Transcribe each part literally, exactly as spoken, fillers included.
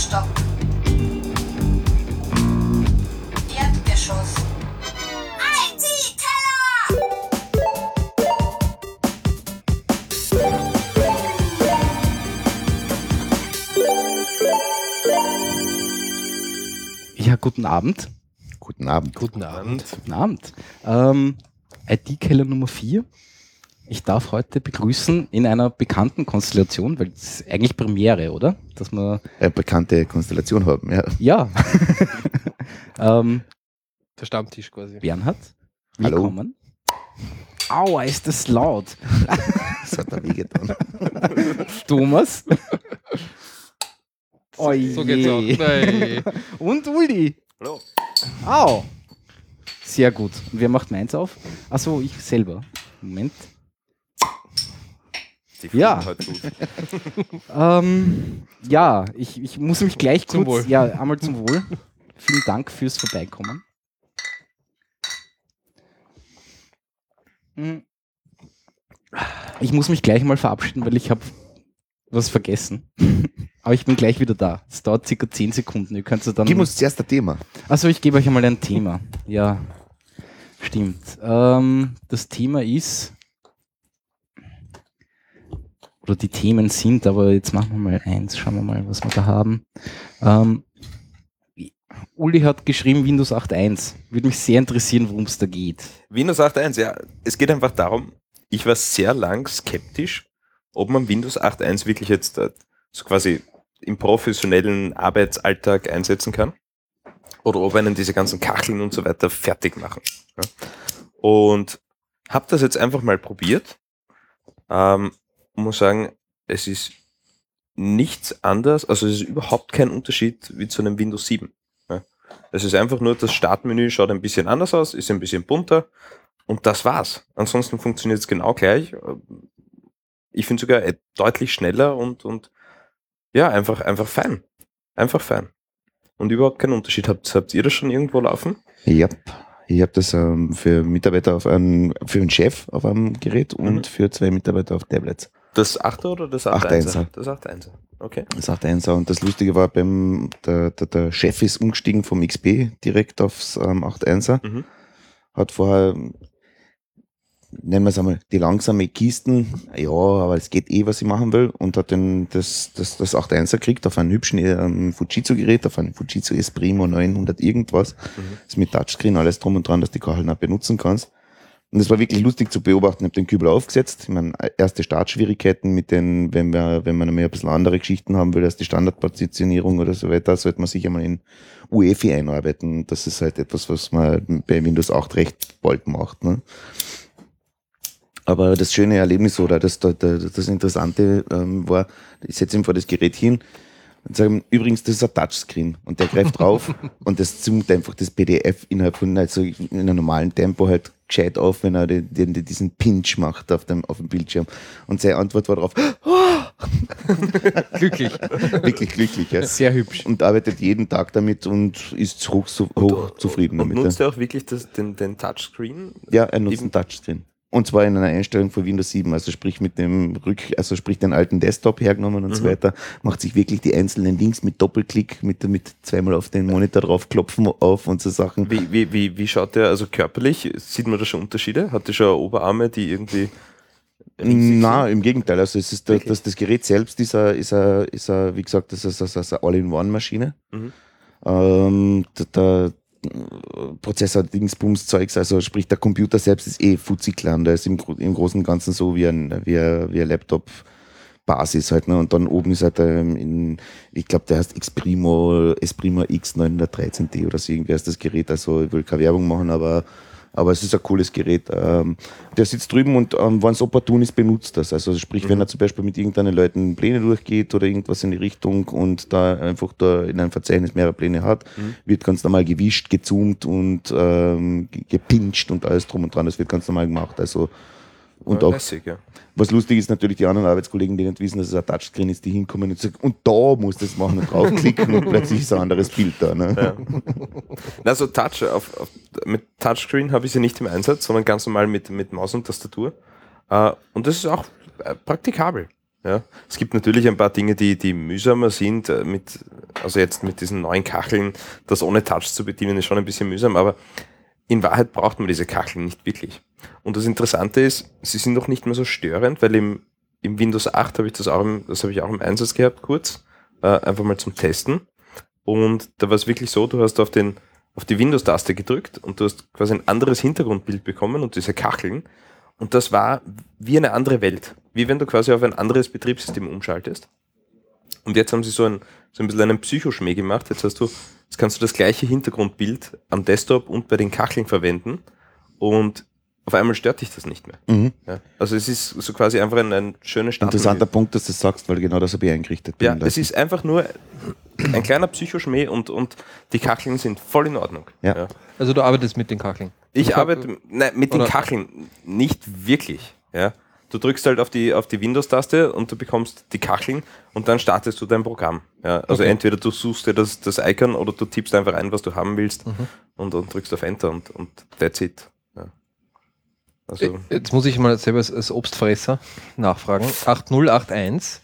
Stock. Erdgeschoss. I T-Keller! Ja, guten Abend. Guten Abend. Guten Abend. Guten Abend. Ähm, I T-Keller Nummer vier. Ich darf heute begrüßen in einer bekannten Konstellation, weil es ist eigentlich Premiere, oder? Dass wir Eine bekannte Konstellation haben, ja. Ja. ähm, Der Stammtisch quasi. Bernhard, Hallo. willkommen. Aua, ist das laut. Das hat er wehgetan. Thomas. Oh So geht's auch. je. Nein. Und Uli. Hallo. Au. Sehr gut. Und wer macht meins auf? Achso, ich selber. Moment. Die Ja. halt gut. Ähm, ja, ich, ich muss mich gleich Zum kurz, Wohl. ja, einmal zum Wohl. Vielen Dank fürs Vorbeikommen. Hm. Ich muss mich gleich mal verabschieden, weil ich habe was vergessen. Aber ich bin gleich wieder da. Es dauert circa zehn Sekunden. Ihr könnt es dann. Gib uns zuerst ein Thema. Also ich gebe euch einmal ein Thema. Ja, stimmt. Ähm, das Thema ist, oder die Themen sind, aber jetzt machen wir mal eins, schauen wir mal, was wir da haben. Ähm, Uli hat geschrieben Windows acht Punkt eins. Würde mich sehr interessieren, worum es da geht. Windows acht Punkt eins, ja. Es geht einfach darum, ich war sehr lang skeptisch, ob man Windows acht Punkt eins wirklich jetzt äh, so quasi im professionellen Arbeitsalltag einsetzen kann. Oder ob einen diese ganzen Kacheln und so weiter fertig machen. Ja. Und habe das jetzt einfach mal probiert. Ähm, muss sagen, es ist nichts anders, also es ist überhaupt kein Unterschied wie zu einem Windows sieben. Ja. Es ist einfach nur, das Startmenü schaut ein bisschen anders aus, ist ein bisschen bunter und das war's. Ansonsten funktioniert es genau gleich. Ich finde sogar deutlich schneller und, und ja, einfach, einfach fein. Einfach fein. Und überhaupt keinen Unterschied. Habt, habt ihr das schon irgendwo laufen? Ja. Ich habe das ähm, für Mitarbeiter auf einem, für einen Chef auf einem Gerät und Mhm. für zwei Mitarbeiter auf Tablets. Das achter oder das acht acht Punkt Punkt eins. eins? Das acht Punkt eins. Okay. Das acht Punkt eins. Und das Lustige war, beim der, der, der Chef ist umgestiegen vom X P direkt aufs ähm, acht Punkt eins. Mhm. Hat vorher, nennen wir es einmal, die langsame Kisten, ja, aber es geht eh, was ich machen will, und hat dann das, das, das acht Punkt eins gekriegt auf einem hübschen ähm, Fujitsu-Gerät, auf einem Fujitsu Esprimo neunhundert irgendwas. Mhm. Das ist mit Touchscreen, alles drum und dran, dass die Kacheln auch benutzen kannst. Und es war wirklich lustig zu beobachten. Ich habe den Kübel aufgesetzt. Ich meine, erste Startschwierigkeiten mit den, wenn wir, wenn man mehr ein bisschen andere Geschichten haben will, als die Standardpositionierung oder so weiter, sollte man sich einmal in U E F I einarbeiten. Das ist halt etwas, was man bei Windows acht recht bald macht, ne? Aber das schöne Erlebnis oder das, das, das Interessante ähm, war, ich setze ihm vor das Gerät hin und sage ihm, übrigens, das ist ein Touchscreen. Und der greift drauf und das zoomt einfach das P D F innerhalb von, also in einem normalen Tempo halt gescheit auf, wenn er den, den, diesen Pinch macht auf dem, auf dem Bildschirm. Und seine Antwort war darauf, Glücklich. wirklich glücklich, ja. Sehr hübsch. Und arbeitet jeden Tag damit und ist hoch, hoch zufrieden Und damit. nutzt Ja. er auch wirklich das, den, den Touchscreen? Ja, er nutzt Eben- einen Touchscreen. Und zwar in einer Einstellung von Windows sieben, also sprich mit dem Rück, also sprich den alten Desktop hergenommen und so Mhm. weiter, macht sich wirklich die einzelnen Links mit Doppelklick, mit, mit zweimal auf den Monitor draufklopfen auf und so Sachen. Wie, wie, wie, wie schaut der, also körperlich, sieht man da schon Unterschiede? Hat der schon Oberarme, die irgendwie riesig Na, sind? im Gegenteil, also es ist der, Wirklich? das, das Gerät selbst ist ein, ist ein, ist ein, wie gesagt, das ist, das ist eine All-in-One-Maschine. Mhm. Ähm, der, der Prozessor, Dingsbums, Zeugs, also sprich der Computer selbst ist eh fuzzi klein, der ist im, Gro- im Großen und Ganzen so wie ein, wie ein, wie ein Laptop Basis halt, ne? Und dann oben ist halt ähm, in, ich glaube, der heißt Esprimo, Esprimo X neunhundertdreizehn T oder so irgendwie heißt das Gerät, also ich will keine Werbung machen, aber aber es ist ein cooles Gerät. Ähm, der sitzt drüben und ähm, wenn es opportun ist, benutzt das. Also sprich, Mhm. wenn er zum Beispiel mit irgendeinen Leuten Pläne durchgeht oder irgendwas in die Richtung und da einfach da in einem Verzeichnis mehrere Pläne hat, Mhm. wird ganz normal gewischt, gezoomt und ähm, ge- gepinscht und alles drum und dran. Das wird ganz normal gemacht. Also und Ja, auch, lässig, ja. was lustig ist, natürlich die anderen Arbeitskollegen, die nicht wissen, dass es ein Touchscreen ist, die hinkommen und sagen, und da muss das machen und draufklicken und plötzlich ist ein anderes Bild da. Ne? Ja. Also Touch, auf, auf, mit Touchscreen habe ich sie nicht im Einsatz, sondern ganz normal mit, mit Maus und Tastatur. Äh, und das ist auch äh, praktikabel. Ja. Es gibt natürlich ein paar Dinge, die, die mühsamer sind, äh, mit Also jetzt mit diesen neuen Kacheln, das ohne Touch zu bedienen, ist schon ein bisschen mühsam, aber in Wahrheit braucht man diese Kacheln nicht wirklich. Und das Interessante ist, sie sind noch nicht mehr so störend, weil im, im Windows acht habe ich das auch im, das habe ich auch im Einsatz gehabt, kurz, äh, einfach mal zum Testen. Und da war es wirklich so, du hast auf den auf die Windows-Taste gedrückt und du hast quasi ein anderes Hintergrundbild bekommen und diese Kacheln. Und das war wie eine andere Welt. Wie wenn du quasi auf ein anderes Betriebssystem umschaltest. Und jetzt haben sie so ein, so ein bisschen einen Psychoschmäh gemacht. Jetzt hast du, jetzt kannst du das gleiche Hintergrundbild am Desktop und bei den Kacheln verwenden. Und auf einmal stört dich das nicht mehr. Mhm. Ja, also es ist so quasi einfach ein, ein schönes Start. Interessanter Punkt, dass du das sagst, weil genau das habe ich eingerichtet. Ja, es ist einfach nur ein kleiner Psychoschmäh und, und die Kacheln sind voll in Ordnung. Ja. Ja. Also du arbeitest mit den Kacheln. Ich arbeite nein, mit den Oder- Kacheln nicht wirklich. Ja. Du drückst halt auf die, auf die Windows-Taste und du bekommst die Kacheln und dann startest du dein Programm. Ja. Also Okay. entweder du suchst dir das, das Icon oder du tippst einfach ein, was du haben willst Mhm. und, und drückst auf Enter und, und that's it. Ja. Also, Jetzt muss ich mal selber als, als Obstfresser nachfragen. acht null acht eins.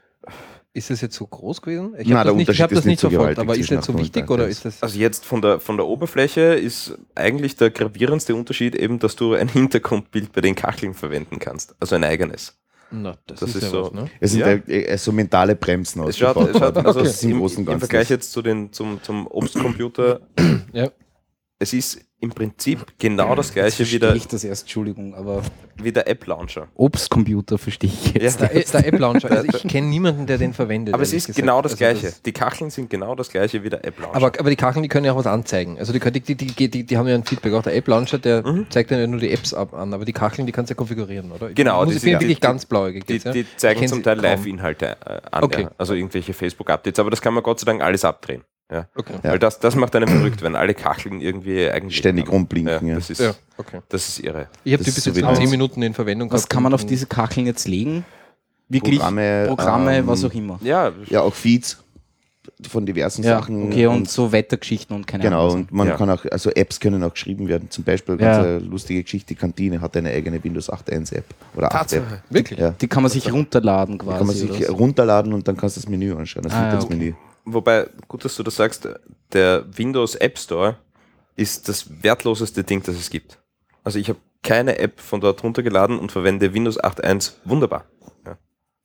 Ist das jetzt so groß gewesen? Ich Na, habe der das nicht, ich Unterschied hab das ist nicht nicht so verfolgt, gewaltig aber ist zwischen das so acht null und wichtig acht oder eins. ist das... also jetzt von der, von der Oberfläche ist eigentlich der gravierendste Unterschied eben, dass du ein Hintergrundbild bei den Kacheln verwenden kannst. Also ein eigenes. Na, das, Das ist, ist ja so- was, ne? Es sind Ja. ja. äh, so mentale Bremsen Es schaut, ausgebaut es schaut worden. also Das ist im im, Großen und im Ganzen. Vergleich jetzt zu den, zum, zum Obstcomputer, Ja. es ist im Prinzip genau das Jetzt gleiche wie verstehe der, ich das erst, Entschuldigung, aber wie der App-Launcher. Obstcomputer verstehe ich jetzt. Ja. Der, der App-Launcher, also ich kenne niemanden, der den verwendet. Aber es ehrlich ist gesagt. genau das Also Gleiche. Die Kacheln sind genau das Gleiche wie der App-Launcher. Aber, aber die Kacheln, die können ja auch was anzeigen. Also die, können- die, die, die, die, die haben ja ein Feedback. Auch der App-Launcher, der Mhm. zeigt dann ja nur die Apps ab an, aber die Kacheln, die kannst du ja konfigurieren, oder? Ich Genau, muss, die ich bin sind- wirklich die- ganz blauäugig. die, jetzt, ja. die Ich zeigen kenn zum sie Teil kaum. Live-Inhalte äh, an, Okay. ja. Also irgendwelche Facebook-Updates. Aber das kann man Gott sei Dank alles abdrehen. Ja. Okay. Ja. Weil das, das macht einen verrückt, wenn alle Kacheln irgendwie eigentlich Ständig rumblinken, ja. Das ist, Ja, okay. das ist irre. Ich habe Das die ist bis so jetzt wie nur bei zehn uns. Minuten in Verwendung Was gehabt kann man und- auf diese Kacheln jetzt legen? Wirklich Programme, Programme, ähm, was auch immer. Ja, Ja, auch Feeds von diversen Ja, Sachen. okay, und, so Wettergeschichten und keine Genau, Ahnung. und man Ja. kann auch, also Apps können auch geschrieben werden. Zum Beispiel, Ja. ganz eine lustige Geschichte, die Kantine hat eine eigene Windows acht Punkt eins App oder acht App. Tatsache. Wirklich? Ja. Die kann man sich runterladen quasi. Kann man sich oder so. runterladen und dann kannst du das Menü anschauen, das Ah, ja, Hintergrundmenü. Wobei, gut, dass du das sagst, der Windows App Store ist das wertloseste Ding, das es gibt. Also ich habe keine App von dort runtergeladen und verwende Windows acht Punkt eins wunderbar. Ja,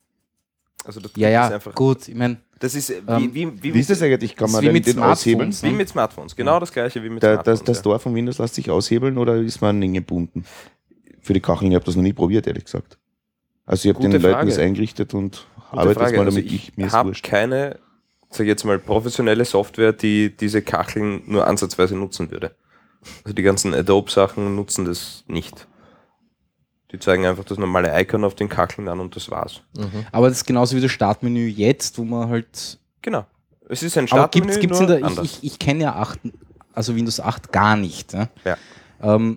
also das Ja, ist ja, einfach, gut. Ich meine, das ist wie, Ähm, wie, wie, Wie ist das eigentlich? Kann ist man wie denn mit den aushebeln? Smartphones, wie mit Smartphones, genau das gleiche wie mit Der, Smartphones. das, das ja. Store von Windows lässt sich aushebeln oder ist man eng gebunden? Für die Kacheln, ich habe das noch nie probiert, ehrlich gesagt. Also ich habe Gute den Leuten Frage. das eingerichtet und Gute arbeite jetzt Frage. mal Also damit. ich mir ist habe wurscht. keine, sag ich jetzt mal, professionelle Software, die diese Kacheln nur ansatzweise nutzen würde. Also die ganzen Adobe-Sachen nutzen das nicht. Die zeigen einfach das normale Icon auf den Kacheln an und das war's. Mhm. aber das ist genauso wie das Startmenü jetzt, wo man halt. Genau. Es ist ein Aber Startmenü, gibt's, gibt's nur in der. Ich, anders. ich, ich kenne ja acht, also Windows acht gar nicht. Ja. Ja. Ähm,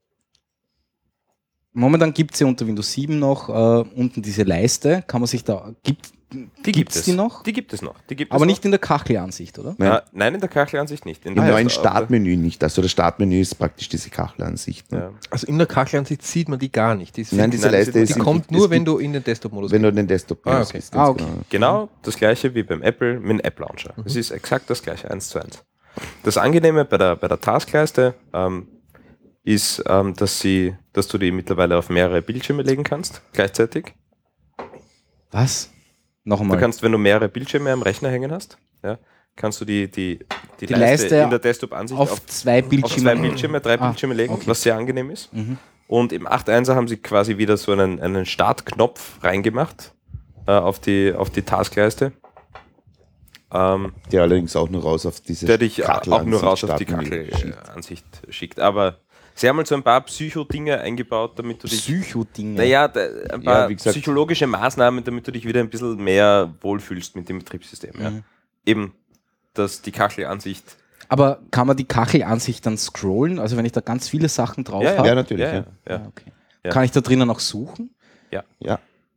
momentan gibt es ja unter Windows sieben noch äh, unten diese Leiste. Kann man sich da. Gibt Die gibt gibt's es. die noch? Die gibt es noch. Die gibt es aber noch. nicht in der Kachelansicht, oder? Nein. Nein. Nein, in der Kachelansicht nicht. In Im der neuen auf der- Startmenü nicht. Also das Startmenü ist praktisch diese Kachelansicht. Ne? Ja. Also in der Kachelansicht sieht man die gar nicht. Die, ist Nein, wirklich- diese Nein, Leiste die ist die im- kommt es nur, gibt- wenn du in den Desktop-Modus wenn du den Desktop Ah, benutzt, okay. ist ganz Ah, okay. genau. Genau das gleiche wie beim Apple mit dem App-Launcher. Mhm. Es ist exakt das gleiche, eins zu eins. Das Angenehme bei der, bei der Taskleiste ähm, ist, ähm, dass, sie, dass du die mittlerweile auf mehrere Bildschirme legen kannst, gleichzeitig. Was? Noch Du einmal. kannst, wenn du mehrere Bildschirme am Rechner hängen hast, ja, kannst du die, die, die, Die Leiste, Leiste in der Desktop-Ansicht auf, auf, zwei auf Bildschirme. zwei Bildschirme, drei Ah, Bildschirme legen, okay. was sehr angenehm ist. Mhm. Und im acht Punkt eins haben sie quasi wieder so einen, einen Startknopf reingemacht äh, auf die, auf die Taskleiste. Ähm, Der allerdings auch nur raus auf diese der dich auch nur raus auf die Startmenü schiebt. Kachelansicht schickt. Aber sie haben halt so ein paar Psycho-Dinge eingebaut, damit du dich. Psycho-Dinge. Naja, da, ein paar Ja, wie gesagt- psychologische Maßnahmen, damit du dich wieder ein bisschen mehr wohlfühlst mit dem Betriebssystem. Ja. Mhm. Eben, dass die Kachelansicht. Aber kann man die Kachelansicht dann scrollen? Also wenn ich da ganz viele Sachen drauf Ja, ja. habe? Ja, natürlich. Ja, Ja, ja, ja. Ah, okay. Ja. Kann ich da drinnen auch suchen? ja. Okay.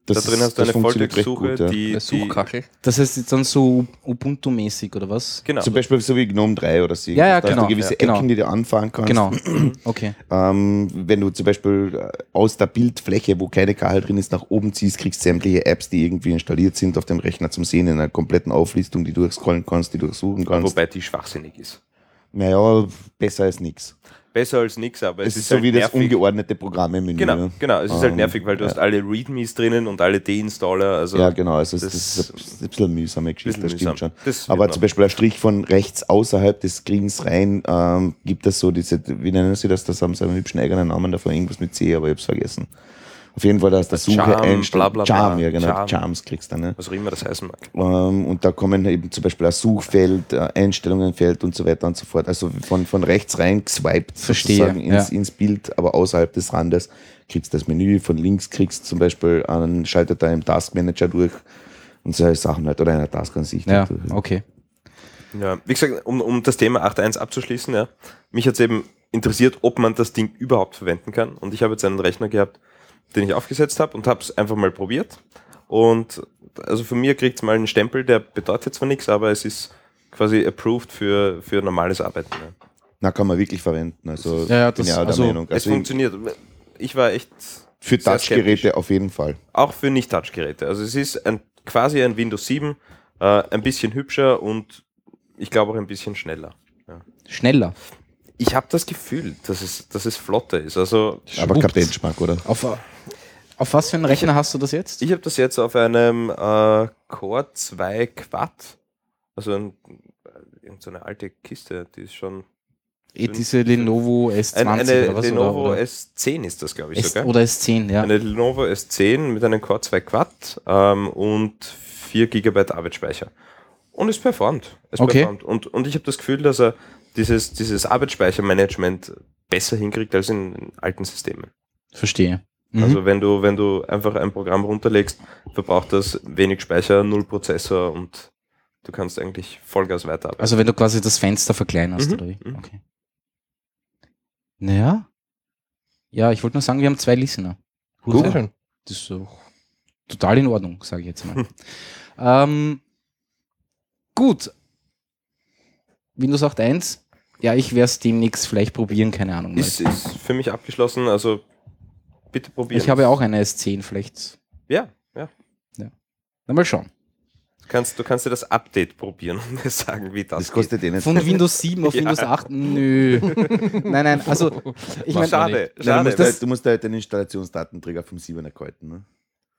Das da drin ist- hast du das eine funktioniert recht Volltextsuche, gut, ja. die, Eine die Suchkachel. Das heißt jetzt dann so Ubuntu-mäßig oder was? genau. Zum Beispiel so wie GNOME drei oder so. Ja, ja, da genau, hast du gewisse ja, genau. Ecken, die du anfahren kannst. Genau. Okay. Ähm, wenn du zum Beispiel äh, aus der Bildfläche, wo keine Kachel drin ist, nach oben ziehst, kriegst du sämtliche Apps, die irgendwie installiert sind, auf dem Rechner zum Sehen in einer kompletten Auflistung, die du durchscrollen kannst, die du durchsuchen kannst. Wobei die schwachsinnig ist. Naja, besser als nichts. Besser als nichts, aber es, Es ist ist so halt wie das nervig. ungeordnete Programme-Menü. Genau, ja. genau. Es ist halt Ähm, nervig, weil du ja. hast alle Readmes drinnen und alle Deinstaller. Also Ja, genau, also das, das das ist ein bisschen eine mühsame Geschichte, das bisschen stimmt schon. mühsam. Das wird Aber noch. zum Beispiel ein Strich von rechts außerhalb des Screens rein, ähm, gibt es so diese, wie nennen sie das, das haben sie einen hübschen eigenen Namen davon, irgendwas mit C, aber ich hab's vergessen. Auf jeden Fall, da ist der Suche Charm, einstellen- bla, bla, bla. Charm, ja genau, Charm. Charms kriegst du dann, ne? was auch immer das heißen mag. Ähm, und da kommen eben zum Beispiel ein Suchfeld, äh, Einstellungenfeld und so weiter und so fort. Also von, von rechts rein geswiped Verstehe, sozusagen ins, ja. ins Bild, aber außerhalb des Randes kriegst du das Menü. Von links kriegst du zum Beispiel einen, schaltet da im Taskmanager durch und solche Sachen halt oder einer Taskansicht. Ja, durch. okay. Ja, wie gesagt, um, um das Thema acht Punkt eins abzuschließen, ja, mich hat es eben interessiert, ob man das Ding überhaupt verwenden kann. Und ich habe jetzt einen Rechner gehabt, den ich aufgesetzt habe und habe es einfach mal probiert. Und also von mir kriegt es mal einen Stempel, der bedeutet zwar nichts, aber es ist quasi approved für, für normales Arbeiten. Ja. Na, kann man wirklich verwenden. Also Ja, ja, bin das- ich auch der also Meinung. Es Also funktioniert. Ich war echt für sehr skeptisch. Touchgeräte auf jeden Fall. Auch für Nicht-Touch-Geräte. Also es ist ein, quasi ein Windows sieben, äh, ein bisschen hübscher und ich glaube auch ein bisschen schneller. Schneller. Ich habe das Gefühl, dass es, dass es flotter ist. Also Aber kein Schwupps. Benchmark, oder? Auf, auf was für einen Rechner hast du das jetzt? ich habe das jetzt auf einem äh, Core zwei Quad, also ein, irgend so eine alte Kiste, die ist schon Eh, diese Lenovo S ein, zwanzig eine oder was? Lenovo oder, oder, S zehn ist das, glaube ich S, sogar. oder S zehn, ja. Eine Lenovo S zehn mit einem Core zwei Quad ähm, und vier Gigabyte Arbeitsspeicher. Und es performt. Es Okay. performt. Und, und ich habe das Gefühl, dass er dieses, dieses Arbeitsspeichermanagement besser hinkriegt als in, in alten Systemen. Verstehe. Mhm. Also wenn du, wenn du einfach ein Programm runterlegst, verbraucht das wenig Speicher, null Prozessor und du kannst eigentlich Vollgas weiterarbeiten. Also wenn du quasi das Fenster verkleinerst, Mhm, oder wie? mhm. Okay. Naja. Ja, ich wollte nur sagen, wir haben zwei Listener. Gut, sehr schön. Das ist doch total in Ordnung, sage ich jetzt mal. ähm, gut. Windows acht Punkt eins. Ja, ich werde es demnächst vielleicht probieren, keine Ahnung. mal. ist, ist für mich abgeschlossen, also bitte probieren. Ich habe auch eine S zehn, vielleicht. Ja, ja. Na, mal schauen. Du kannst, du kannst dir das Update probieren und mir sagen, wie das, Das kostet eh nicht. Von Windows sieben auf Ja. Windows acht? Nö. Nein, nein, also ich geht. meine, Schade, Nein, du, schade. musst das- halt, du musst halt den Installationsdatenträger vom siebener halten. Ne?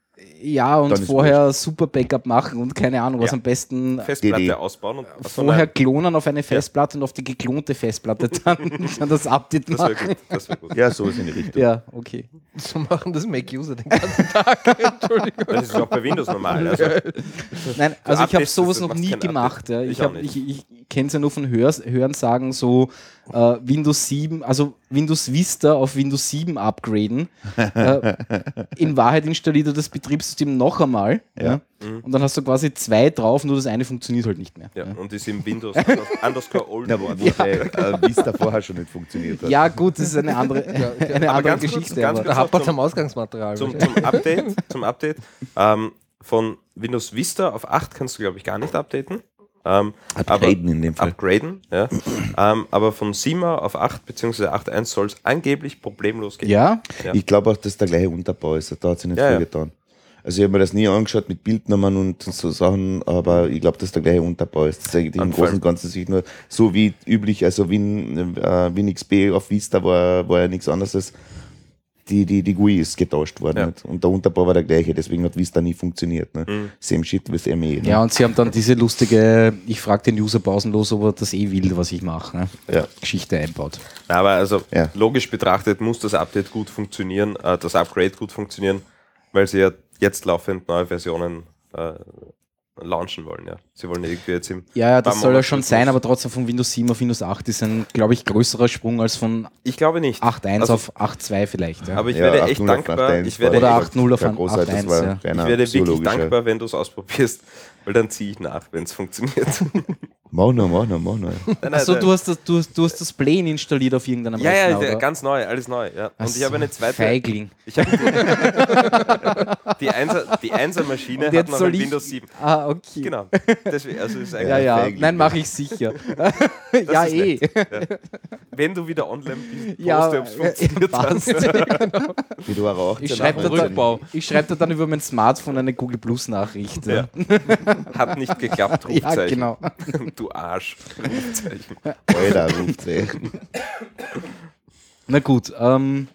ja, und Dann ist vorher super Backup machen und keine Ahnung, was Ja. am besten Festplatte D D. ausbauen und achso, vorher nein, klonen auf eine Festplatte und auf die geklonte Festplatte dann, dann das Update das wäre machen. gut. Das wär gut. Ja, so ist in die Richtung. Ja, okay. So machen das Mac-User den ganzen Tag. Entschuldigung. Das ist auch bei Windows normal. Also, Nein, also ich habe Updates, sowas das noch macht nie kein gemacht. Ja. Ich Ich, auch hab- nicht. ich, ich kenne es ja nur von Hörs, Hören sagen, so äh, Windows sieben, also Windows Vista auf Windows sieben upgraden. äh, in Wahrheit installiert er das Betriebssystem noch einmal. Ja. Ja. Mhm. Und dann hast du quasi zwei drauf, nur das eine funktioniert halt nicht mehr. ja, Ja, und ist im Windows underscore old Ja, geworden. wobei äh, Vista vorher schon nicht funktioniert hat. ja gut, das ist eine andere, eine Aber andere ganz kurz, Geschichte. ganz aber, Da hapert zum- am Ausgangsmaterial. Zum, zum Update, zum Update ähm, von Windows Vista auf acht kannst du, glaube ich, gar nicht updaten. Ähm, Upgraden in dem Fall. upgraden, ja. ähm, aber von sieben auf acht bzw. acht Punkt eins soll es angeblich problemlos gehen. ja, Ja. Ich glaube auch, dass der gleiche Unterbau ist. Da hat sich nicht Ja, viel ja. getan. Also ich habe mir das nie angeschaut mit Bildnummern und so Sachen, aber ich glaube, dass der gleiche Unterbau ist. Das ist eigentlich im Anfall. Großen und Ganzen sich nur so wie üblich, also Win, äh, WinXP auf Vista war, war ja nichts anderes. Die, die, die G U I ist getauscht worden. Ja. Nicht? Und der Unterbau war der gleiche, deswegen hat Vista nie funktioniert. Ne? Mhm. Same shit with M E. Ne? ja, und sie haben dann diese lustige, ich frage den User pausenlos, ob er das eh will, was ich mache, ne? Ja. Geschichte einbaut. Aber also Ja. logisch betrachtet muss das Update gut funktionieren, äh, das Upgrade gut funktionieren, weil sie ja jetzt laufend neue Versionen äh, launchen wollen. Ja. Sie wollen irgendwie jetzt im Ja, ja, das Paar soll ja Monate schon Rhythmus- sein, aber trotzdem von Windows sieben auf Windows acht ist ein, glaube ich, größerer Sprung als von Ich glaube nicht. acht Punkt eins Also, auf acht Punkt zwei vielleicht. Ja. Aber ich Ja, werde acht echt null auf dankbar, acht eins ich werde, war Oder echt, acht null auf kein großer, das acht war eins, ja. reiner ich werde wirklich psychologischer. dankbar, wenn du es ausprobierst, weil dann ziehe ich nach, wenn es funktioniert. Mach noch, mach noch, mach noch. Nein, Achso, nein, du hast das, du hast, du hast das Plane installiert auf irgendeinem Ja, ja, Rechner, der- oder? ganz neu, alles neu. Ja. Und Ach ich habe so, eine zweite. Feigling. Ich habe die, die Einser, die Einser-Maschine Und hat jetzt noch soll ein ich- Windows sieben. Ah, okay. Genau. Deswegen, also ist eigentlich Ja, ja, Feigling. nein, mache ich sicher. ja, ist eh. Wenn du wieder online bist, Ja, poste, ob es funktioniert passt. hat. Wie du auch rauchst. Ich ja, schreibe nachher da, Rückbau. dann- ich schreib da dann über mein Smartphone eine Google Plus Nachricht. Ja. Hat nicht geklappt, Ja, Rufzeichen. genau. Du Arsch. Rufzeichen. Alter, Rufzeichen. Na gut, ähm,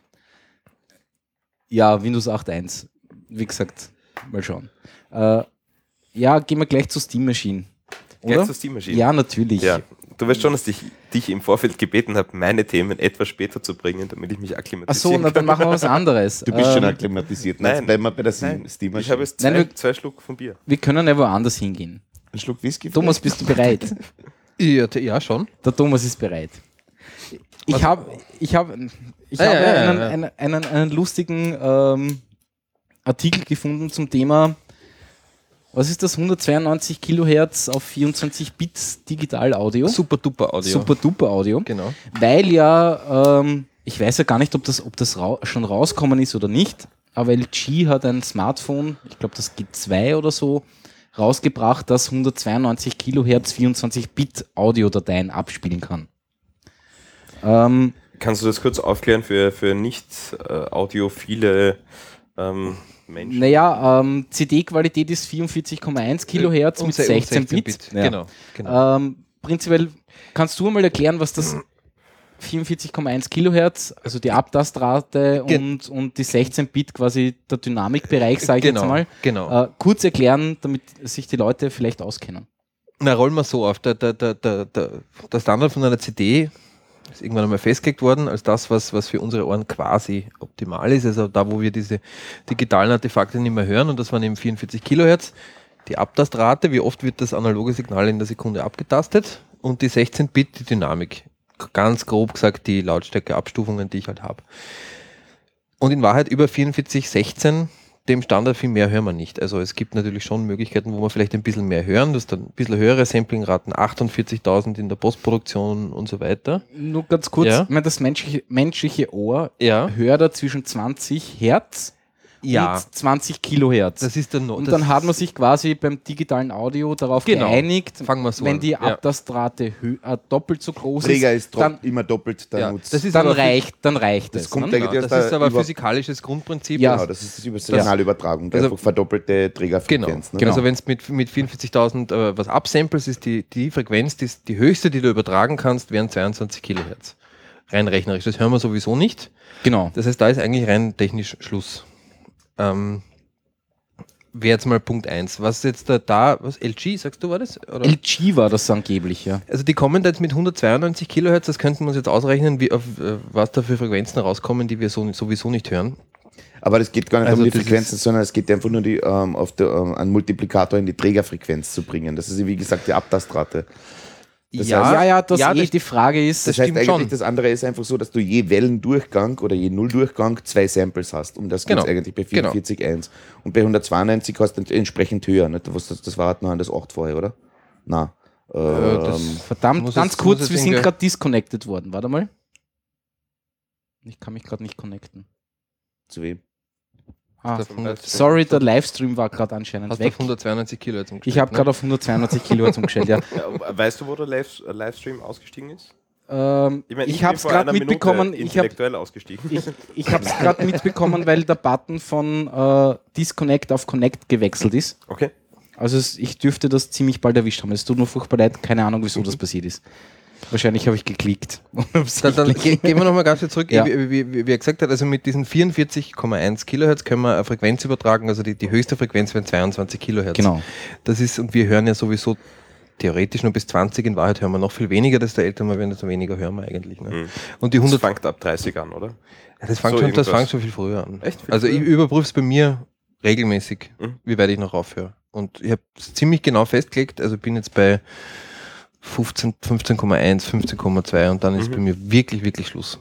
ja, Windows acht Punkt eins. Wie gesagt, mal schauen. Äh, ja, gehen wir gleich zur Steam Machine. Oder? Gleich zur Steam Machine. Ja, natürlich. Ja. Du weißt schon, dass ich dich im Vorfeld gebeten habe, meine Themen etwas später zu bringen, damit ich mich Achso, akklimatisieren na, dann kann. machen wir was anderes. Du bist schon ähm, akklimatisiert. Nein, nein. jetzt bleiben wir bei der Nein, Steam. ich habe jetzt Nein, zwei, wir- zwei Schluck von Bier. wir können ja woanders hingehen. Ein Schluck Whisky. Thomas, bist du bereit? Ja, t- ja, schon. Der Thomas ist bereit. Ich Was- habe ich hab, ich Ah, habe ja, ja, einen, ja. Einen, einen, einen lustigen ähm, Artikel gefunden zum Thema, was ist das, hundertzweiundneunzig Kilohertz auf vierundzwanzig Bit Digital-Audio? Super duper Audio. Super duper Audio. Genau. Weil ja, ähm, ich weiß ja gar nicht, ob das, ob das ra schon rauskommen ist oder nicht, aber L G hat ein Smartphone, ich glaube das G zwei oder so, rausgebracht, das hundertzweiundneunzig Kilohertz vierundzwanzig Bit Audiodateien abspielen kann. Ähm, Kannst du das kurz aufklären für, für nicht äh, audiophile ähm, Menschen? naja, ähm, C D-Qualität ist vierundvierzig Komma eins Kilohertz Und mit se- und sechzehn Bit. Ja. Genau. genau. Ähm, prinzipiell kannst du mal erklären, was das vierundvierzig Komma eins Kilohertz, also die Abtastrate Ge- und, und die sechzehn Bit quasi der Dynamikbereich, sage ich genau. jetzt mal, genau. äh, kurz erklären, damit sich die Leute vielleicht auskennen. Na, rollen wir so auf. Der, der, der, der, der der Standard von einer C D ist irgendwann einmal festgelegt worden als das, was, was für unsere Ohren quasi optimal ist. Also da, wo wir diese digitalen Artefakte nicht mehr hören, und das waren eben vierundvierzig Kilohertz. Die Abtastrate, wie oft wird das analoge Signal in der Sekunde abgetastet, und die sechzehn Bit, die Dynamik. Ganz grob gesagt die Lautstärkeabstufungen, die ich halt habe. Und in Wahrheit über vierundvierzig sechzehn, dem Standard viel mehr hören wir nicht. Also es gibt natürlich schon Möglichkeiten, wo wir vielleicht ein bisschen mehr hören. Du hast dann ein bisschen höhere Samplingraten, achtundvierzigtausend in der Postproduktion und so weiter. Nur ganz kurz, Ja. ich meine, das menschliche, menschliche Ohr Ja, hört da zwischen zwanzig Hertz ja. und zwanzig Kilohertz. Das ist der no und das dann hat man sich quasi beim digitalen Audio darauf Genau. geeinigt, Fangen wir so wenn an. die Ja. Abtastrate hö- äh, doppelt so groß Träger ist, ist dann, immer doppelt der Ja, Nutz. das ist dann, aber reicht, dann reicht Das es. kommt ne? eigentlich Genau, aus das der ist aber ein über- physikalisches Grundprinzip. Ja. Genau, das ist das über Signalübertragung, Also- einfach verdoppelte Genau. Trägerfrequenz. Ne? Genau. Also wenn es mit, mit vierundvierzigtausend äh, was absamples, ist die, die Frequenz, die, die höchste, die du übertragen kannst, wären zweiundzwanzig Kilohertz. Rein rechnerisch. Das hören wir sowieso nicht. Genau. Das heißt, da ist eigentlich rein technisch Schluss. Ähm, Wäre jetzt mal Punkt eins. Was jetzt da, da was L G, sagst du, war das? Oder? L G war das angeblich, ja. Also die kommen da jetzt mit hundertzweiundneunzig Kilohertz, das könnten wir uns jetzt ausrechnen, wie, auf, äh, was da für Frequenzen rauskommen, die wir so, sowieso nicht hören. Aber das geht gar nicht Also um die das Frequenzen, sondern es geht einfach nur die, ähm, auf der, ähm, einen Multiplikator in die Trägerfrequenz zu bringen. Das ist, wie gesagt, die Abtastrate. Das ja, heißt- ja, ja, das ja, eh das- die Frage ist, Das, Das heißt stimmt eigentlich, schon. das andere ist einfach so, dass du je Wellendurchgang oder je Nulldurchgang zwei Samples hast. Um das geht es Genau. eigentlich bei vierundvierzig Komma eins. Und bei hundertzweiundneunzig hast du entsprechend höher. Nicht? Was, das, das war noch an das acht vorher, oder? Nein. Äh, das- Ähm, verdammt, Muss ganz jetzt- kurz, muss wir jetzt sind irgendwie- gerade disconnected worden. Warte mal. Ich kann mich gerade nicht connecten. zu wem? Ah, Hast du auf hundert- sorry, der Livestream war gerade anscheinend Hast du weg. auf hundertzweiundneunzig Kilohertz umgestellt, Ich habe ne? gerade auf hundertzweiundneunzig Kilohertz umgestellt, ja. Ja, weißt du, wo der Live Livestream ausgestiegen ist? Ähm, meine, ich bin habe es vor gerade einer Minute mitbekommen. Ich habe intellektuell ausgestiegen. ich, ich habe es gerade mitbekommen, weil der Button von äh, Disconnect auf Connect gewechselt ist. Okay. Also es, ich dürfte das ziemlich bald erwischt haben. Es tut mir furchtbar leid, keine Ahnung, wieso das passiert ist. Wahrscheinlich habe ich geklickt. Dann, dann ge- gehen wir nochmal ganz kurz zurück. Ja. Wie, wie, wie, wie er gesagt hat, also mit diesen vierundvierzig Komma eins Kilohertz können wir eine Frequenz übertragen, also die, die höchste Frequenz wären zweiundzwanzig Kilohertz. Genau. Das ist, und wir hören ja sowieso theoretisch nur bis zwanzig, in Wahrheit hören wir noch viel weniger, desto älter wir werden, desto weniger hören wir eigentlich. Ne? Mhm. Und die Das hundert, fängt ab dreißig an, oder? ja, das fängt so schon, das irgendwas. fängt schon viel früher an. Echt? Viel Also ich früher? überprüfe es bei mir regelmäßig, Mhm. wie weit ich noch aufhöre. Und ich habe es ziemlich genau festgelegt, also bin jetzt bei fünfzehn, fünfzehn Komma eins, fünfzehn Komma zwei und dann ist Mhm. bei mir wirklich, wirklich Schluss.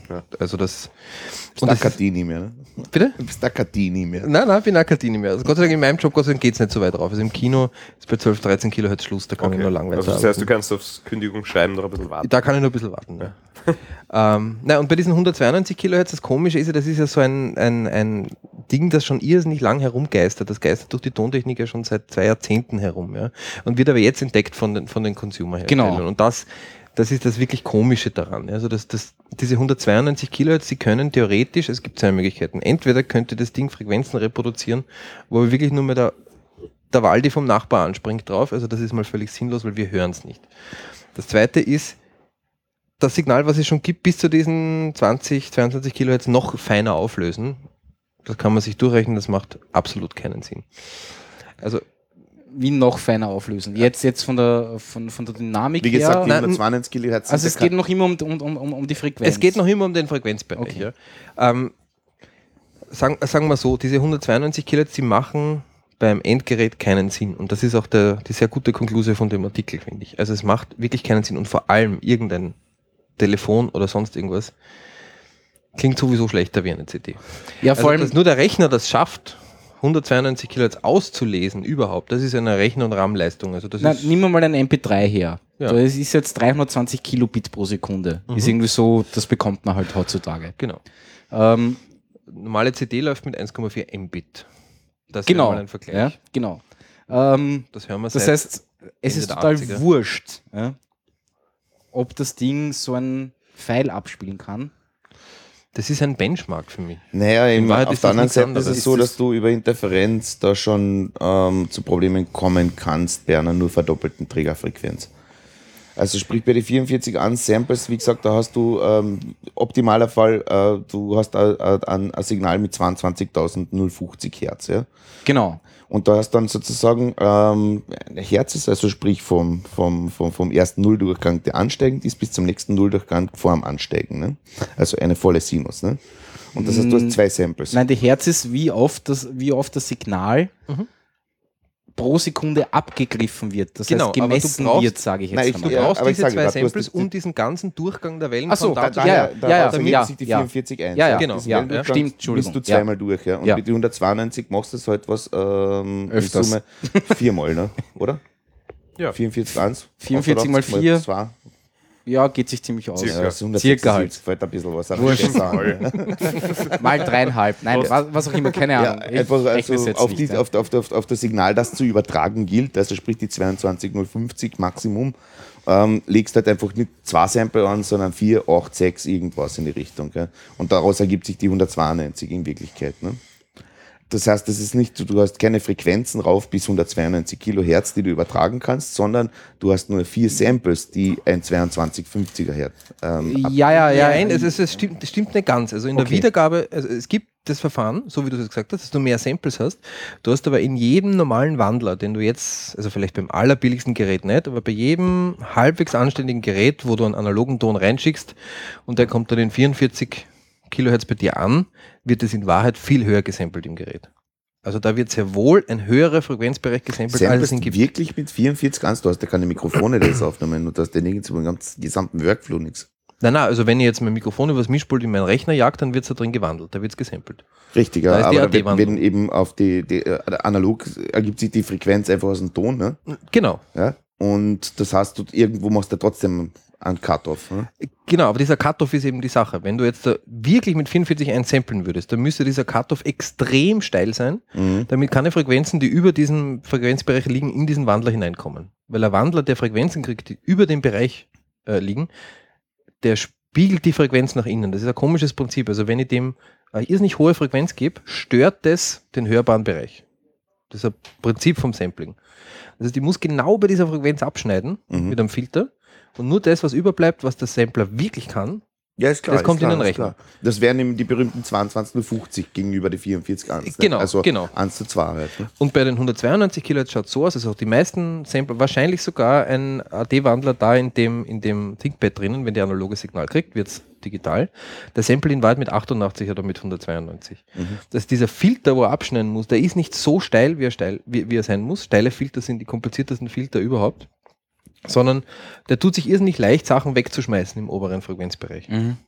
Ja. Also das. Bist Und das ist, Akadie nicht mehr, ne? bitte? Du bist Akadie nicht mehr. Nein, nein, ich bin Akadie nicht mehr. Also Gott sei Dank in meinem Job, Gott sei Dank geht es nicht so weit drauf. Also im Kino ist bei zwölf, dreizehn Kilohertz Schluss, da kann ich nur lang weiter. Also das heißt, du kannst aufs Kündigungsschreiben noch ein bisschen warten. Da kann ich nur ein bisschen warten. Ja. ähm, na, und bei diesen hundertzweiundneunzig Kilohertz, das Komische ist ja, das ist ja so ein, ein, ein Ding, das schon irrsinnig lang herumgeistert. Das geistert durch die Tontechnik ja schon seit zwei Jahrzehnten herum. Ja? Und wird aber jetzt entdeckt von den, von den Consumer-Herstellern. Genau. Und das, das ist das wirklich Komische daran. Also das, das, diese hundertzweiundneunzig Kilohertz, die können theoretisch, es gibt zwei Möglichkeiten. Entweder könnte das Ding Frequenzen reproduzieren, wo wirklich nur mehr der, der Waldi vom Nachbar anspringt drauf. Also das ist mal völlig sinnlos, weil wir hören es nicht. Das zweite ist, das Signal, was es schon gibt, bis zu diesen zwanzig, zweiundzwanzig Kilohertz noch feiner auflösen. Das kann man sich durchrechnen, das macht absolut keinen Sinn. Also Wie noch feiner auflösen. Jetzt, jetzt von der, von, von der Dynamik Wie gesagt, die her. hundertzweiundneunzig Kilohertz. Also sind es ja geht noch immer um, um, um, um die Frequenz. es geht noch immer um den Frequenzbereich. Okay. Ja. Ähm, sagen, sagen wir so, diese hundertzweiundneunzig Kilohertz, die machen beim Endgerät keinen Sinn. Und das ist auch der, die sehr gute Konklusion von dem Artikel, finde ich. Also es macht wirklich keinen Sinn. Und vor allem irgendein Telefon oder sonst irgendwas klingt sowieso schlechter wie eine C D. Ja, Also, vor allem, dass nur der Rechner das schafft, hundertzweiundneunzig Kilohertz auszulesen überhaupt, das ist eine Rechner- und RAM-Leistung. Also das na, ist, nimm mal ein M P drei her. Ja. Das ist jetzt dreihundertzwanzig Kilobit pro Sekunde. Mhm. Ist irgendwie so, das bekommt man halt heutzutage. genau. Ähm, Normale C D läuft mit eins Komma vier Mbit. Das genau. wäre mal ein Vergleich. Ja, genau. Ähm, Das hören wir das seit heißt, es Ende ist der total achtziger. wurscht, ja, ob das Ding so ein Pfeil abspielen kann. Das ist ein Benchmark für mich. Naja, In im, Wahrheit auf ist der das anderen nichts Seite anderes. ist es so, Ist dass das- du über Interferenz da schon ähm, zu Problemen kommen kannst bei einer nur verdoppelten Trägerfrequenz. Also sprich bei den vierundvierzig Unsamples, wie gesagt, da hast du ähm, optimaler Fall, äh, du hast ein, ein, ein Signal mit zweiundzwanzigtausendfünfzig Hertz. Ja? Genau. Und da hast dann sozusagen ähm, Hertz ist also sprich vom, vom, vom, vom ersten Nulldurchgang, der ansteigend ist, bis zum nächsten Nulldurchgang vor dem Ansteigen. Ne? Also eine volle Sinus. Ne? Und das heißt, du hast zwei Samples. Nein, die Herz ist, wie oft das, wie oft das Signal Mhm. pro Sekunde abgegriffen wird. Das Genau, heißt, aber du gemessen brauchst- wird, sage ich jetzt Nein, ich- Du einmal. Ja, brauchst aber ich diese sage zwei grad, du hast Samples, die- um diesen ganzen Durchgang der Wellen Ach so, von da da- zu ja, Daher, ja, daraus ja, ergibt ja, sich die ja. vierundvierzig Eins. Ja, ja, genau, Das ja, Weltdurchgang ja. Stimmt, bist Entschuldigung. du zweimal durch. Ja. Und Ja. mit die hundertzweiundneunzig machst du es halt was ähm, in Öfters. Summe viermal, ne? oder? Ja. vierundvierzig eins. vierundvierzig mal vier. zwei. Ja, geht sich ziemlich aus. Circa. Ja, das ist Circa halt. hundertsechsundsiebzig, fällt ein bisschen was. aber Wurscht. ich sagen. Mal dreieinhalb. Nein, was, was auch immer, keine Ja, Ahnung. Ich einfach rechne es also jetzt auf, nicht, die, ja. auf, auf, auf, auf das Signal, das zu übertragen gilt, also sprich die zweiundzwanzig null fünfzig Maximum, ähm, legst halt einfach nicht zwei Sample an, sondern vier, acht, sechs, irgendwas in die Richtung. Gell? Und daraus ergibt sich die hundertzweiundneunzig in Wirklichkeit. Ne? Das heißt, das ist nicht, du hast keine Frequenzen rauf bis hundertzweiundneunzig Kilohertz, die du übertragen kannst, sondern du hast nur vier Samples, die ein zweiundzwanzig fünfziger Hertz ähm, ab- Ja, ja, ja. Nein, es, es, es, stimmt, es stimmt nicht ganz. Also in der Okay. Wiedergabe, also es gibt das Verfahren, so wie du es gesagt hast, dass du mehr Samples hast. Du hast aber in jedem normalen Wandler, den du jetzt, also vielleicht beim allerbilligsten Gerät nicht, aber bei jedem halbwegs anständigen Gerät, wo du einen analogen Ton reinschickst und der kommt dann in vierundvierzig Kilohertz bei dir an, wird es in Wahrheit viel höher gesampelt im Gerät. Also da wird sehr wohl ein höherer Frequenzbereich gesampelt, als es Samplest ihn gibt. wirklich mit vierundvierzig eins, du hast ja keine Mikrofone, die das aufnehmen und du hast ja nirgends über den ganzen gesamten Workflow nichts. Nein, nein, also wenn ich jetzt mein Mikrofon übers Mischpult in meinen Rechner jagt, dann wird es da drin gewandelt, da wird es gesampelt. Richtig, Da ja, ist die aber wenn, A D-Wandlung. wenn eben auf die, die äh, analog ergibt sich die Frequenz einfach aus dem Ton, ne? Genau. Ja? Und das heißt, du irgendwo machst du trotzdem einen Cut-Off. Ne? Genau, aber dieser Cut-Off ist eben die Sache. Wenn du jetzt da wirklich mit vierundvierzig eins samplen würdest, dann müsste dieser Cut-Off extrem steil sein, Mhm. damit keine Frequenzen, die über diesen Frequenzbereich liegen, in diesen Wandler hineinkommen. Weil ein Wandler, der Frequenzen kriegt, die über dem Bereich äh, liegen, der spiegelt die Frequenz nach innen. Das ist ein komisches Prinzip. Also wenn ich dem eine irrsinnig hohe Frequenz gebe, stört das den hörbaren Bereich. Das ist ein Prinzip vom Sampling. Das heißt, ich muss genau bei dieser Frequenz abschneiden Mhm. mit einem Filter und nur das, was überbleibt, was der Sampler wirklich kann, Ja, ist klar. Das ist kommt klar, in den ist Rechner. klar. Das wären eben die berühmten zweiundzwanzig null fünfzig gegenüber die vierundvierzig eins. Genau, Also genau. eins zu zwei halt. Ne? Und bei den hundertzweiundneunzig Kilohertz schaut es so aus, also auch die meisten Sampler, wahrscheinlich sogar ein A D-Wandler da in dem, in dem ThinkPad drinnen, wenn der analoge Signal kriegt, wird es digital. Der Sample in Wahrheit mit achtundachtzig oder mit hundertzweiundneunzig. Mhm. Dass dieser Filter, wo er abschneiden muss, der ist nicht so steil, wie er, steil, wie, wie er sein muss. Steile Filter sind die kompliziertesten Filter überhaupt. Sondern der tut sich irrsinnig leicht, Sachen wegzuschmeißen im oberen Frequenzbereich. Mhm.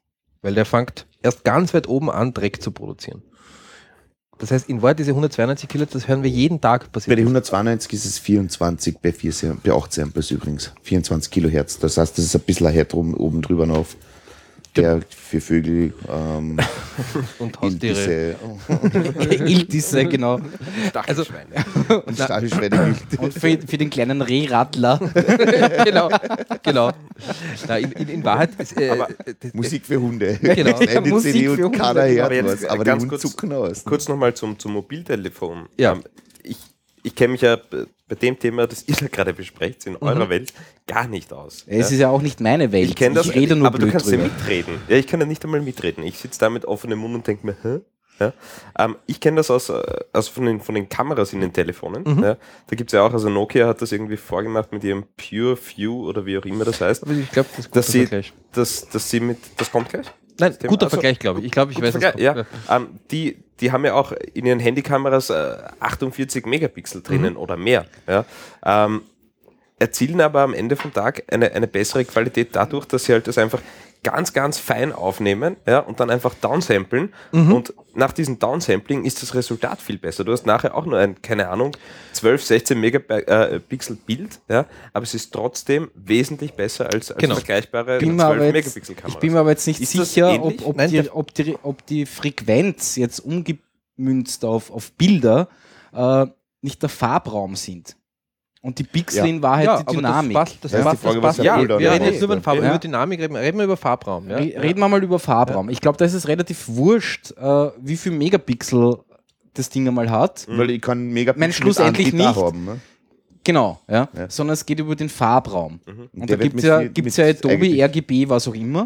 weil der fängt erst ganz weit oben an, Dreck zu produzieren. Das heißt, in Wahrheit diese hundertzweiundneunzig Kilohertz, das hören wir jeden Tag Bei passieren. den hundertzweiundneunzig ist es vierundzwanzig bei, vier, Sam- bei acht Samples übrigens. vierundzwanzig Kilohertz. Das heißt, das ist ein bisschen ein Herd oben, oben drüber noch. Der für Vögel, ähm, Und Haustiere. Iltisse Iltisse, genau. Also, und Stachelschweine. Und für, für den kleinen Rehradler. genau, genau. Na, in, in, in Wahrheit ist, äh, Aber das- Musik für Hunde. Genau. Kleine Musik C D für und Hunde. keiner hört Aber jetzt was, aber die ganz Hunde kurz- zucken aus. Kurz nochmal zum, zum Mobiltelefon. Ja. Ähm, ich ich kenne mich ja b- bei dem Thema, das ihr da gerade besprecht, in eurer Welt gar nicht aus. Es ist ja auch nicht meine Welt. Ich kenne das, ich rede nur aber du blöd kannst drüber. ja mitreden. Ja, ich kann ja nicht einmal mitreden. Ich sitze da mit offenem Mund und denke mir, hä? Ja? Ähm, ich kenne das aus, äh, also von, den, von den Kameras in den Telefonen. Mhm. Ja? Da gibt es ja auch, also Nokia hat das irgendwie vorgemacht mit ihrem Pure View oder wie auch immer das heißt. aber ich glaube, das ist ein Dass guter sie, Vergleich. dass, dass sie mit, das kommt gleich? Nein, Thema- guter also- Vergleich, glaube ich. Ich glaube, ich Guter weiß es. Vergleich, ja. Ähm, die, die haben ja auch in ihren Handykameras äh, achtundvierzig Megapixel drinnen oder mehr. Ja. Ähm, erzielen aber am Ende vom Tag eine, eine bessere Qualität dadurch, dass sie halt das einfach ganz, ganz fein aufnehmen, ja, und dann einfach downsamplen. Und nach diesem Downsampling ist das Resultat viel besser. Du hast nachher auch nur ein, keine Ahnung, zwölf, sechzehn Megapixel Bild, ja, aber es ist trotzdem wesentlich besser als, als Genau. vergleichbare bin mir aber zwölf jetzt, Megapixel Kamera. ich bin mir aber jetzt nicht Ist das sicher, ähnlich? ob, ob, Nein, die, der- ob, die, ob die Frequenz jetzt umgemünzt auf, auf Bilder äh, nicht der Farbraum sind. Und die Pixel Ja. in Wahrheit ja, die aber Dynamik. Das, passt, das Ja, ist passt, die Frage, das was passt. der Ja, Bilder wir da reden ist. jetzt nur über, den Farb, Ja. über Dynamik, reden, reden wir über Farbraum. Ja? Re- Reden wir mal über Farbraum. Ich glaube, da ist es relativ wurscht, äh, wie viel Megapixel das Ding einmal hat. Weil ich kann Megapixel Mein, schlussendlich mit einem nicht. haben. Ne? Genau, ja. Ja. Sondern es geht über den Farbraum. Und, Und da der wird gibt es mit ja, viel- gibt's mit ja Adobe, eigentlich- R G B, was auch immer.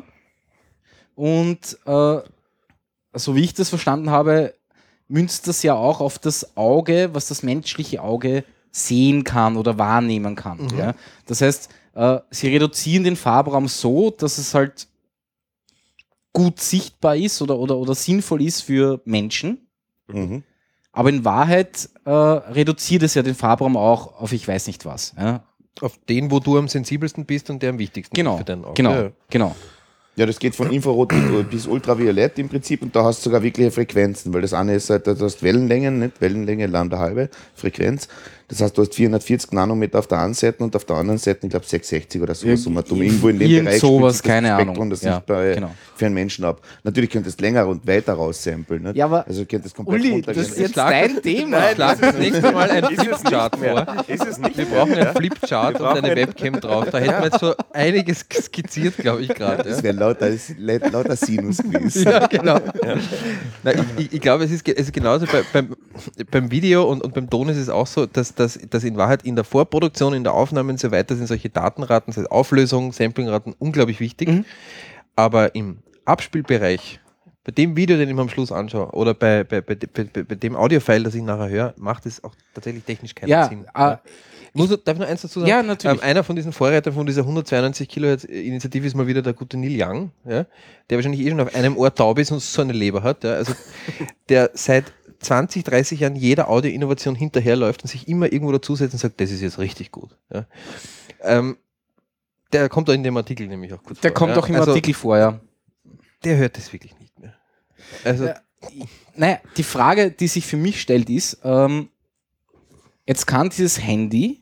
Und äh, so wie ich das verstanden habe, münzt das ja auch auf das Auge, was das menschliche Auge sehen kann oder wahrnehmen kann. Mhm. Ja? Das heißt, äh, sie reduzieren den Farbraum so, dass es halt gut sichtbar ist oder, oder, oder sinnvoll ist für Menschen. Mhm. Aber in Wahrheit äh, reduziert es ja den Farbraum auch auf ich weiß nicht was. Ja? Auf den, wo du am sensibelsten bist und der am wichtigsten Genau, ist für dein Auge. genau, Ja. genau. Ja, das geht von Infrarot bis Ultraviolett im Prinzip und da hast du sogar wirkliche Frequenzen, weil das eine ist halt, du hast Wellenlängen, nicht Wellenlänge, Lambda halbe, Frequenz. Das heißt, du hast vierhundertvierzig Nanometer auf der einen Seite und auf der anderen Seite, ich glaube, sechshundertsechzig oder so. Irg- so um irgendwo in dem irgend Bereich sowas, spielt sich das keine Spektrum Ahnung. das Ja, sichtbare genau. für einen Menschen ab. Natürlich könntest du länger und weiter raussamplen. Nicht? Ja, aber also du könntest komplett Uli, runtergehen. das ist jetzt Schlag- dein Thema. Nein, Schlag das nächste Mal einen Ist es nicht Flipchart mehr. vor. Ist es nicht Wir mehr, brauchen ja? einen Flipchart Wir und brauchen eine einen- Webcam drauf. Da hätten wir jetzt schon einiges skizziert, glaube ich, gerade. Das Ja. wäre lauter, das ist le- lauter Sinus gewesen. Ja, genau. Na, ich, ich, ich glaube, es ist, ge- es ist genauso bei, beim, beim Video und, und beim Ton ist es auch so, dass, dass, dass in Wahrheit in der Vorproduktion, in der Aufnahme und so weiter sind solche Datenraten, das heißt Auflösung, Samplingraten unglaublich wichtig. Mhm. Aber im Abspielbereich, bei dem Video, den ich mir am Schluss anschaue, oder bei, bei, bei, bei, bei dem Audiofile, das ich nachher höre, macht es auch tatsächlich technisch keinen Ja, Sinn. äh, Muss, darf ich noch eins dazu sagen? Ja, natürlich. Ähm, einer von diesen Vorreitern von dieser hundertzweiundneunzig Kilohertz Initiative ist mal wieder der gute Neil Young, ja, der wahrscheinlich eh schon auf einem Ohr taub ist und so eine Leber hat. Ja, also der seit zwanzig, dreißig Jahren jeder Audio-Innovation hinterherläuft und sich immer irgendwo dazusetzt und sagt, das ist jetzt richtig gut. Ja. Ähm, der kommt da in dem Artikel nämlich auch gut Der vor. kommt ja. auch im also, Artikel vor, ja. Der hört das wirklich nicht mehr. Also, Ja. Naja, die Frage, die sich für mich stellt, ist, ähm, jetzt kann dieses Handy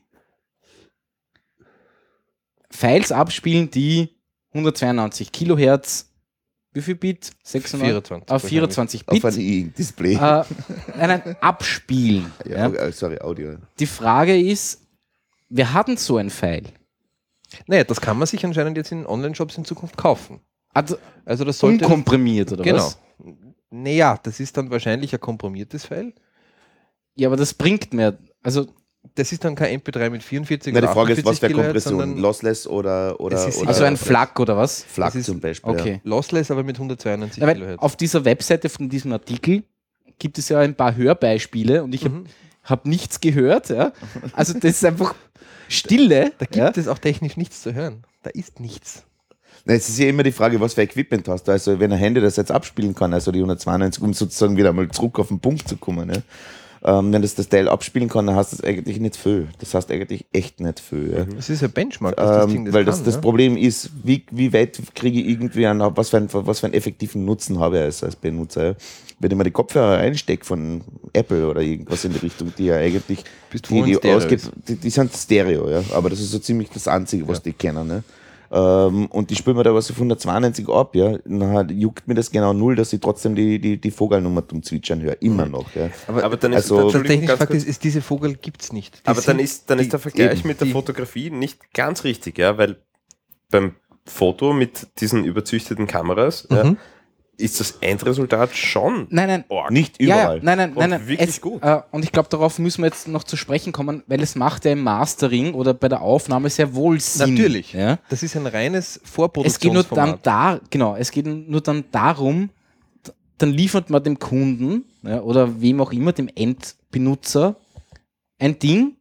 Files abspielen, die hundertzweiundneunzig Kilohertz, wie viel Bit? sechshundert? vierundzwanzig. Auf vierundzwanzig Auf Bit. ein I-Display. Äh, nein, nein, abspielen. ja, Ja. äh, sorry, Audio. Die Frage ist, wir hatten so ein File. Naja, das kann man sich anscheinend jetzt in Online-Shops in Zukunft kaufen. Also Also das sollte... unkomprimiert, oder Genau. was? Naja, das ist dann wahrscheinlich ein komprimiertes File. Ja, aber das bringt mehr. Also, Das ist dann kein M P drei mit vierundvierzig Na, die oder Frage ist, was achtundvierzig für Kilohertz, Kompression? sondern Lossless oder, oder, Es ist oder also ein FLAC oder was? FLAC Das ist- zum Beispiel. Okay. lossless, aber mit hundertzweiundneunzig Ja, weil Kilohertz. auf dieser Webseite von diesem Artikel gibt es ja ein paar Hörbeispiele und ich habe Mhm. hab nichts gehört. Ja? Also das ist einfach Stille. Da gibt ja? es auch technisch nichts zu hören. Da ist nichts. Na, es ist ja immer die Frage, was für Equipment hast du. Also wenn ein Handy das jetzt abspielen kann, also die hundertzweiundneunzig, um sozusagen wieder mal zurück auf den Punkt zu kommen. Ne? Ähm, wenn das das Teil abspielen kann, dann heißt das eigentlich nicht viel. Das heißt eigentlich echt nicht viel. Ja. Das ist ein Benchmark, dass das Ähm, Ding das weil kann, das, das ja? Problem ist, wie, wie weit kriege ich irgendwie einen, was für, einen, was für einen effektiven Nutzen habe ich als, als Benutzer. Ja. Wenn ich mir die Kopfhörer einstecke von Apple oder irgendwas in die Richtung, die ja eigentlich Bist die, wohl die, Stereo ausgeht, ist. die, die sind Stereo, ja. Aber das ist so ziemlich das Einzige, was die kennen. Ne? Ähm, und die spielen mir da was auf hundertzweiundneunzig ab, ja. Dann juckt mir das genau null, dass ich trotzdem die, die, die Vogelnummer zum Zwitschern höre. Immer noch. Ja. Aber dann ist Also- dann- Der Entschuldigung, technische ganz Fakt kurz. ist, ist, diese Vogel gibt es nicht. Die Aber dann sind- ist, dann die- ist der Vergleich eben, mit der die- Fotografie nicht ganz richtig, ja, weil beim Foto mit diesen überzüchteten Kameras ja, Mhm. ist das Endresultat schon Nein, nein. arg. Nicht Ja, überall. ja, nein, nein, Und nein, nein. wirklich es, gut. Äh, und ich glaube, darauf müssen wir jetzt noch zu sprechen kommen, weil es macht ja im Mastering oder bei der Aufnahme sehr wohl Sinn. Natürlich. Ja? Das ist ein reines Es geht nur dann Vorproduktionsformat. da, genau, es geht nur dann darum, d- dann liefert man dem Kunden ja, oder wem auch immer, dem Endbenutzer, ein Ding,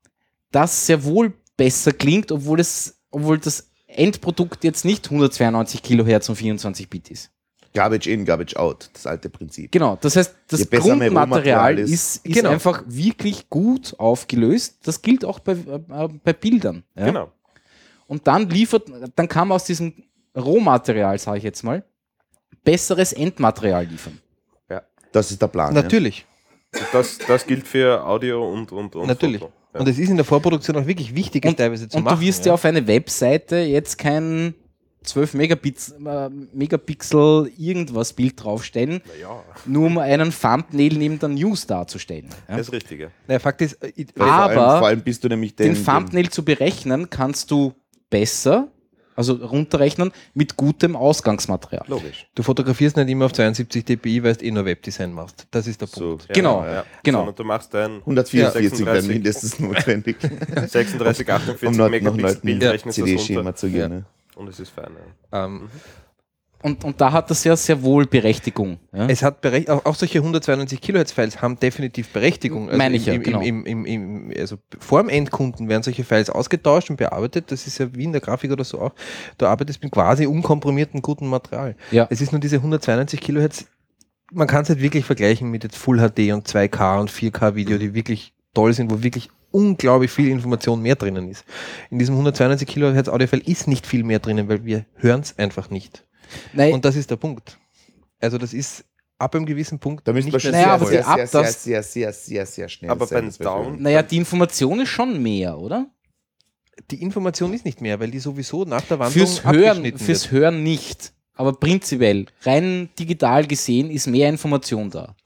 das sehr wohl besser klingt, obwohl es, obwohl das Endprodukt jetzt nicht hundertzweiundneunzig Kilohertz und vierundzwanzig Bit ist. Garbage in, Garbage out, das alte Prinzip. Genau, das heißt, das Je besser mein Grundmaterial Rohmaterial ist- ist, ist Genau. einfach wirklich gut aufgelöst. Das gilt auch bei, äh, bei Bildern. Ja? Genau. Und dann liefert, dann kann man aus diesem Rohmaterial, sage ich jetzt mal, besseres Endmaterial liefern. Das ist der Plan. Natürlich, Und Das, das gilt für Audio und, und, und natürlich. Foto. Ja. Und es ist in der Vorproduktion auch wirklich wichtig, es Und, teilweise zu und machen. du wirst ja. auf eine Webseite jetzt kein zwölf Megapix, äh, Megapixel irgendwas Bild draufstellen, Naja, nur um einen Thumbnail neben der News darzustellen. Ja? das ist richtig. Ja. Naja, Fakt ist, äh, ich- Ja. Vor allem, Aber vor allem bist du nämlich den, den Thumbnail zu berechnen, kannst du besser, also runterrechnen, mit gutem Ausgangsmaterial. Logisch. du fotografierst nicht immer auf zweiundsiebzig dpi, weil du eh nur Webdesign machst. Das ist der So, Punkt. Ja, Genau, ja. genau. Sondern du machst ein hundertvierundvierzig wären sechsunddreißig mindestens notwendig, sechsunddreißig, um achtundvierzig noch, noch Megapixel Bild, ein rechnest das C D-Schema runter zu gehen. Ja. Ne? und es ist fein. Ja. Ähm, Und, und da hat das ja sehr wohl Berechtigung. Ja? Es hat Berech auch, auch solche hundertzweiundneunzig Kilohertz-Files haben definitiv Berechtigung. Also Meine ich ja, im, genau. im, im, im, im, also vor dem Endkunden werden solche Files ausgetauscht und bearbeitet. Das ist ja wie in der Grafik oder so auch. Du arbeitest mit quasi unkomprimiertem guten Material. Ja. Es ist nur diese hundertzweiundneunzig Kilohertz. Man kann es nicht wirklich vergleichen mit jetzt Full H D und zwei K und vier K Video, die wirklich toll sind, wo wirklich unglaublich viel Information mehr drinnen ist. In diesem hundertzweiundneunzig Kilohertz Audiofile ist nicht viel mehr drinnen, weil wir hören es einfach nicht. Nein, Und das ist der Punkt. Also das ist ab einem gewissen Punkt Da müsste man nicht schon mehr Naja, sehr, aber sehr, die Ab- sehr, sehr, das- sehr, sehr, sehr, sehr schnell Aber sein. beim das wäre Down- schön. naja, die Information ist schon mehr, oder? Die Information ist nicht mehr, weil die sowieso nach der Wandlung Fürs Hören, abgeschnitten fürs wird. Hören nicht. Aber prinzipiell, rein digital gesehen, ist mehr Information da.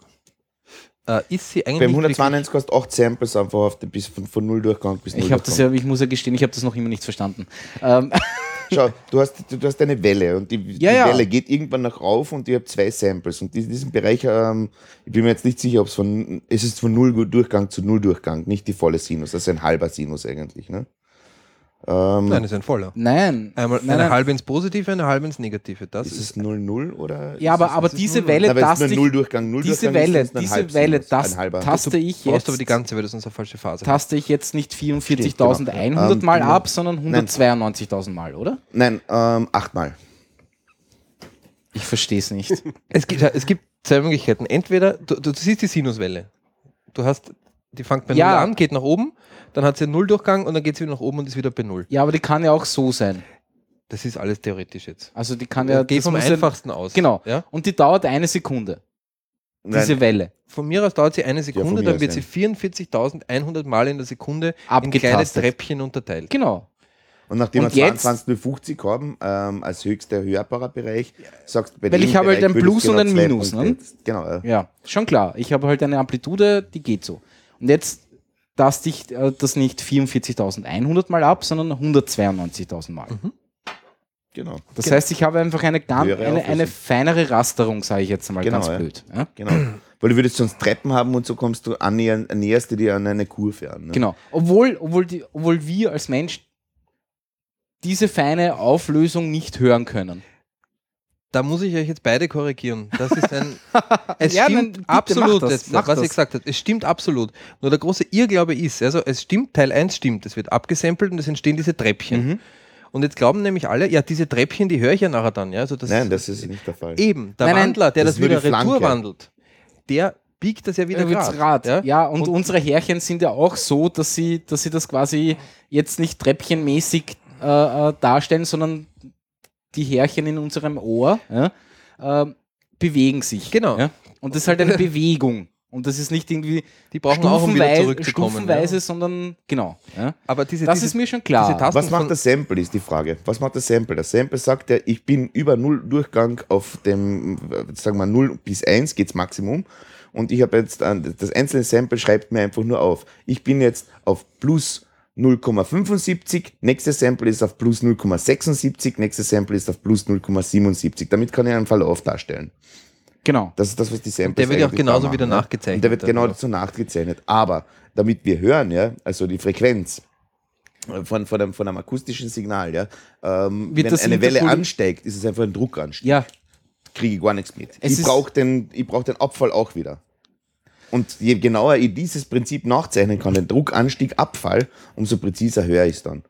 Äh, ist sie eigentlich Beim wirklich- hundertzweiundneunzig hast du acht Samples einfach auf den, bis von, von null Durchgang bis null Ich habe das Durchgang. ja, ich muss ja gestehen, ich habe das noch immer nicht verstanden. Ähm, Schau, du hast, du, du hast eine Welle und die, Ja, die ja. Welle geht irgendwann nach rauf und ich habe zwei Samples und in diesem Bereich, ähm, ich bin mir jetzt nicht sicher, ob es von, es ist von null Durchgang zu null Durchgang, nicht die volle Sinus, das ist ein halber Sinus eigentlich, ne? Ähm, Nein, das ist ein voller. nein. Einmal nein, eine nein. halbe ins Positive, eine halbe ins Negative. Das ist ist, es null null oder? Ja, ist aber, es, aber ist diese null. Welle na, wenn es taste nur ich, null Durchgang, null diese Durchgang Welle, ist, dann diese halb Welle, Sinus, das ein halber. taste ich du brauchst jetzt, aber die ganze, weil das unsere falsche Phase. taste ich jetzt nicht vierundvierzigtausendeinhundert Ähm, Mal genau. ab, sondern hundertzweiundneunzigtausend Mal, oder? Nein, ähm, achtmal. Ich verstehe es nicht. Es gibt, es gibt zwei Möglichkeiten. Entweder, du, du siehst die Sinuswelle. Du hast, die fängt bei Ja. null an, geht nach oben, dann hat sie einen Nulldurchgang und dann geht sie wieder nach oben und ist wieder bei null. Ja, aber die kann ja auch so sein. Das ist alles theoretisch jetzt. Also die kann ja. Geh das vom muss ja- einfachsten aus. Genau. Ja? Und die dauert eine Sekunde, Nein, diese Welle. Von mir aus dauert sie eine von Sekunde, mir dann aus, wird ja. sie vierundvierzigtausendeinhundert Mal in der Sekunde in kleine Abgetastet. Treppchen unterteilt. Genau. und nachdem Und wir jetzt- zweiundzwanzig null fünfzig haben, ähm, als höchster hörbarer Bereich, sagst du bei Weil dem ich habe halt Bereich ein würde ich Plus genau und ein zwei Minus, Punkte ne? jetzt- Genau, ja. Ja, schon klar. Ich habe halt eine Amplitude, die geht so. Und jetzt taste ich äh, das nicht vierundvierzigtausendeinhundert Mal ab, sondern hundertzweiundneunzigtausend Mal. genau. Das Genau. heißt, ich habe einfach eine, ganz, Höhere eine, eine Auflösung. feinere Rasterung, sage ich jetzt mal Genau, ganz ja. blöd. Ja? Genau. Weil du würdest sonst Treppen haben und so kommst du annähern, näherst du dir an eine Kurve an. Ne? Genau. Obwohl, obwohl, die, obwohl wir als Mensch diese feine Auflösung nicht hören können. Da muss ich euch jetzt beide korrigieren. Das ist ein. Es Ja, stimmt nein, bitte, absolut, mach das, jetzt, mach was das. ich gesagt habe. Es stimmt absolut. Nur der große Irrglaube ist, also es stimmt, Teil eins stimmt, es wird abgesampelt und es entstehen diese Treppchen. Mhm. Und jetzt glauben nämlich alle, ja, diese Treppchen, die höre ich ja nachher dann. Ja? Also das Nein, das ist nicht der Fall. Eben, der Nein, nein, Wandler, der das das, ist nur wieder die Flanke. retour wandelt, der biegt das ja wieder Ja, wird's Grad. Rad. Ja, ja und, und unsere Härchen sind ja auch so, dass sie, dass sie das quasi jetzt nicht treppchenmäßig äh, äh, darstellen, sondern die Härchen in unserem Ohr ja, äh, bewegen sich. Genau. Ja? Und das ist halt eine Bewegung. Und das ist nicht irgendwie Die brauchen auch, um wieder stufenweise, zurückzukommen. stufenweise Ja. sondern genau. Ja? Aber diese, Das diese, ist mir schon klar. diese Tasten Was macht von- das Sample, ist die Frage. Was macht das Sample? Das Sample sagt ja, ich bin über null Durchgang auf dem, sagen wir null bis eins geht's Maximum. Und ich habe jetzt, ein- das einzelne Sample schreibt mir einfach nur auf. Ich bin jetzt auf plus null Komma fünfundsiebzig, nächstes Sample ist auf plus null Komma sechsundsiebzig, nächstes Sample ist auf plus null Komma siebenundsiebzig. Damit kann ich einen Verlauf darstellen. Genau. Das ist das, was die Samples der wird ja auch eigentlich genauso da machen, wieder ja. nachgezeichnet Und der wird dann, genau ja. dazu nachgezeichnet. Aber damit wir hören, ja, also die Frequenz von, von, einem, von einem akustischen Signal, ja, ähm, Wird wenn das eine Welle Interpol- ansteigt, ist es einfach ein Druckanstieg. Ja, Kriege ich gar nichts mit. Es Ich ist- brauche den, ich brauch den Abfall auch wieder. Und je genauer ich dieses Prinzip nachzeichnen kann, den Druckanstieg, Abfall, umso präziser höre ich es dann.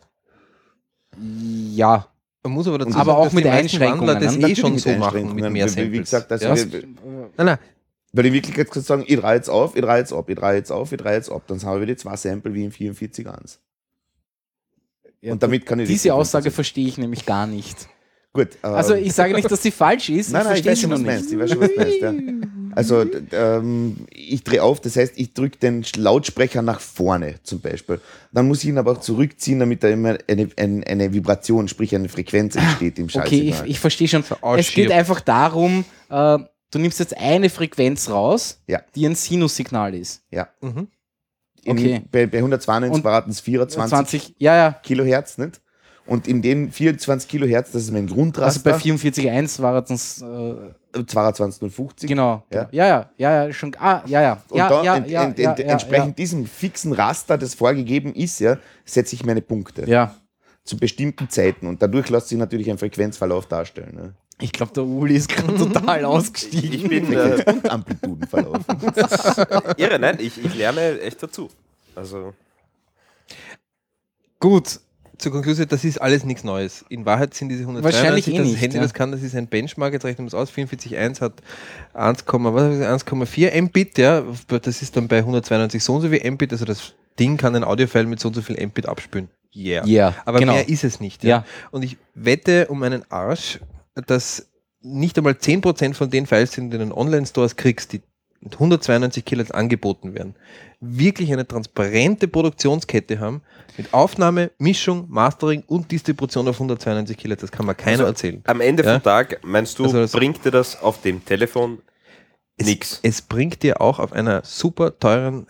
ja. Man muss aber dazu Aber sagen, auch dass mit die meisten Einschränkungen, Wandler das ne? eh Natürlich schon mit so machen, mit Einschränkungen. mehr Wie- Samples. Wie gesagt, also ja? wir, Nein, nein, weil in Wirklichkeit kannst du sagen, ich drehe jetzt auf, ich drehe jetzt ab, ich drehe jetzt auf, ich drehe jetzt ab. Dann haben wir die zwei Sample wie in vierundvierzig eins. Und damit kann ich die Diese Frequenz Aussage erzeugen. verstehe ich nämlich gar nicht. Gut. ähm, Also ich sage nicht, dass sie falsch ist, Nein, nein, ich ich weiß verstehe sie schon, noch was du meinst. nicht. Ich weiß schon, was du meinst, ja. Also, d- ähm, ich drehe auf, das heißt, ich drücke den Lautsprecher nach vorne zum Beispiel. Dann muss ich ihn aber auch zurückziehen, damit da immer eine, eine, eine Vibration, sprich eine Frequenz entsteht im Okay, Schallsignal. ich, ich verstehe schon. Es ausschiebt. geht einfach darum, äh, du nimmst jetzt eine Frequenz raus, Ja. die ein Sinussignal ist. ja. Mhm. In, okay. Bei, bei hundertzweiundneunzig Und waren es vierundzwanzig zwanzig, ja, ja. Kilohertz, nicht? Und in den vierundzwanzig Kilohertz, das ist mein Also Grundraster, bei vierundvierzig Komma eins war es äh, zweiundzwanzig null fünfzig. genau. Ja. Ja, ja, ja, ja, schon. Ah, ja, ja. Und ja, da ja, ent, ja, ent, ja, ent, ja, entsprechend diesem fixen Raster, das vorgegeben ist, ja, setze ich meine Punkte Ja. zu bestimmten Zeiten. Und dadurch lässt sich natürlich ein Frequenzverlauf darstellen. Ne? Ich glaube, der Uli ist gerade total ausgestiegen. Ich bin äh, Und Amplitudenverlauf. irre, nein, ich, ich lerne echt dazu. Also, Gut. zur Konklusion, das ist alles nichts Neues. In Wahrheit sind diese Wahrscheinlich hundertzweiundneunzig, eh das nicht, Handy, ja. das kann, das ist ein Benchmark, jetzt rechnen wir es aus, vierundvierzig Komma eins hat eins, was ist das, eins Komma vier Mbit, ja, das ist dann bei hundertzweiundneunzig so und so viel Mbit, also das Ding kann ein Audiofile mit so und so viel Mbit abspülen. Yeah. Ja, Aber genau. mehr ist es nicht. Ja. Ja. Und ich wette um einen Arsch, dass nicht einmal zehn Prozent von den Files, die du in den Online-Stores kriegst, die mit hundertzweiundneunzig Kilohertz angeboten werden, wirklich eine transparente Produktionskette haben, mit Aufnahme, Mischung, Mastering und Distribution auf hundertzweiundneunzig Kilohertz. Das kann mir keiner Also, erzählen. am Ende Ja. vom Tag, meinst du, Also das- bringt dir das auf dem Telefon Es, nix? es bringt dir auch auf einer super teuren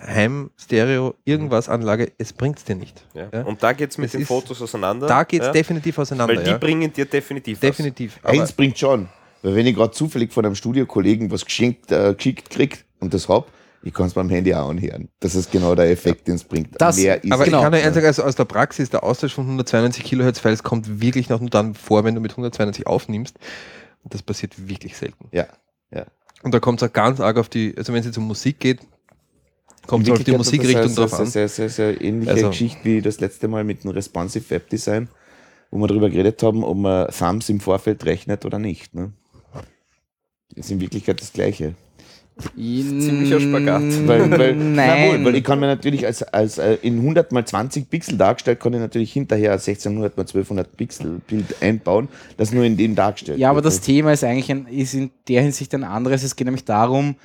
Heim-Stereo-Irgendwas-Anlage, es bringt es dir nicht. Ja. Ja. Und da geht es mit Es den ist- Fotos auseinander. Da geht es ja? definitiv auseinander. Weil die ja. bringen dir definitiv was. Definitiv. Aber Eins bringt schon. Weil wenn ich gerade zufällig von einem Studiokollegen was geschenkt, äh, geschickt kriege und das hab, ich kann es beim Handy auch anhören. Das ist genau der Effekt, den es bringt. Das- Mehr ist Aber Genau. ich kann euch eins sagen, also aus der Praxis, der Austausch von hundertzweiundneunzig Kilohertz Files kommt wirklich noch nur dann vor, wenn du mit hundertzweiundneunzig aufnimmst. Und das passiert wirklich selten. Ja, ja. Und da kommt es auch ganz arg auf die, also wenn es jetzt um Musik geht, kommt es In auf die Wirklichkeit Musikrichtung ist das drauf eine an. sehr, sehr, sehr, sehr ähnliche Also- Geschichte wie das letzte Mal mit dem Responsive Web Design, wo wir darüber geredet haben, ob man Thumbs im Vorfeld rechnet oder nicht. Ne? Das ist in Wirklichkeit das Gleiche. ziemlicher Spagat. Weil, weil, Nein. Jawohl, weil ich kann mir natürlich als, als äh, in hundert mal zwanzig Pixel dargestellt, kann ich natürlich hinterher ein sechzehnhundert mal zwölfhundert Pixel Bild einbauen, das nur in dem dargestellt Ja, aber wird. das Thema ist eigentlich ein, ist in der Hinsicht ein anderes. Es geht nämlich darum,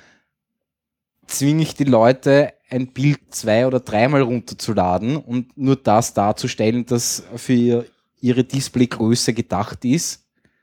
zwinge ich die Leute, ein Bild zwei- oder dreimal runterzuladen und nur das darzustellen, das für ihr, ihre Displaygröße gedacht ist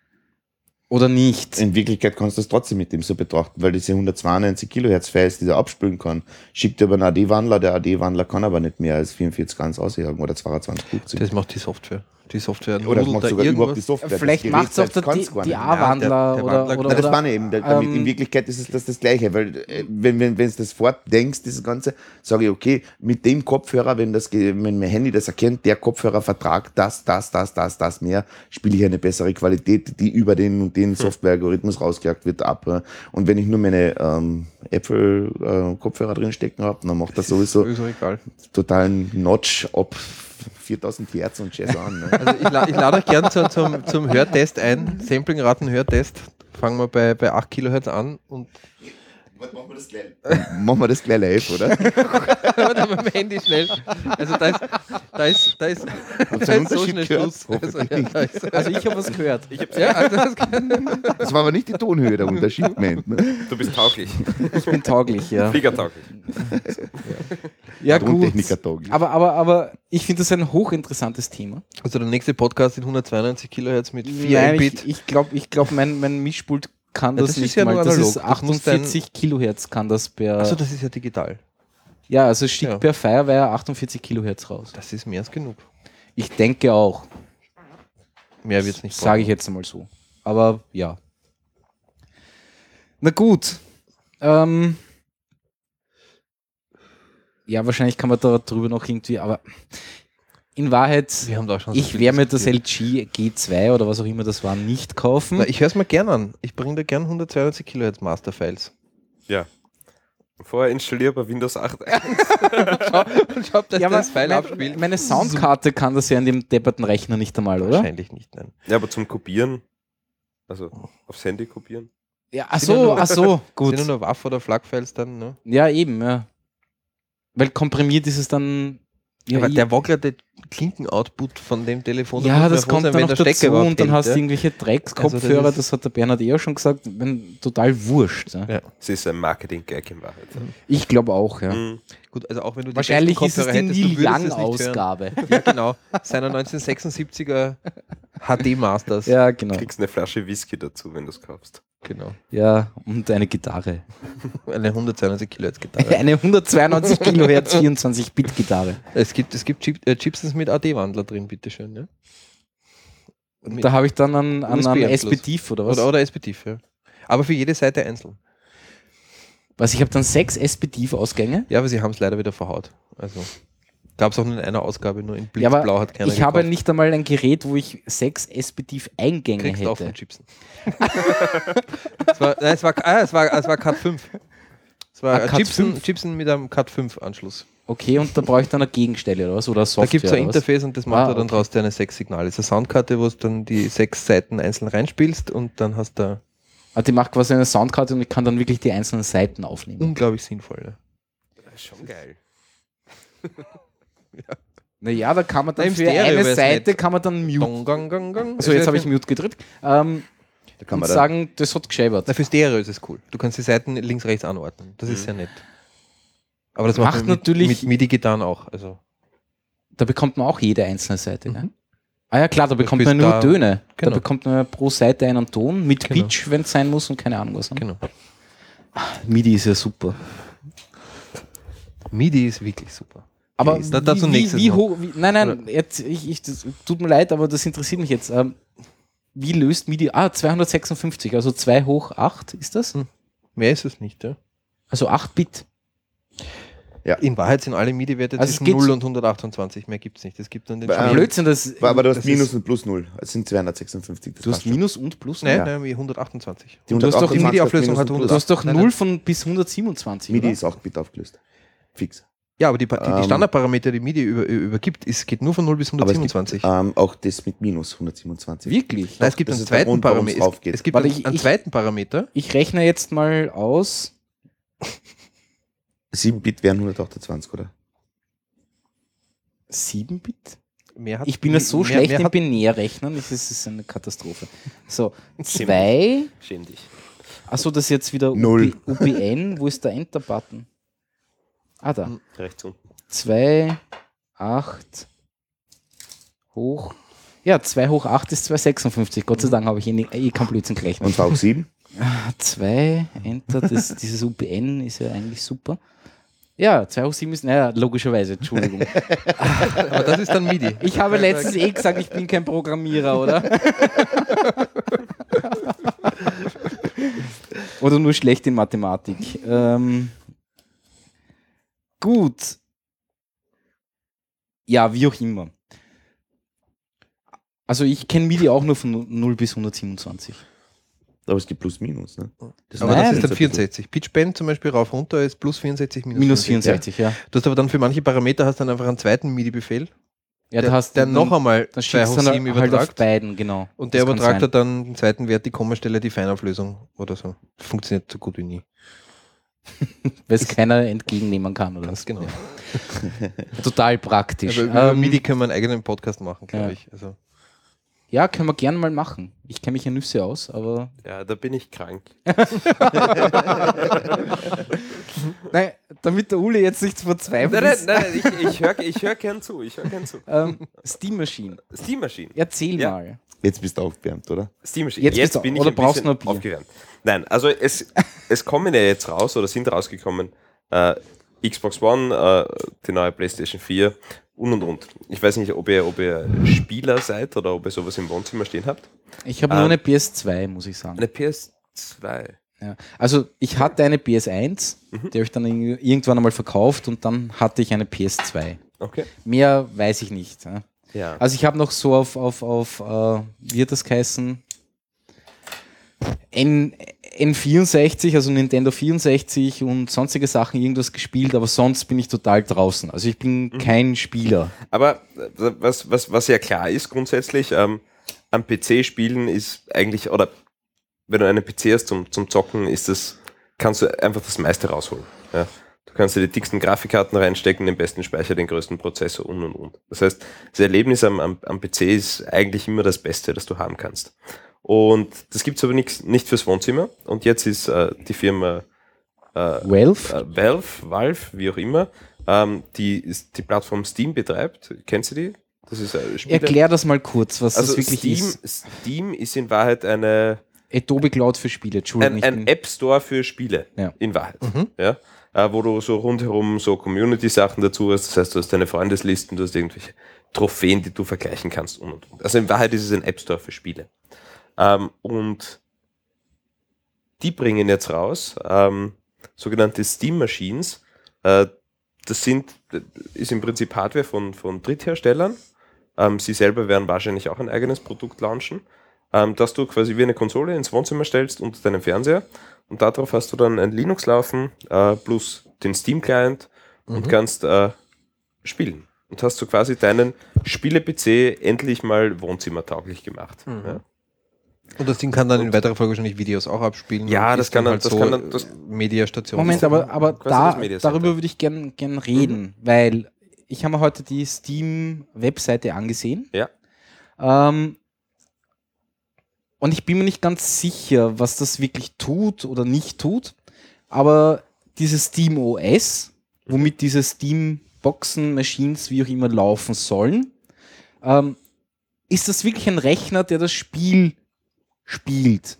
oder nicht. In Wirklichkeit kannst du das trotzdem mit dem so betrachten, weil diese hundertzweiundneunzig Kilohertz Files, die er abspülen kann, schickt er über einen A D-Wandler, der A D-Wandler kann aber nicht mehr als vierundvierzig ganz ausjagen oder zweiundzwanzig fünfzig. Das macht die Software. Die Software Oder das nudelt macht da sogar überhaupt die irgendwas. Software. Vielleicht Das macht es auch Gerät der, selbst die, kann's gar die nicht. A-Wandler der oder, Wandler- oder, Na, das oder meine ich eben. Da- Damit, ähm, in Wirklichkeit ist es das, das Gleiche, weil äh, wenn wenn wenn du das fortdenkst, dieses Ganze, sage ich, okay, mit dem Kopfhörer, wenn das ge- wenn mein Handy das erkennt, der Kopfhörer vertragt das, das, das, das, das mehr, spiele ich eine bessere Qualität, die über den und den Software-Algorithmus rausgejagt wird, ab. äh. Und wenn ich nur meine ähm, Apple-Kopfhörer drin stecken habe, dann macht das sowieso Ist auch egal. totalen Notch ab viertausend Hertz und Jazz an. Ne? Also ich, la ich lade euch gerne zu, zum, zum Hörtest ein. Sampling-Raten-Hörtest. Fangen wir bei, bei acht Kilohertz an und Machen wir das gleich, machen wir das gleich live, oder? Warte mal, mein Handy schnell. Also da ist, da ist, da ist, Habt da ihr einen ist so Unterschied schnell gehört? Schluss. Also, ja, da ist, Also ich habe was gehört. Ich hab's, ja, also das, Das war aber nicht die Tonhöhe der Unterschied, meint, ne? Du bist tauglich. Ich bin tauglich, ja. Fliegertauglich. Ja, gut. Tontechniker tauglich. Aber, aber, aber ich finde das ein hochinteressantes Thema. also der nächste Podcast in hundertzweiundneunzig Kilohertz mit vier Nein, Mbit. ich, ich glaube, ich glaub, mein, mein Mischpult kann Ja, das, das ist nicht ja mal. nur Das analog. ist Das muss dein- achtundvierzig Kilohertz kann das per... Achso, das ist ja digital. ja, also es schickt Ja. per Firewire achtundvierzig Kilohertz raus. Das ist mehr als genug. Ich denke auch, Mehr wird es nicht sage ich brauchen. jetzt einmal so. Aber ja. Na gut. Ähm, ja, wahrscheinlich kann man darüber noch irgendwie, aber in Wahrheit, Wir haben da auch schon so ich viel werde mir das diskutiert. L G G zwei oder was auch immer das war nicht kaufen. Na, ich höre es mir gern an. Ich bringe da gern hundertzweiundneunzig Kilohertz Masterfiles. Ja. Vorher installiere bei Windows acht. Und schau, ob das Ja, aber das File mein, abspielt. meine Soundkarte kann das ja in dem depperten Rechner nicht einmal, oder? Wahrscheinlich nicht, nein. Ja, aber zum Kopieren, also aufs Handy kopieren. Ja, ach Sind ja so, nur- ach so, gut. Sind ja nur W A V oder F L A G-Files dann, ne? Ja, eben, ja. Weil komprimiert ist es dann. Ja, aber i- der wacklerte Klinken-Output von dem Telefon, da ja, muss man das froh kommt sein, dann wenn noch der Stecker dazu überhaupt und dann hält, hast du ja. irgendwelche Dreckskopfhörer, Also das, das ist- hat der Bernhard eh auch schon gesagt, wenn, total wurscht. Ja. Ja. Es ist ein Marketing-Gag in Wahrheit. Ich glaube auch, ja. Mhm. Gut, also auch wenn du die Wahrscheinlich besten ist es Kopfhörer die hättest, du Neil würdest Young es nicht hören. Ausgabe. Ja, genau. Seiner neunzehnhundertsechsundsiebziger H D Masters. Ja, genau. Du kriegst eine Flasche Whisky dazu, wenn du es kaufst. Genau. Ja, und eine Gitarre. Eine hundertzweiundneunzig Kilohertz Gitarre. Eine hundertzweiundneunzig Kilohertz vierundzwanzig Bit Gitarre. Es gibt, es gibt Chip, äh, Chipsons mit A D-Wandler drin, bitteschön. Ne? Mit- Da habe ich dann an, an, U S an B-Anschluss. S P T I F oder was? Oder, oder S P T I F, ja. Aber für jede Seite einzeln. Was, ich habe dann sechs S P T I F-Ausgänge? Ja, aber sie haben es leider wieder verhaut. Also gab es auch nur in einer Ausgabe, nur in Ja, aber Blitzblau hat keiner ich habe gekauft. nicht einmal ein Gerät, wo ich sechs S P T I F-Eingänge Kriegst du auch von hätte. Chipsen. es, war, nein, es, war, ah, es, war, es war Cat fünf. Es war Ah, ein Cat Chipsen, fünf? Chipsen mit einem Cat fünf Anschluss. Okay, und da brauche ich dann eine Gegenstelle oder was? Oder Da Software? gibt es ein oder was? Interface und das macht Ah, er dann okay. draus deine sechs Signale. Es ist eine Soundkarte, wo du dann die sechs Seiten einzeln reinspielst und dann hast du Ah, die macht quasi eine Soundkarte und ich kann dann wirklich die einzelnen Seiten aufnehmen. unglaublich sinnvoll. Ja. Das ist schon geil. Naja, da kann man dann Im für Stereo eine wär's Seite nett. kann man dann mute. Gong, gong, gong, gong. Also jetzt habe ich Mute gedrückt. Ähm, Da kann und man da, sagen, das hat gescheibert. Na, für Stereo ist es cool. Du kannst die Seiten links, rechts anordnen. Das ist Mhm. sehr nett. Aber das Macht macht man mit, natürlich- mit MIDI-Gitarren auch. Also, Da bekommt man auch jede einzelne Seite. Mhm. Gell? Ah ja, klar, da bekommt spielst man nur da- Töne. genau. Da bekommt man pro Seite einen Ton mit Genau. Pitch, wenn es sein muss und keine Ahnung was. Ne? genau. MIDI ist ja super. MIDI ist wirklich super. Aber Da- dazu wie, nächstes wie Mal. hoch, wie, nein, nein, jetzt, ich, ich, das tut mir leid, aber das interessiert mich jetzt. Ähm, wie löst MIDI? Ah, zweihundertsechsundfünfzig, also zwei hoch acht ist das? Hm. Mehr ist es nicht, ja. Also acht Bit. In Wahrheit sind alle MIDI-Werte Also es zwischen geht- null und hundertachtundzwanzig. Mehr gibt es nicht. Es gibt dann den Ähm, Schmied- Blödsinn, das, aber du hast das Minus ist, und Plus null. Es sind zweihundertsechsundfünfzig. Das du hast passt schon. Minus und Plus? Nein, ja. nein, wie hundertachtundzwanzig. Die du hast doch die hundertachtundzwanzig MIDI-Auflösung Minus hat und Plus. Du hast doch Nein, null nein. von bis hundertsiebenundzwanzig, MIDI oder? ist acht Bit aufgelöst. Fix. Ja, aber die, Pa- die, die Ähm, Standardparameter, die MIDI über, übergibt, ist, geht nur von null bis Aber es gibt hundertsiebenundzwanzig. ähm, auch das mit Minus hundertsiebenundzwanzig. Wirklich? Nein, es gibt das einen ist der zweiten Grund, warum es Parameter. aufgeht. Es gibt Warte, einen, ich- einen ich- zweiten Parameter. Ich rechne jetzt mal aus. sieben Bit wären hundertachtundzwanzig, oder? sieben Bit? Mehr hat, Ich bin ja so mehr, schlecht mehr im hat, Binärrechnen, das ist, das ist eine Katastrophe. So, zwei. Schäm dich. Achso, das ist jetzt wieder Null. U P N. Wo ist der Enter-Button? Ah, da. Rechts unten. zwei, acht, hoch. Ja, zwei hoch acht ist zweihundertsechsundfünfzig. Gott sei Dank habe ich eh, eh keinen Blödsinn gerechnet. Und V auch sieben? zwei, Enter, das, dieses U P N ist ja eigentlich super. Ja, zwei hoch sieben ist, naja, logischerweise, Entschuldigung. aber das ist dann MIDI. Ich habe letztens eh gesagt, ich bin kein Programmierer, oder? Oder nur schlecht in Mathematik. Ähm, gut. Ja, wie auch immer. Also ich kenne MIDI auch nur von null bis hundertsiebenundzwanzig. Aber es gibt Plus Minus, ne? Das Aber Nein, das ist jetzt dann ein vierundsechzig. Pitchbend zum Beispiel rauf runter ist plus vierundsechzig, minus, Minus vierundsechzig. vierundsechzig, ja. Du hast aber dann für manche Parameter hast dann einfach einen zweiten MIDI-Befehl, Ja, der, da hast der du noch dann, einmal dann zwei schickst hoch du sieben dann halt auf übertragt. beiden, genau. Und der Das kann übertragt sein. er dann den zweiten Wert, die Kommastelle, die Feinauflösung oder so. Funktioniert so gut wie nie. weil es keiner entgegennehmen kann. Oder Ganz was. genau. Total praktisch. Aber über Ähm, MIDI können wir einen eigenen Podcast machen, glaube ja. ich. Also, ja, können wir gerne mal machen. Ich kenne mich ja Nüsse aus, aber Ja, da bin ich krank. nein, damit der Uli jetzt nicht verzweifelt Nein, ist. nein, nein, ich, ich höre ich hör gern zu. Ich höre gern zu. Ähm, Steam Machine. Steam Machine. Erzähl Ja. mal. Jetzt bist du aufgewärmt, oder? Steam Machine. Jetzt bist du- bin ich oder ein brauchst bisschen du noch Bier? aufgewärmt. Nein, also es, es kommen ja jetzt raus oder sind rausgekommen äh, Xbox One, äh, die neue PlayStation vier und und und. Ich weiß nicht, ob ihr, ob ihr Spieler seid oder ob ihr sowas im Wohnzimmer stehen habt. Ich habe nur Ähm, eine P S zwei, muss ich sagen. Eine P S zwei. Ja. Also ich hatte eine P S eins, Mhm. die habe ich dann ir- irgendwann einmal verkauft und dann hatte ich eine P S zwei. Okay. Mehr weiß ich nicht. Ja. Ja. Also ich habe noch so auf, auf, auf äh, wie hat das geheißen? N, N vierundsechzig, also Nintendo vierundsechzig und sonstige Sachen irgendwas gespielt, aber sonst bin ich total draußen. Also ich bin Mhm. kein Spieler. Aber äh, was, was, was ja klar ist grundsätzlich, ähm, am P C spielen ist eigentlich, oder wenn du einen P C hast zum, zum Zocken, ist das, kannst du einfach das meiste rausholen. Ja? Du kannst dir die dicksten Grafikkarten reinstecken, den besten Speicher, den größten Prozessor und und und. Das heißt, das Erlebnis am, am, am P C ist eigentlich immer das Beste, das du haben kannst. Und das gibt es aber nix, nicht fürs Wohnzimmer. Und jetzt ist äh, die Firma äh, Valve? äh, Valve, Valve, wie auch immer, ähm, die ist die Plattform Steam betreibt. Kennst du die? Das ist ein Spiele. Erklär das mal kurz, was Also das wirklich Steam, ist. Steam ist in Wahrheit eine, Adobe Cloud für Spiele, Entschuldigung. ein, ich ein bin- App Store für Spiele, Ja. in Wahrheit. Mhm. Ja? Äh, wo du so rundherum so Community-Sachen dazu hast. Das heißt, du hast deine Freundeslisten, du hast irgendwelche Trophäen, die du vergleichen kannst. Und, und, und. Also in Wahrheit ist es ein App Store für Spiele. Ähm, und die bringen jetzt raus ähm, sogenannte Steam Machines. Äh, das sind, ist im Prinzip Hardware von, von Drittherstellern. Ähm, sie selber werden wahrscheinlich auch ein eigenes Produkt launchen, ähm, dass du quasi wie eine Konsole ins Wohnzimmer stellst unter deinem Fernseher und darauf hast du dann ein Linux laufen äh, plus den Steam-Client und Mhm. kannst äh, spielen. Und hast du quasi deinen Spiele-P C endlich mal wohnzimmertauglich gemacht. Mhm. Ja? Und das Ding kann dann in weiterer Folge wahrscheinlich Videos auch abspielen. Ja, und das ist kann dann dann- das kann dann- das- Mediastation. Moment, aber, aber Quasi das da, Media Center. darüber würde ich gern, gern reden, weil ich habe mir heute die Steam-Webseite angesehen. Ja. Ähm, und ich bin mir nicht ganz sicher, was das wirklich tut oder nicht tut. Aber dieses Steam O S, womit diese Steam-Boxen, Machines, wie auch immer laufen sollen, ähm, ist das wirklich ein Rechner, der das Spiel spielt?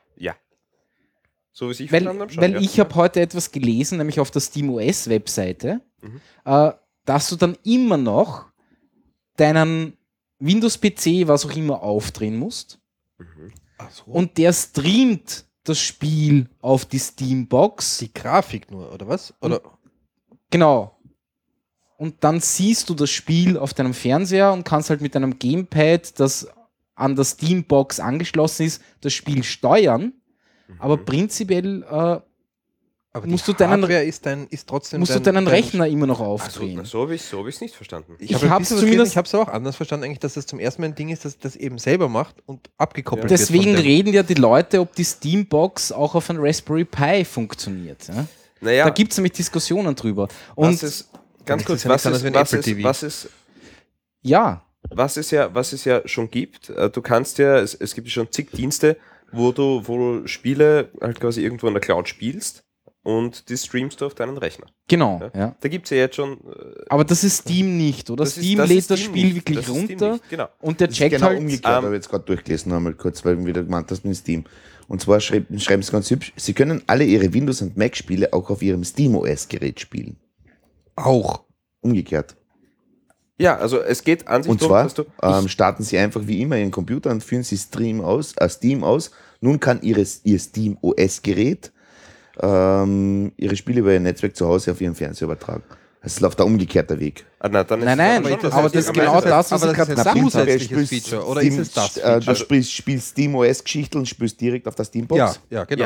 So wie ich Weil, verstanden habe, schon, weil ja. ich habe heute etwas gelesen, nämlich auf der SteamOS Webseite, Mhm. äh, dass du dann immer noch deinen Windows-P C, was auch immer, aufdrehen musst Mhm. Ach so. und der streamt das Spiel auf die Steambox. die Grafik nur, oder was? Oder? Genau. Und dann siehst du das Spiel auf deinem Fernseher und kannst halt mit deinem Gamepad, das an der Steambox angeschlossen ist, das Spiel steuern. Aber Mhm. prinzipiell äh, Aber musst die du deinen- Hardware ist, dein, ist trotzdem musst dein, du deinen dein- Rechner immer noch Also, aufdrehen. so habe ich es so hab ich's nicht verstanden. Ich, Ich habe hab's es zumindest- ich habe es auch anders verstanden, eigentlich, dass das zum ersten Mal ein Ding ist, dass das eben selber macht und abgekoppelt Deswegen wird. von dem- reden ja die Leute, ob die Steambox auch auf einem Raspberry Pi funktioniert. Ja? Naja, Da gibt es nämlich Diskussionen drüber. Und was ist, ganz ist kurz, das ja nichts was, anderes ist, wie ein was, Apple ist, T V. was, ist, ja, was, ist ja, was es ja schon gibt, äh, du kannst ja, es, es gibt ja schon zig Dienste, wo du, wo du Spiele halt quasi irgendwo in der Cloud spielst und die streamst du auf deinen Rechner. genau. Ja. Ja. Da gibt es ja jetzt schon. Äh, Aber das ist Steam nicht, oder? das ist- Steam das lädt ist das Steam Spiel nicht. wirklich Das ist Steam runter nicht, Genau. und der Das ist checkt genau halt. umgekehrt, ähm, habe ich jetzt gerade durchgelesen, einmal kurz, weil du wieder gemeint hast mit Steam. Und zwar schreib, schreiben sie ganz hübsch, sie können alle ihre Windows- und Mac-Spiele auch auf ihrem SteamOS-Gerät spielen. Auch. Umgekehrt. Ja, also es geht an sich Und darum, zwar dass du. ähm, starten Sie einfach wie immer Ihren Computer und führen Sie Stream aus, äh, Steam aus. Nun kann Ihres, Ihr Steam-O S-Gerät ähm, Ihre Spiele über Ihr Netzwerk zu Hause auf Ihren Fernseher übertragen. Es läuft der umgekehrte Weg. Ah, na, dann ist Nein, es nein, aber schon, aber heißt, das ist aber genau das heißt- das, was aber ich das gerade ist gesagt ein habe. zusätzliches Spielst Feature, oder Steam- ist es das äh, Feature? Du spielst, spielst SteamOS-Geschichten und spielst direkt auf der Steambox. Ja, ja, genau. Ja.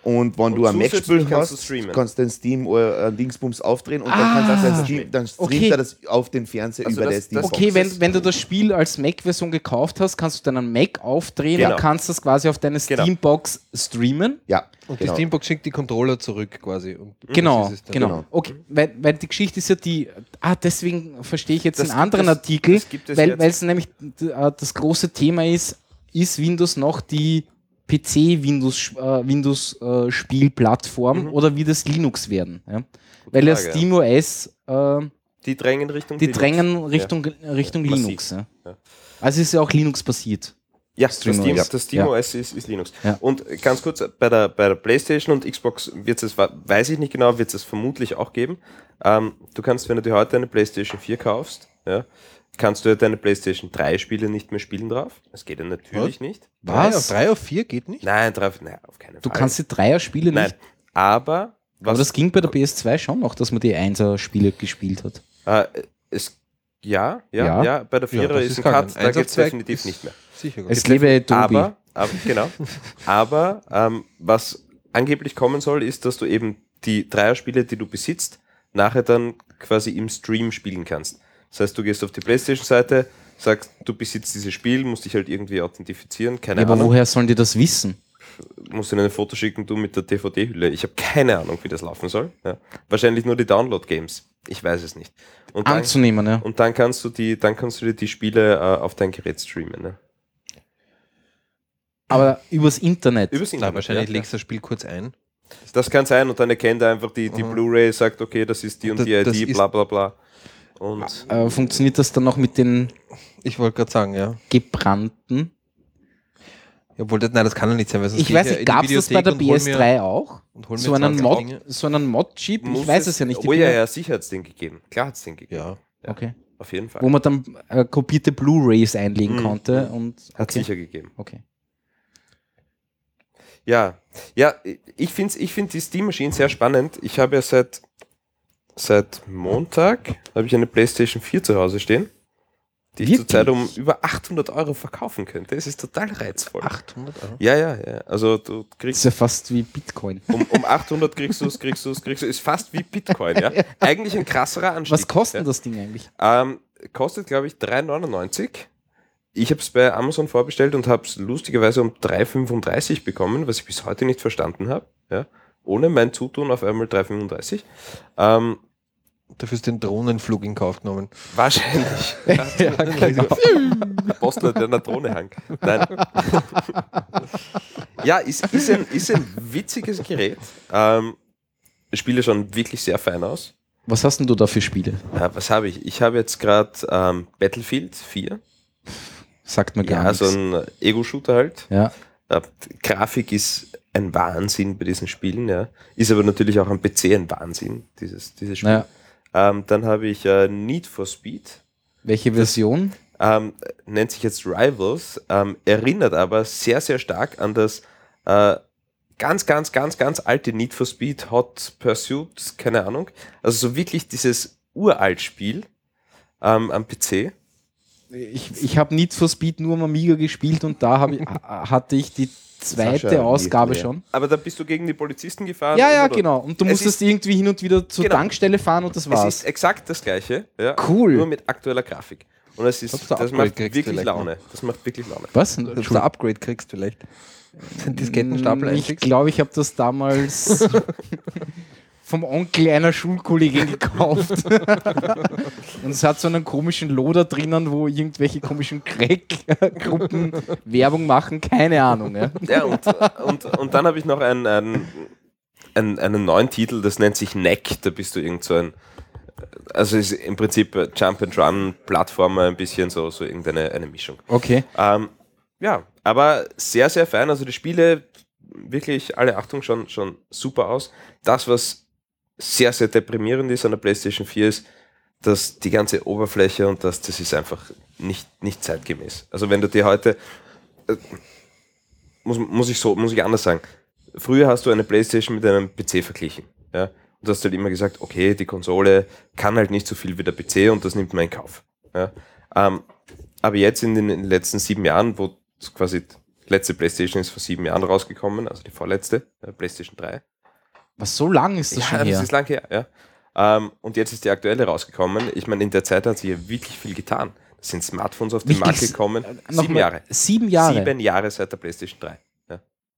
Und wenn Und du ein zusätzlich Mac-Spiel kannst du hast, streamen. kannst du dein Steam oder ein Dingsbums aufdrehen und Ah. dann, kannst du das Stream, dann streamt Okay. er das auf den Fernseher Also über das- der Steam. das- Okay, wenn, ist- wenn du das Spiel als Mac-Version gekauft hast, kannst du deinen Mac aufdrehen Genau. und kannst das quasi auf deine Genau. Steambox streamen. Ja, Und genau. die Steambox schickt die Controller zurück quasi. Und Genau, das ist es dann. genau. Genau. Okay, weil, weil die Geschichte ist ja die, ah, deswegen verstehe ich jetzt Das einen gibt anderen es- Artikel, das gibt es weil jetzt. weil es nämlich äh, das große Thema ist, ist Windows noch die P C-Windows äh, Windows, äh, Spielplattform oder wird es Linux werden? Ja? Weil ja Frage, ja. SteamOS, äh, Die drängen Richtung die Linux. drängen Richtung, Richtung Massiv. Linux. Ja? Ja. Also ist ja auch Linux-basiert. Ja, das SteamOS. Steam, Ja. das SteamOS ist, ist Linux. Ja. Und ganz kurz, bei der, bei der PlayStation und Xbox wird es, weiß ich nicht genau, wird es vermutlich auch geben. Ähm, du kannst, wenn du dir heute eine PlayStation vier kaufst, ja, kannst du ja deine PlayStation drei Spiele nicht mehr spielen drauf. Das geht ja natürlich nicht. Drei Was? auf, drei auf vier geht nicht? Nein, drei, nein, auf keinen Du Fall. kannst die Dreier-Spiele Nein, nicht. aber was, Aber das ging bei der P S zwei schon noch, dass man die Einser-Spiele gespielt hat. äh, es, ja, ja, Ja. ja, bei der Vierer das ist ist ein gar Cut, kein da Eins geht auf es zwei definitiv ist- nicht mehr. Sicher. Es lebe Tobi. Aber, aber genau. aber ähm, was angeblich kommen soll, ist, dass du eben die Dreierspiele, die du besitzt, nachher dann quasi im Stream spielen kannst. Das heißt, du gehst auf die PlayStation-Seite, sagst, du besitzt dieses Spiel, musst dich halt irgendwie authentifizieren, keine Ja, aber Ahnung. woher sollen die das wissen? Musst ihnen ein Foto schicken, du mit der D V D-Hülle. Ich habe keine Ahnung, wie das laufen soll. Ja. Wahrscheinlich nur die Download-Games. Ich weiß es nicht. Und dann, Anzunehmen, ja. und dann kannst du die, dann kannst du dir die Spiele äh, auf dein Gerät streamen. Ne? Aber übers Internet. Übers Na, Internet. wahrscheinlich ja, legst du das Spiel kurz ein. Das kann sein und dann erkennt er einfach die, die Mhm. Blu-ray, sagt, okay, das ist die und Das- die das I D, ist- bla bla bla. Und äh, funktioniert das dann noch mit den Ich wollte gerade sagen, ja. gebrannten? Obwohl, das, nein, das kann ja nicht sein. Weil sonst Ich gehe weiß ja nicht, in die gab es das bei Videothek der und P hol S mir- drei auch? und hol mir So einen, zwanzig Mod, Dinge. so einen Mod-Chip? Ich muss weiß es ja nicht. Ich Oh bin ja, ja, sicher hat es den gegeben. Klar hat es den gegeben. Ja. Okay. Auf jeden Fall. Wo man dann äh, kopierte Blu-Rays einlegen Mhm. konnte. Und, Hat okay. sicher gegeben. Okay. Ja, ja, ich finde ich find die Steam Machine sehr spannend. Ich habe ja seit, seit Montag habe ich eine PlayStation vier zu Hause stehen, die ich Wirklich? zurzeit um über achthundert Euro verkaufen könnte. Das ist total reizvoll. achthundert Euro. Ja, ja, ja. Also du Das ist kriegst ja fast wie Bitcoin. um, um achthundert kriegst du es, kriegst du es, kriegst du es. Ist fast wie Bitcoin, ja. Eigentlich ein krasserer Anstieg. Was kostet ja. das Ding eigentlich? Ähm, kostet, glaube ich, drei neunundneunzig. Ich habe es bei Amazon vorbestellt und habe es lustigerweise um drei fünfunddreißig bekommen, was ich bis heute nicht verstanden habe. Ja. Ohne mein Zutun auf einmal drei fünfunddreißig. Ähm, Dafür ist den Drohnenflug in Kauf genommen. wahrscheinlich. Ja, genau. Postler, der an der Drohne hang. Nein. Ja, ist, ist, ein, ist ein witziges Gerät. Ähm, Spiele schon wirklich sehr fein aus. Was hast denn du da für Spiele? Äh, was habe ich? Ich habe jetzt gerade ähm, Battlefield vier. Sagt mir gar Ja, nichts. so ein Ego-Shooter halt. Ja. Äh, die Grafik ist ein Wahnsinn bei diesen Spielen, ja. Ist aber natürlich auch am P C ein Wahnsinn, dieses, dieses Spiel. Naja. Ähm, dann habe ich äh, Need for Speed. Welche Version? Ähm, nennt sich jetzt Rivals, ähm, erinnert aber sehr, sehr stark an das äh, ganz, ganz, ganz, ganz alte Need for Speed Hot Pursuit, keine Ahnung. Also so wirklich dieses uralt Spiel ähm, am P C. Ich, ich habe Need for Speed nur am Amiga gespielt und da hab ich, ha- hatte ich die zweite Sascha, Ausgabe ja. schon. Aber da bist du gegen die Polizisten gefahren. Ja, ja, oder- genau. Und du Es musstest ist- irgendwie hin und wieder zur Genau. Tankstelle fahren und das Es war's. ist exakt das gleiche, ja, Cool. nur mit aktueller Grafik. Und es ist, Ob du da das Upgrade macht kriegst wirklich vielleicht Laune. Das macht wirklich Laune. Was? Ob du ein Upgrade kriegst vielleicht. Sind Diskettenstapel Ich einschickst. glaube, ich habe das damals vom Onkel einer Schulkollegin gekauft. Und es hat so einen komischen Loader drinnen, wo irgendwelche komischen Crack-Gruppen Werbung machen. Keine Ahnung. Ja. Ja, und, und, und dann habe ich noch einen, einen, einen, einen neuen Titel, das nennt sich Neck. Da bist du irgend so ein, also ist im Prinzip Jump and Run Plattformer, ein bisschen so, so irgendeine eine Mischung. Okay. Ähm, ja, aber sehr, sehr fein. Also die Spiele, wirklich alle Achtung, schon, schon super aus. Das, was sehr, sehr deprimierend ist an der PlayStation vier, ist, dass die ganze Oberfläche und das, das ist einfach nicht, nicht zeitgemäß. Also wenn du dir heute, äh, muss, muss, ich so, muss ich anders sagen, früher hast du eine PlayStation mit einem P C verglichen. Ja? Und du hast halt immer gesagt, okay, die Konsole kann halt nicht so viel wie der P C und das nimmt man in Kauf. Ja? Ähm, aber jetzt in den, in den letzten sieben Jahren, wo quasi letzte PlayStation ist vor sieben Jahren rausgekommen, also die vorletzte, äh, PlayStation drei. Was, so lang ist das Ja, schon das her? ist lang her, ja. Ähm, und jetzt ist die aktuelle rausgekommen. Ich meine, in der Zeit hat sich ja wirklich viel getan. Es sind Smartphones auf den Wirklich Markt s- gekommen. Noch Sieben mal- Jahre. Sieben Jahre? Sieben Jahre seit der PlayStation drei. Ja.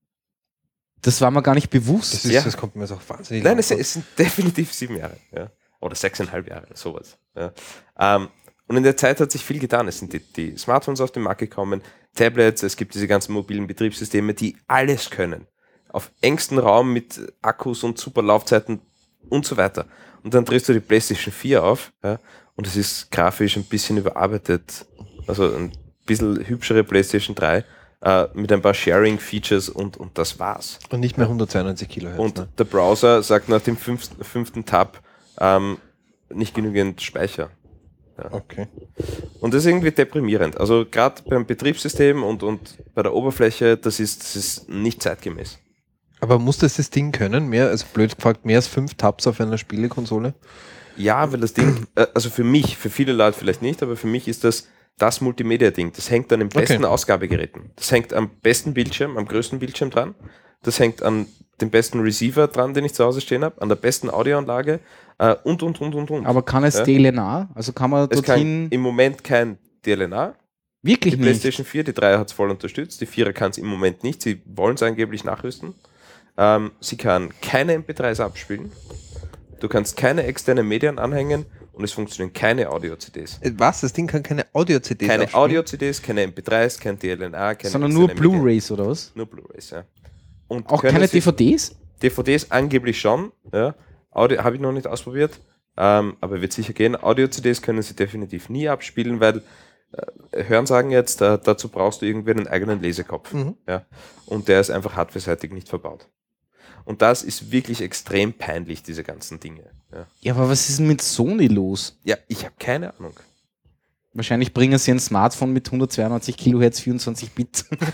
Das war mir gar nicht bewusst. Das, ist, Ja. das kommt mir jetzt auch wahnsinnig Nein, lang es, vor. es sind definitiv sieben Jahre. Ja. Oder sechseinhalb Jahre, sowas. Ja. Ähm, und in der Zeit hat sich viel getan. Es sind die, die Smartphones auf den Markt gekommen, Tablets, es gibt diese ganzen mobilen Betriebssysteme, die alles können. Auf engstem Raum mit Akkus und super Laufzeiten und so weiter. Und dann drehst du die PlayStation vier auf, ja, und es ist grafisch ein bisschen überarbeitet. Also ein bisschen hübschere PlayStation drei äh, mit ein paar Sharing-Features und, und das war's. Und nicht mehr hundertzweiundneunzig Kilohertz. Und ne? der Browser sagt nach dem fünften, fünften Tab ähm, nicht genügend Speicher. Okay. Und das ist irgendwie deprimierend. Also gerade beim Betriebssystem und, und bei der Oberfläche, das ist, das ist nicht zeitgemäß. Aber muss das das Ding können? Mehr, also blöd gefragt, mehr als fünf Tabs auf einer Spielekonsole? Ja, weil das Ding, äh, also für mich, für viele Leute vielleicht nicht, aber für mich ist das das Multimedia-Ding. Das hängt an den besten Okay. Ausgabegeräten. Das hängt am besten Bildschirm, am größten Bildschirm dran. Das hängt an dem besten Receiver dran, den ich zu Hause stehen habe, an der besten Audioanlage äh, und, und, und, und, und. Aber kann es Ja. D L N A? Also kann man es dorthin kann im Moment kein D L N A. wirklich Die nicht? PlayStation vier, die Dreier hat es voll unterstützt, die Vierer kann es im Moment nicht, sie wollen es angeblich nachrüsten. Ähm, sie kann keine M P drei s abspielen, du kannst keine externen Medien anhängen und es funktionieren keine Audio-C Ds. Äh, Was? Das Ding kann keine Audio-C Ds Keine abspielen? Audio-C Ds, keine M P drei s, kein D L N A, keine Sondern nur externen Medien. Blu-Rays oder was? Nur Blu-Rays, ja. Und Auch können keine sie- D V Ds? D V Ds angeblich schon, ja. Audio habe ich noch nicht ausprobiert, ähm, aber wird sicher gehen. Audio-C Ds können sie definitiv nie abspielen, weil äh, Hören sagen jetzt, äh, dazu brauchst du irgendwie einen eigenen Lesekopf. Mhm. Ja. Und der ist einfach hardwareseitig nicht verbaut. Und das ist wirklich extrem peinlich, diese ganzen Dinge. Ja, Ja, aber was ist denn mit Sony los? ja ich habe keine Ahnung. Wahrscheinlich bringen sie ein Smartphone mit hundertzweiundneunzig Kilohertz, vierundzwanzig Bit Und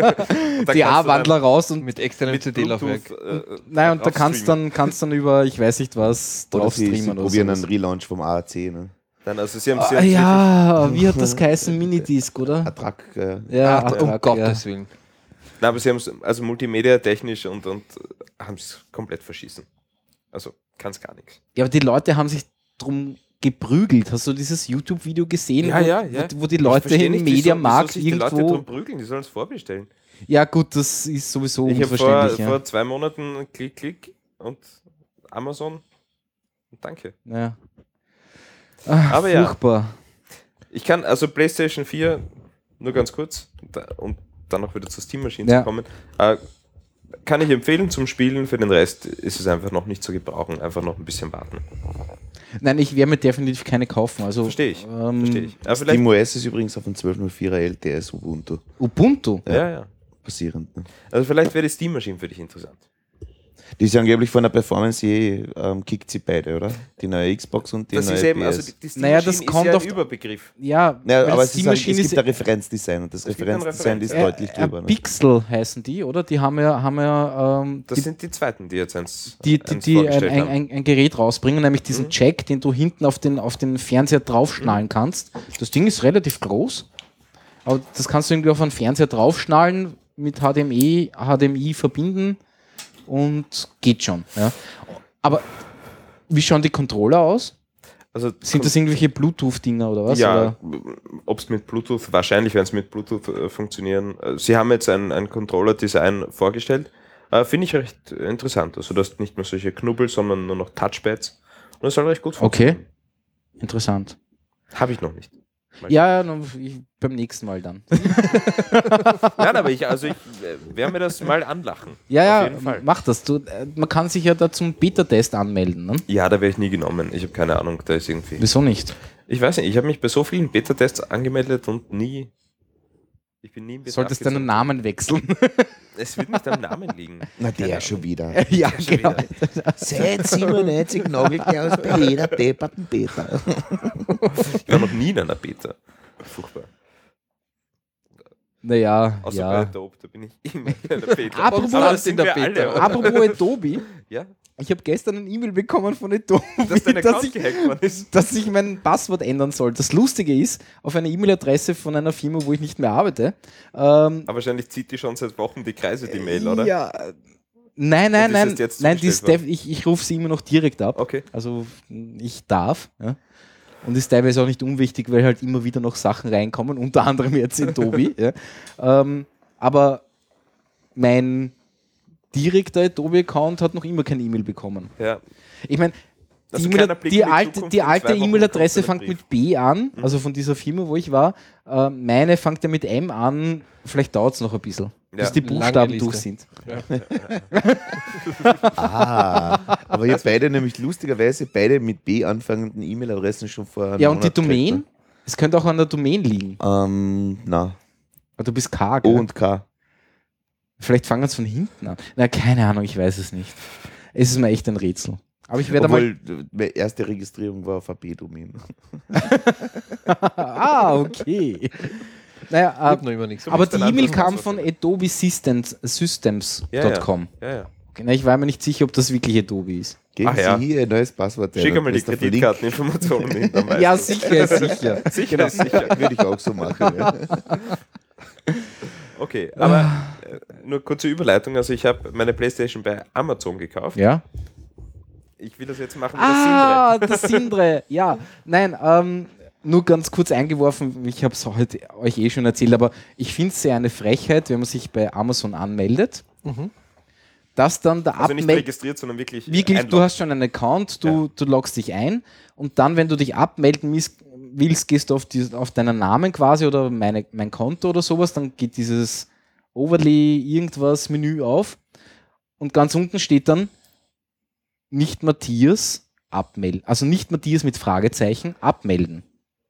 da die kannst du A-Wandler raus und Mit externem C D-Laufwerk. Bluetooth, äh, nein, und da kannst du draufstreamen. dann, kannst dann über, ich weiß nicht was, Oder drauf sie, sie streamen oder probieren sowas. einen Relaunch vom A A C. Ne? Nein, also sie haben, sie Ah, haben ja, wie hat das geheißen? Minidisc, oder? Attrack, äh, Ja, Ah, um Attrack, ja. Gottes Willen. Nein, aber sie haben es also multimedia-technisch und, und haben es komplett verschießen. Also kann es gar nichts. Ja, aber die Leute haben sich drum geprügelt. Hast du dieses YouTube-Video gesehen, Ja, wo, ja, ja. Wo, wo die Ich Leute verstehe im nicht, wieso- Mediamarkt wieso sich die Leute irgendwo... drum prügeln, die sollen es vorbestellen. Ja gut, das ist sowieso Ich habe vor, unverständlich. Ja. vor zwei Monaten Klick, Klick und Amazon. Danke. Ja. Ach, Aber ja. furchtbar. Ich kann, also PlayStation vier, nur ganz kurz, da, und dann noch wieder zur Steam-Maschine Ja. zu kommen, äh, kann ich empfehlen zum Spielen. Für den Rest ist es einfach noch nicht zu gebrauchen. Einfach noch ein bisschen warten. Nein, ich werde mir definitiv keine kaufen. Also, Verstehe ich. Ähm, Verstehe ich. Aber vielleicht, SteamOS ist übrigens auf dem zwölf null vierer L T S Ubuntu Ubuntu. ja, ja. basierend. Ne? Also vielleicht wäre die Steam-Maschine für dich interessant. Die ist ja angeblich von der Performance je, ähm, kickt sie beide, oder? Die neue Xbox und die Das neue ist eben, P S. also die, die Naja, Steam-Maschine das kommt ist ja auf- ein Überbegriff. Ja, Ja, weil aber das es, die ist ein, Maschine es gibt ist- ein Referenzdesign und das Es gibt ein Referenzdesign ist Referenz. deutlich äh, drüber. äh, Ne? Pixel heißen die, oder? Die haben ja, haben ja ähm, Das die, sind die zweiten, die jetzt eins, die, die, eins die ein, vorgestellt ein, haben. ein, ein Gerät rausbringen, nämlich diesen Mhm. Jack, den du hinten auf den, auf den Fernseher draufschnallen kannst. Das Ding ist relativ groß, aber das kannst du irgendwie auf einen Fernseher draufschnallen, mit H D M I, H D M I verbinden und geht schon. Ja. Aber wie schauen die Controller aus? Also Sind das irgendwelche Bluetooth-Dinger oder was? Ja, Oder? ob es mit Bluetooth, wahrscheinlich werden es mit Bluetooth äh, funktionieren. Äh, Sie haben jetzt ein, ein Controller-Design vorgestellt. Äh, Finde ich recht interessant. Also, du hast nicht mehr solche Knubbel, sondern nur noch Touchpads. Und das soll recht gut Okay, interessant. Habe ich noch nicht. Mal Ja, ja, no, ich, beim nächsten Mal dann. Nein, aber ich, also ich äh, werde mir das mal anlachen. Ja, Auf ja, jeden Fall. mach das. Du, äh, man kann sich ja da zum Beta-Test anmelden. Ne? Ja, da wäre ich nie genommen. Ich habe keine Ahnung, da ist irgendwie. Wieso nicht? Ich weiß nicht, ich habe mich bei so vielen Beta-Tests angemeldet und nie. Ich bin nie im Du Betracht solltest deinen gezogen. Namen wechseln. Es wird nicht am Namen liegen. Na, der Keine schon wieder. ja, Schon genau. wieder. Seit siebenundneunzig nagelt der aus bei jeder depperten Beta. Ich war noch nie in einer Beta. Furchtbar. Naja, Außer bei ja. Adobe, da bin ich immer in einer Beta. Apropos- Aber Alles das sind in der wir Beta. alle, oder? Apropos Adobe, Ja? Ich habe gestern eine E-Mail bekommen von Adobe, Dass dein dass Account ich, gehackt worden ist. dass ich mein Passwort ändern soll. Das Lustige ist, auf einer E-Mail-Adresse von einer Firma, wo ich nicht mehr arbeite. Ähm, Aber wahrscheinlich zieht die schon seit Wochen die Kreise, die Mail, oder? Ja. Nein, nein, Und ist nein. es jetzt Nein, die ist zugestellt def- ich, ich rufe sie immer noch direkt ab. Okay. Also ich darf. Ja. Und ist teilweise auch nicht unwichtig, weil halt immer wieder noch Sachen reinkommen, unter anderem jetzt in Adobe. ja. ähm, aber mein direkter Adobe-Account hat noch immer keine E-Mail bekommen. Ja. Ich meine, Also die, kleiner E-Mail- Blick die in die alte, Zukunft, die in alte zwei Wochen E-Mail-Adresse kommt fängt ein mit B an, also von dieser Firma, wo ich war. Äh, meine fängt ja mit M an. Vielleicht dauert es noch ein bisschen, bis Ja. die Lange Buchstaben Liste. durch sind. Ah, aber ihr beide nämlich lustigerweise beide mit B anfangenden E-Mail-Adressen schon vor einem Ja, und die Monat Domain? gehabt, Es könnte auch an der Domain liegen. ne? Ähm, na, Aber du bist K, O gell? und K. Vielleicht fangen es von hinten an. Na, keine Ahnung, ich weiß es nicht. Es ist mir echt ein Rätsel. Aber ich werde mal. Obwohl, die erste Registrierung war auf A B-Domain. Ah, okay. Ich Naja, habe äh, noch immer nichts. aber musst die ein E-Mail anderes kam Passwort von wählen. adobe systems systems Ja, Punkt com. Ja, ja. Okay, na, ich war mir nicht sicher, ob das wirklich Adobe ist. Geben Ach ja. Sie hier ein neues Passwort. Schick einmal die Das ist der Link. Kreditkarteninformationen hin. dann weißt Ja, du. sicher, sicher. Sicher, sicher. Würde ich auch so machen. Ja. Okay, aber äh, nur kurze Überleitung. Also ich habe meine Playstation bei Amazon gekauft. Ja? Ich will das jetzt machen wie Ah, das Sindre. Ja, nein, ähm, nur ganz kurz eingeworfen, ich habe es heute euch eh schon erzählt, aber ich finde es sehr eine Frechheit, wenn man sich bei Amazon anmeldet, Mhm. dass dann der Also nicht Abmeld... registriert, sondern wirklich Wirklich, du einloggen. hast schon einen Account, du, du loggst dich ein und dann, wenn du dich abmelden mis- willst, gehst du auf, die, auf deinen Namen quasi oder meine, mein Konto oder sowas, dann geht dieses Overlay irgendwas Menü auf und ganz unten steht dann nicht Matthias abmelden. Also nicht Matthias mit Fragezeichen abmelden.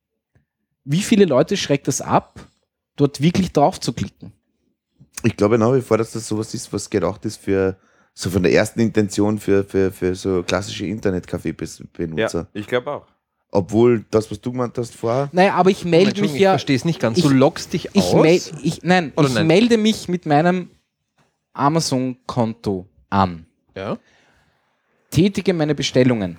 Wie viele Leute schreckt das ab, dort wirklich drauf zu klicken? Ich glaube nach wie vor, dass das sowas ist, was gedacht ist für so von der ersten Intention für, für, für so klassische Ja, Internet-Café-Benutzer. ich glaube auch. Obwohl das, was du gemeint hast vorher, Naja, aber ich melde Entschuldigung, mich ich ja... verstehe es nicht ganz. ich- Du loggst dich Ich, aus. mel ich, nein, Oder ich nein? melde mich mit meinem Amazon-Konto an, Ja. tätige meine Bestellungen,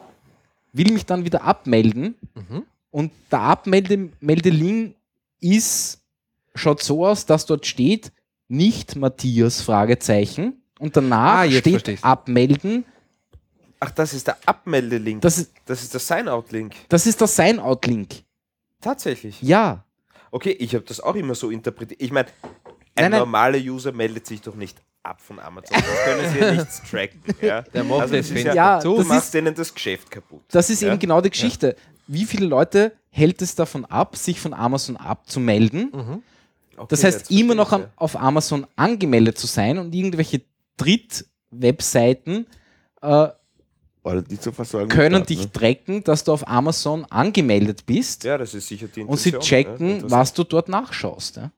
will mich dann wieder abmelden Mhm. und der Abmeldelink ist, schaut so aus, dass dort steht, nicht Matthias, Fragezeichen, und danach Ah, jetzt steht verstehe ich's. abmelden, Ach, das ist der Abmeldelink. das ist, Das ist der Sign-Out-Link. das ist der Sign-Out-Link. Tatsächlich. Ja, Okay, ich habe das auch immer so interpretiert. Ich meine, ein Nein, nein. normaler User meldet sich doch nicht ab von Amazon. Das können sie ja nichts tracken. Ja? Der macht Also das das ist Fenster Ja, du das machst ist- denen das Geschäft kaputt. das ist Ja? eben genau die Geschichte. Wie viele Leute hält es davon ab, sich von Amazon abzumelden? Mhm. Okay, Das heißt, jetzt immer verstehe noch ich's, an, auf Amazon angemeldet zu sein und irgendwelche Dritt-Webseiten äh, oder die zur Versorgung können starten, dich ne? tracken, dass du auf Amazon angemeldet bist Ja, das ist sicher die und sie Intention. checken, ja, interessant. was du dort nachschaust. Ja?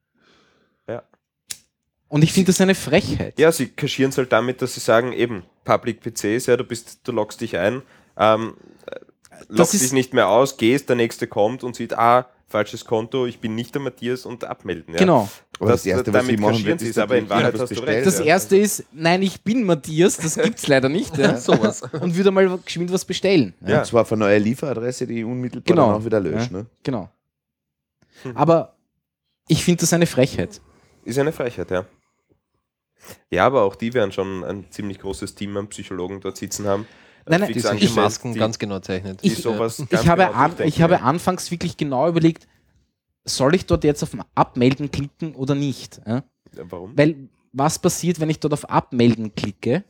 Ja. Und ich finde das eine Frechheit. Ja, sie kaschieren es halt damit, dass sie sagen, eben, Public P Cs, ja, du bist, du loggst dich ein, ähm, äh, loggst ist- dich nicht mehr aus, gehst, der nächste kommt und sieht, ah, falsches Konto, ich bin nicht der Matthias und abmelden. Ja. Genau. Aber das, Das- Erste, was damit sie machen, kaschieren wird, sie ist es, aber in natürlich, Wahrheit was hast du bestellt, recht. Das ja. erste ist, nein, ich bin Matthias, das gibt es leider nicht. Ja? Sowas. Und würde mal geschwind was bestellen. Ja? Ja. Und zwar von neuer Lieferadresse, die unmittelbar Genau. dann auch wieder löscht. Ja. Ne? Genau. Hm. Aber ich finde das eine Frechheit. Ist eine Frechheit, ja. Ja, aber auch die werden schon ein ziemlich großes Team an Psychologen dort sitzen haben. Nein, nein, Die Fix solche angestellt, Masken die, ganz genau zeichnet. die Ich- sowas Ich ganz habe, genau an, durchdenken, ich habe ja. anfangs wirklich genau überlegt, soll ich dort jetzt auf Abmelden klicken oder nicht? Ja? Ja, warum? Weil was passiert, wenn ich dort auf Abmelden klicke?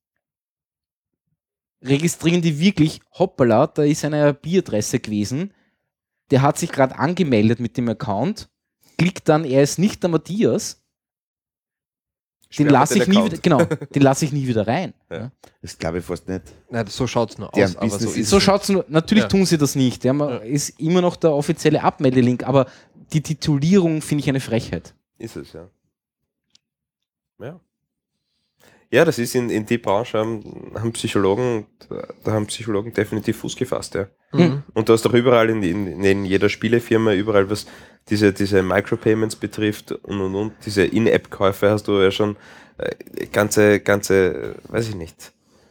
Registrieren die wirklich, hoppala, da ist eine I P-Adresse gewesen, der hat sich gerade angemeldet mit dem Account, klickt dann, er ist nicht der Matthias, den Sperrt lasse den ich nie Account. wieder, genau, den lasse ich nie wieder rein. Ja. Ja. Das glaube ich fast nicht. Nein, so schaut es nur Deren aus, aber so Business ist ist- So es. schaut es nur, natürlich Ja. tun sie das nicht, ja, man Ja. ist immer noch der offizielle Abmeldelink, aber die Titulierung finde ich eine Frechheit. Ist es, ja. Ja. Ja, das ist in, in die Branche, haben, haben Psychologen, da, da haben Psychologen definitiv Fuß gefasst, ja. Mhm. Und du hast doch überall in, in, in jeder Spielefirma, überall was diese, diese Micropayments betrifft und und und, diese In-App-Käufe hast du ja schon äh, ganze, ganze, äh, weiß ich nicht,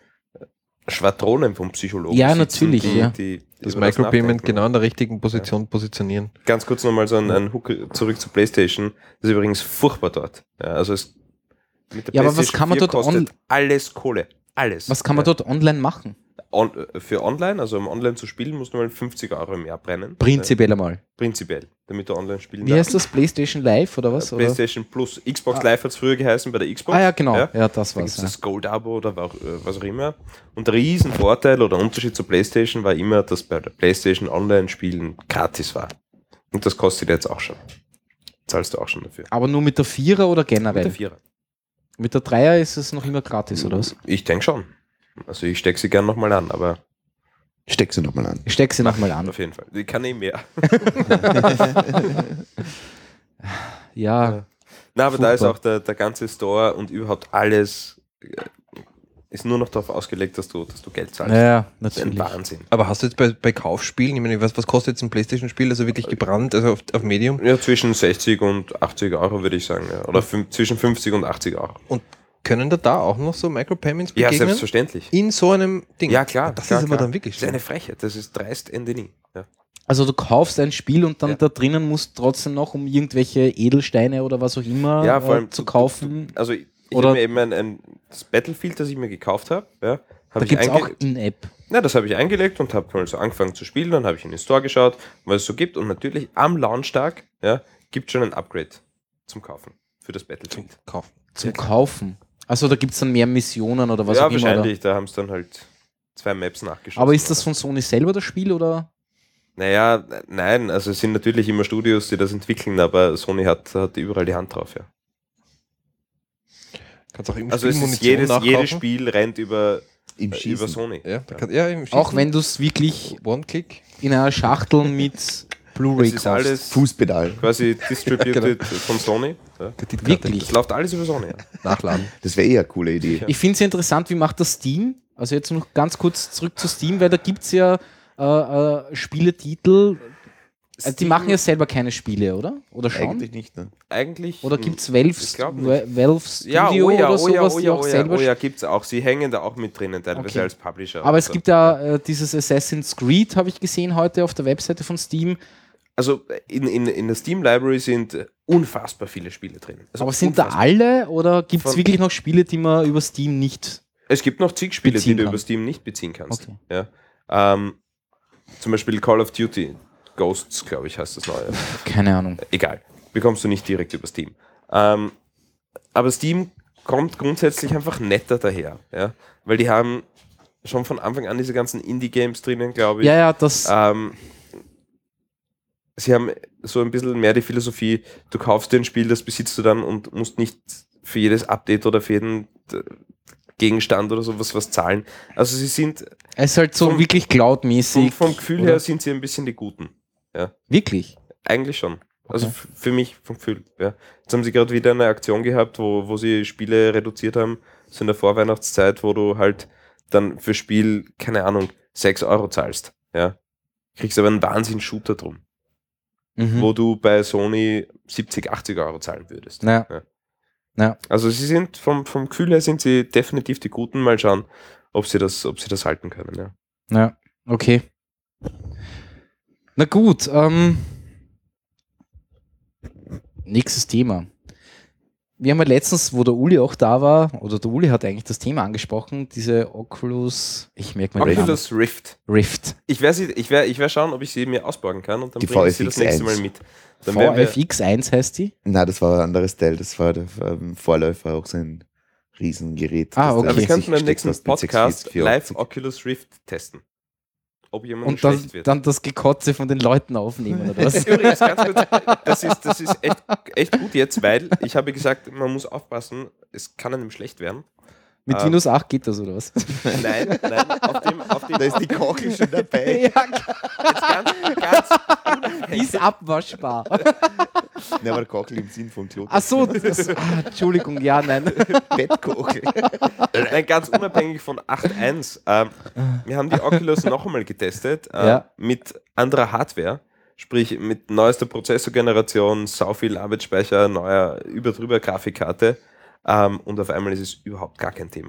Schwadronen von Psychologen Ja, sitzen, natürlich, die, ja. die Das über Micropayment nachdenken. genau in der richtigen Position positionieren. Ganz kurz nochmal so ein, ein Hook zurück zu PlayStation. Das ist übrigens furchtbar dort. Ja, also es, mit der Ja, aber was PlayStation kann man vier dort kostet on- alles Kohle. Alles. Was kann man ja. dort online machen? On, für online, also um online zu spielen, musst du mal fünfzig Euro im Jahr brennen. Prinzipiell einmal. Ja, prinzipiell, damit du online spielen Wie heißt das? PlayStation Live oder was? Oder? PlayStation Plus. Xbox Ah. Live hat es früher geheißen bei der Xbox. Ah ja, genau. Ja, Ja. das Da gibt war's. es Ja. das Gold-Abo oder wa- äh, was auch immer. Und der Riesenvorteil oder Unterschied zur PlayStation war immer, dass bei der PlayStation Online-Spielen gratis war. Und das kostet jetzt auch schon. Zahlst du auch schon dafür. Aber nur mit der Vierer oder Mit generell? der Vierer. Mit der Dreier ist es noch immer gratis, oder was? Ich denke schon. Also ich stecke sie gern nochmal an, aber Steck sie nochmal an. Ich steck sie nochmal an. auf jeden Fall. Die kann eh mehr. Ja, Na, aber da ist Furchtbar. auch der, der ganze Store und überhaupt alles äh, ist nur noch darauf ausgelegt, dass du, dass du Geld zahlst. ja, Das ist ein natürlich. Wahnsinn. Aber hast du jetzt bei, bei Kaufspielen, ich meine, was, was kostet jetzt ein PlayStation-Spiel, also wirklich gebrannt, also auf, auf Medium? Ja, zwischen sechzig und achtzig Euro würde ich sagen. Ja. Oder fün- zwischen fünfzig und achtzig Euro. Können da da auch noch so Micropayments Ja, begegnen? selbstverständlich. In so einem Ding? Ja, klar. Das klar, ist aber klar. dann wirklich Das ist eine so. Frechheit. Das ist dreist Ende nie. Ja. Also du kaufst ein Spiel und dann Ja. da drinnen musst trotzdem noch, um irgendwelche Edelsteine oder was auch immer Ja, vor allem äh, zu du- kaufen. Also ich, ich Oder- habe mir eben ein, ein das Battlefield, das ich mir gekauft habe, ja, Da habe ich gibt es einge- auch In-App. Ja, das habe ich eingelegt und habe mal so angefangen zu spielen. Dann habe ich in den Store geschaut, was es so gibt. Und natürlich am Launchtag ja, gibt es schon ein Upgrade zum Kaufen für das Battlefield. Kaufen. Zum Kaufen. Also da gibt es dann mehr Missionen oder was ja, auch immer. Oder? wahrscheinlich. Da haben es dann halt zwei Maps nachgeschossen. Aber ist das oder? von Sony selber das Spiel oder? Naja, nein. Also es sind natürlich immer Studios, die das entwickeln, aber Sony hat, hat überall die Hand drauf. Ja. Kannst auch im Also Spiel es ist Munition jedes, nachkaufen. jedes Spiel rennt über, Im äh, Schießen. über Sony. Ja, da kann, ja, im Schießen. Auch wenn du es wirklich One-Click. in einer Schachtel mit Blu-ray Es ist kaufst. alles Fußpedal. quasi distributed von Sony. Ja. Wirklich. Das läuft alles über Sony. Ja. Nachladen. Das wäre eher eine coole Idee. Ich finde es interessant, wie macht das Steam? Also jetzt noch ganz kurz zurück zu Steam, weil da gibt es ja äh, äh, Spieletitel. Also die Steam- machen ja selber keine Spiele, oder? Oder schon? Eigentlich nicht, ne? Eigentlich. Oder gibt es Valve, Ich glaub nicht. Valve Studio Ja, oh ja, oder oh ja, sowas, oh die ja, auch oh ja, selber oh ja, gibt's auch. Sie hängen da auch mit drinnen, teilweise Okay. als Publisher. Aber es Also- gibt ja äh, dieses Assassin's Creed, habe ich gesehen heute auf der Webseite von Steam. Also in, in, in der Steam Library sind äh, unfassbar viele Spiele drin. Also Aber sind da unfassbar. alle oder gibt es Von- wirklich noch Spiele, die man über Steam nicht... Es gibt noch zig Spiele, beziehen die du kann? über Steam nicht beziehen kannst. Okay. Ja. Ähm, zum Beispiel Call of Duty Ghosts, glaube ich, heißt das neue. Keine Ahnung. Egal, bekommst du nicht direkt über Steam. Ähm, aber Steam kommt grundsätzlich einfach netter daher, ja? Weil die haben schon von Anfang an diese ganzen Indie-Games drinnen, glaube ich. Ja, ja, das... Ähm, sie haben so ein bisschen mehr die Philosophie, du kaufst dir ein Spiel, das besitzt du dann und musst nicht für jedes Update oder für jeden äh, Gegenstand oder sowas was zahlen. Also sie sind, es ist halt so vom- wirklich vom, Cloud-mäßig. vom Gefühl oder? her sind sie ein bisschen die Guten. Wirklich? Eigentlich schon. Also Okay. f- für mich vom Gefühl. Ja. Jetzt haben sie gerade wieder eine Aktion gehabt, wo, wo sie Spiele reduziert haben, so in der Vorweihnachtszeit, wo du halt dann für Spiel, keine Ahnung, sechs Euro zahlst. Ja. Kriegst aber einen Wahnsinn-Shooter drum, Mhm. wo du bei Sony siebzig, achtzig Euro zahlen würdest. Ja. Ja. Ja. Also sie sind vom, vom Gefühl her sind sie definitiv die Guten. Mal schauen, ob sie das, ob sie das halten können. Ja. Ja, okay. Na gut, ähm, nächstes Thema. Wir haben ja letztens, wo der Uli auch da war, oder der Uli hat eigentlich das Thema angesprochen, diese Oculus, ich merke mal den Namen. Oculus Rift. Rift. Ich werde ich werd, ich werd schauen, ob ich sie mir ausborgen kann und dann Die bringe ich sie das V F X nächste eins. Mal mit. Dann werden V wir- F X eins heißt die? Na, das war ein anderes Teil. Das war der ähm, Vorläufer, auch so ein Riesengerät. Ah, das okay. da Aber wir sich könnten beim gesteckt nächsten hast mit Podcast sechs live vierundvierzig. Oculus Rift testen. Ob jemand Und schlecht das, wird. dann das Gekotze von den Leuten aufnehmen, oder was? Übrigens, ganz kurz, das ist, das ist echt, echt gut jetzt, weil ich habe gesagt, man muss aufpassen, es kann einem schlecht werden. Mit Ähm. Windows acht geht das, oder was? Nein, nein, auf dem, auf dem Da ist die Kochel schon dabei. ja, jetzt ganz, ganz die ist abwaschbar. Na, aber Kochel im Sinn von Klo. Ach so, das, ah, Entschuldigung, ja, nein. Bettkochel. Nein, ganz unabhängig von acht Punkt eins. Ähm, wir haben die Oculus noch einmal getestet äh, Ja. mit anderer Hardware, sprich mit neuester Prozessorgeneration, sau viel Arbeitsspeicher, neuer über drüber Grafikkarte ähm, und auf einmal ist es überhaupt gar kein Thema mehr.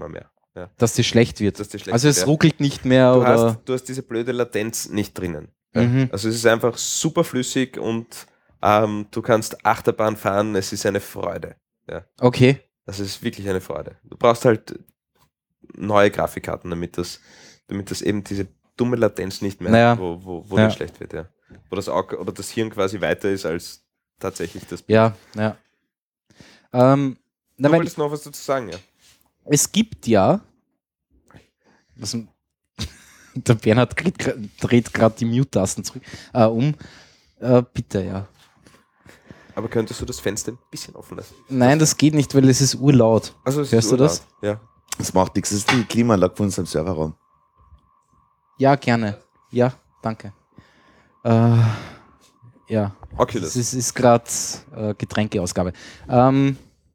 Ja. Dass dir schlecht wird. Dass dir schlecht Also es wird, ja. ruckelt nicht mehr Du oder. hast, du hast diese blöde Latenz nicht drinnen. Ja. Mhm. Also es ist einfach super flüssig und ähm, du kannst Achterbahn fahren, es ist eine Freude. Okay. Das ist wirklich eine Freude. Du brauchst halt neue Grafikkarten, damit das, damit das eben diese dumme Latenz nicht mehr, Naja. wo, wo, wo Ja. dir schlecht wird, ja. Wo das Auge oder das Hirn quasi weiter ist als tatsächlich das Bild. Ja, ja. Ähm, na, Du weil wolltest noch was dazu sagen, ja. es gibt ja. Was, der Bernhard dreht, gra- dreht gerade die Mute-Tasten zurück, äh, um. Äh, bitte, ja. Aber könntest du das Fenster ein bisschen offen lassen? Nein, das geht nicht, weil es ist urlaut. Also es Hörst ist du das? urlaut. Ja. Das macht nichts, das ist die Klimaanlage von unserem Serverraum. Ja, gerne. Ja, danke. Äh, ja. Oculus. Es ist, ist gerade äh, Getränkeausgabe. Ähm,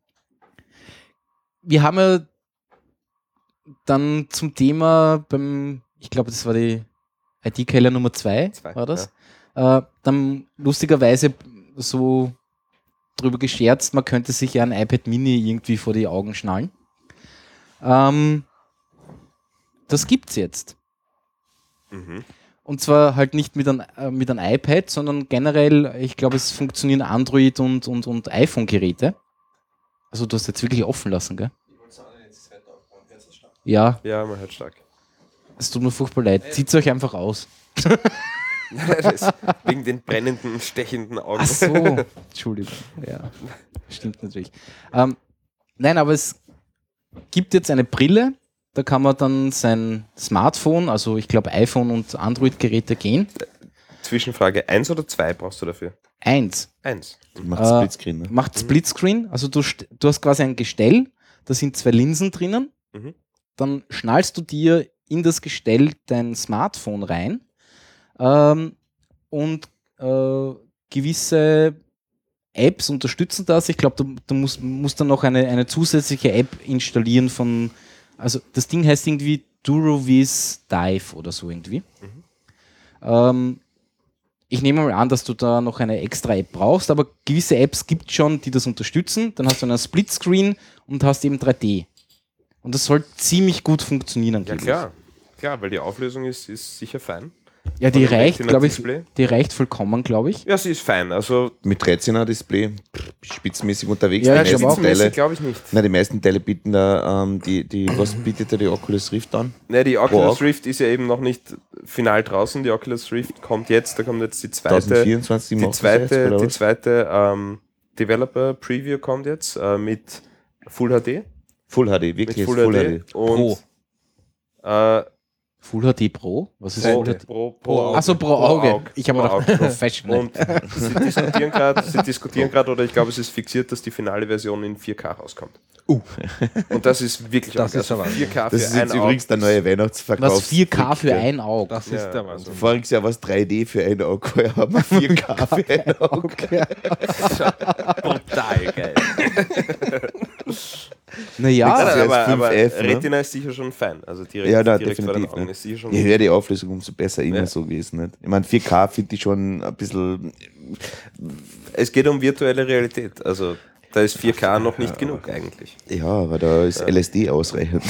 wir haben ja dann zum Thema beim, ich glaube, das war die I T-Keller Nummer zwei, Zwei, war das? Äh, dann lustigerweise so drüber gescherzt, man könnte sich ja ein iPad Mini irgendwie vor die Augen schnallen. Ähm, das gibt's jetzt. Mhm. Und zwar halt nicht mit einem äh, mit einem iPad, sondern generell, ich glaube, es funktionieren Android- und, und, und iPhone-Geräte. Also du hast jetzt wirklich offen lassen, gell? Ja, Ja, man hört stark. es tut mir furchtbar leid. Zieht euch einfach aus. Das ist wegen den brennenden, stechenden Augen. Ach so, Entschuldigung. Ja, stimmt natürlich. Ähm, nein, aber es gibt jetzt eine Brille, da kann man dann sein Smartphone, also ich glaube iPhone und Android-Geräte gehen. Zwischenfrage, eins oder zwei brauchst du dafür? Eins. Eins. Macht Äh, Splitscreen, ne? Macht Splitscreen, also du, st- du hast quasi ein Gestell, da sind zwei Linsen drinnen, Mhm. dann schnallst du dir in das Gestell dein Smartphone rein ähm, und äh, gewisse Apps unterstützen das. Ich glaube, du, du musst, musst dann noch eine, eine zusätzliche App installieren von, also das Ding heißt irgendwie DuroVis Dive oder so irgendwie. Mhm. Ähm, ich nehme mal an, dass du da noch eine extra App brauchst, aber gewisse Apps gibt es schon, die das unterstützen. Dann hast du einen Splitscreen und hast eben drei D. Und das soll ziemlich gut funktionieren. Ja, angeblich. klar. Klar, weil die Auflösung ist, ist sicher fein. Ja, die Von dem reicht, glaube ich, Retina-Display? die reicht vollkommen, glaube ich. Ja, sie ist fein. Also, Mit Retina-Display, spitzenmäßig unterwegs. Ja, die ich glaub meisten auch. Teile, spitzenmäßig glaube ich nicht. na, die meisten Teile bieten da, ähm, die, die, was bietet da die Oculus Rift an? Ne, die Oculus Wow. Rift ist ja eben noch nicht final draußen. Die Oculus Rift kommt jetzt, da kommt jetzt die zweite, zwanzig vierundzwanzig die macht das zweite, jetzt, oder die was? zweite ähm, Developer Preview kommt jetzt äh, mit Full H D. Full H D, Mit wirklich Full, jetzt Full H H D. D. Und äh, Full H D Pro? Was ist Pro, Full H D? pro, pro Auge. Achso, pro Auge. Ich habe Pro gedacht, Auge. Professional. Und sie diskutieren gerade, sie diskutieren gerade, oder ich glaube, es ist fixiert, dass die finale Version in vier K rauskommt. Uh. Und das ist wirklich Das arg. ist der Wahnsinn. vier K Das für ist ein jetzt Auge. übrigens der neue Weihnachtsverkauf. Was vier K für ein Auge? Das ist Ja, der Wahnsinn. Voriges Jahr war es drei D für ein Auge, heuer haben wir vier K für ein Auge. Total geil. Naja, Nein, Das ist nein, aber, jetzt aber fünf F, ne? Retina ist sicher schon fein. Also direkt, Ja, na, direkt vor den definitiv. Augen Ne? ist sicher schon. Je höher die Auflösung, umso besser immer Ja. so gewesen. Nicht? Ich meine, vier K finde ich schon ein bisschen. Es geht um virtuelle Realität. Also da ist vier K noch nicht genug eigentlich. Ja, aber da ist L S D ausreichend.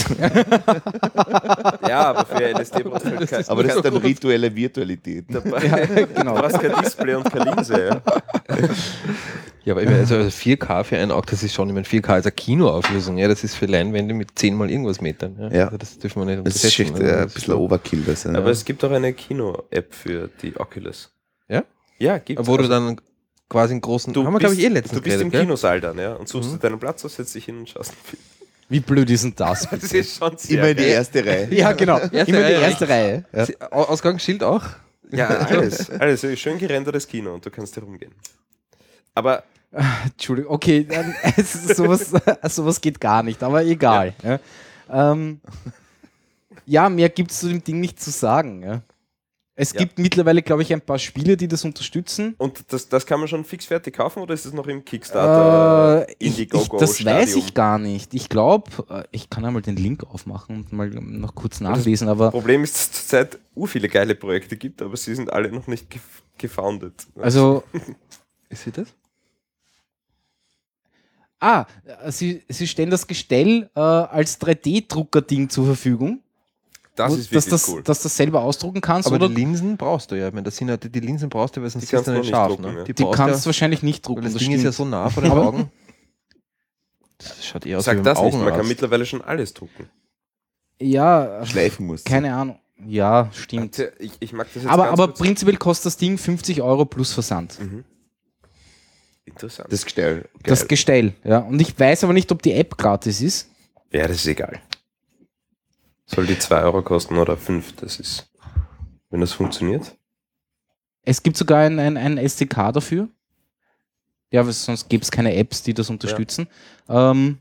Ja, aber für L S D brauchst du halt kein, Aber das ist dann rituelle Virtualität. Ne? genau. Du brauchst kein Display und keine Linse. Ja. Ja, aber ich meine, also also vier K für ein Auge, das ist schon, ich meine, vier K ist eine Kinoauflösung, ja, das ist für Leinwände mit zehn mal irgendwas Metern. Ja. Ja. Also das dürfen wir nicht Das ist echt unterschätzen, äh, also ein das bisschen Overkill. Das, Aber ja. es gibt auch eine Kino-App für die Oculus. Ja? Ja, gibt Wo du dann quasi einen großen, Du haben wir bist, glaube ich eh letztens du bist im geredet, gell? Kinosaal dann, ja, und suchst Mhm. dir deinen Platz aus, setzt dich hin und schaust einen Film. Wie blöd ist denn das? Das ist schon sehr Immer in die geil. erste Reihe. Ja, genau. Erste Immer die Reihe, erste Reihe. Ja. Sie- Au- Ausgangsschild auch? Ja, alles. alles. Schön gerendertes Kino und du kannst herumgehen. Aber Entschuldigung, okay, dann, es ist sowas, sowas geht gar nicht, aber egal. Ja, ähm, ja mehr gibt es zu dem Ding nicht zu sagen. Ja. Es Ja. gibt mittlerweile, glaube ich, ein paar Spiele, die das unterstützen. und das, das kann man schon fix fertig kaufen oder ist es noch im Kickstarter Äh, ich, ich, Indiegogo das weiß Stadium? ich gar nicht. Ich glaube, ich kann einmal den Link aufmachen und mal noch kurz nachlesen, aber Problem ist, dass es zurzeit u viele geile Projekte gibt, aber sie sind alle noch nicht gef gefoundet. also Ist sie das? Ah, äh, sie, sie stellen das Gestell äh, als drei D-Drucker-Ding zur Verfügung. Das wo- ist dass, wirklich das, cool. dass das selber ausdrucken kannst. Aber oder die Linsen brauchst du ja. Ich meine, das sind ja, die, die Linsen brauchst du, weil sonst Die ist kannst es du nicht noch scharf. nicht drucken, Ne? ja. Die, die brauchst kannst du ja, wahrscheinlich nicht drucken. weil das das Ding ist ja stimmt. so nah vor den Aber- Augen. Das schaut eher aus wie Sag ein das nicht, man kann Augenarzt. mittlerweile schon alles drucken. Ja, Schleifen musst. keine Ahnung. Ja, stimmt. Tja, Ich, ich mag das jetzt Aber, ganz aber kurz- prinzipiell kostet das Ding fünfzig Euro plus Versand. Mhm. Interessant. Das Gestell. Das Geil. Gestell, ja. Und ich weiß aber nicht, ob die App gratis ist. Ja, das ist egal. Soll die zwei Euro kosten oder fünf? Das ist, wenn das funktioniert. Es gibt sogar ein, ein, ein S D K dafür. Ja, aber sonst gäbe es keine Apps, die das unterstützen. Ähm,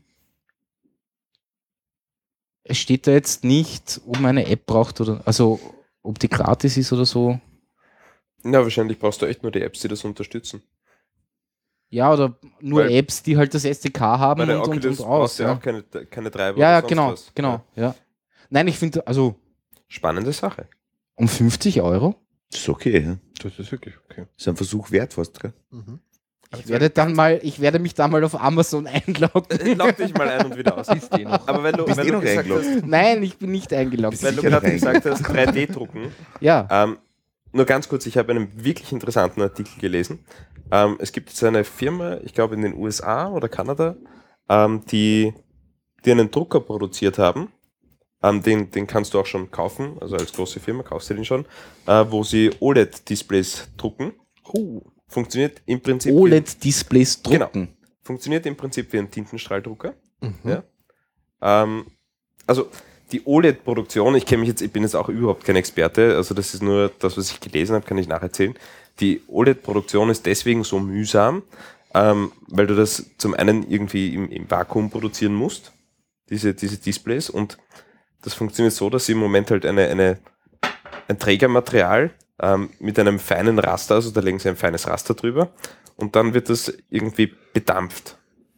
es steht da jetzt nicht, ob man eine App braucht oder, also ob die gratis ist oder so. Ja, wahrscheinlich brauchst du echt nur die Apps, die das unterstützen. Ja, oder nur Weil- Apps, die halt das S D K haben Bei der und, und, Oculus und aus. brauchst du ja Ja, auch keine, keine Treiber ja, oder ja sonst genau, was. genau, ja. Nein, ich finde, also Spannende Sache. um fünfzig Euro. Das ist okay. Ja? Das ist wirklich okay. Das ist ein Versuch wert fast. Gell? Mhm. Ich werde dann mal, ich werde mich dann mal auf Amazon einloggen. Log dich mal ein und wieder aus. Ist eh noch. Aber wenn du, Bist wenn eh du noch gesagt eingeloggt? hast, Nein, ich bin nicht eingeloggt. wenn du Sicher gerade noch gesagt hast, drei D drucken, Ja. ähm, nur ganz kurz, ich habe einen wirklich interessanten Artikel gelesen. Ähm, es gibt jetzt eine Firma, ich glaube in den U S A oder Kanada, ähm, die, die einen Drucker produziert haben. Ähm, den, den kannst du auch schon kaufen, also als große Firma kaufst du den schon, äh, wo sie O L E D-Displays drucken. Funktioniert im Prinzip O L E wie, D-Displays drucken. funktioniert im Prinzip wie ein Tintenstrahldrucker. Mhm. Ja. Ähm, also die O L E D-Produktion, ich kenne mich jetzt, ich bin jetzt auch überhaupt kein Experte, also das ist nur das, was ich gelesen habe, kann ich nacherzählen. Die O L E D-Produktion ist deswegen so mühsam, ähm, weil du das zum einen irgendwie im, im Vakuum produzieren musst, diese, diese Displays, und das funktioniert so, dass sie im Moment halt eine, eine, ein Trägermaterial ähm, mit einem feinen Raster, also da legen sie ein feines Raster drüber und dann wird das irgendwie bedampft.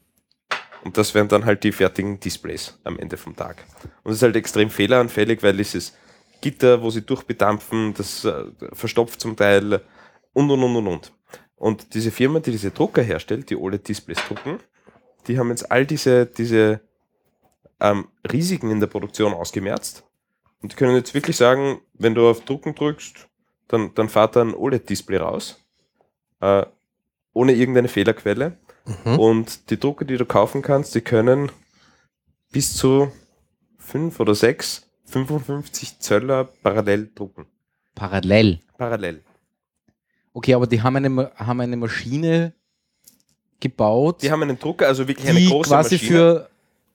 Und das wären dann halt die fertigen Displays am Ende vom Tag. Und es ist halt extrem fehleranfällig, weil dieses Gitter, wo sie durchbedampfen, das äh, verstopft zum Teil und und und und und. Und diese Firma, die diese Drucker herstellt, die O L E D-Displays drucken, die haben jetzt all diese, diese ähm, Risiken in der Produktion ausgemerzt und die können jetzt wirklich sagen, wenn du auf Drucken drückst, dann, dann fährt da ein O L E D-Display raus, äh, ohne irgendeine Fehlerquelle. Mhm. Und die Drucker, die du kaufen kannst, die können bis zu fünf oder sechs fünfundfünfzig Zöller parallel drucken. Parallel. Parallel. Okay, aber die haben eine, Ma- haben eine Maschine gebaut, Die haben einen Drucker, also wirklich eine die große quasi Maschine, für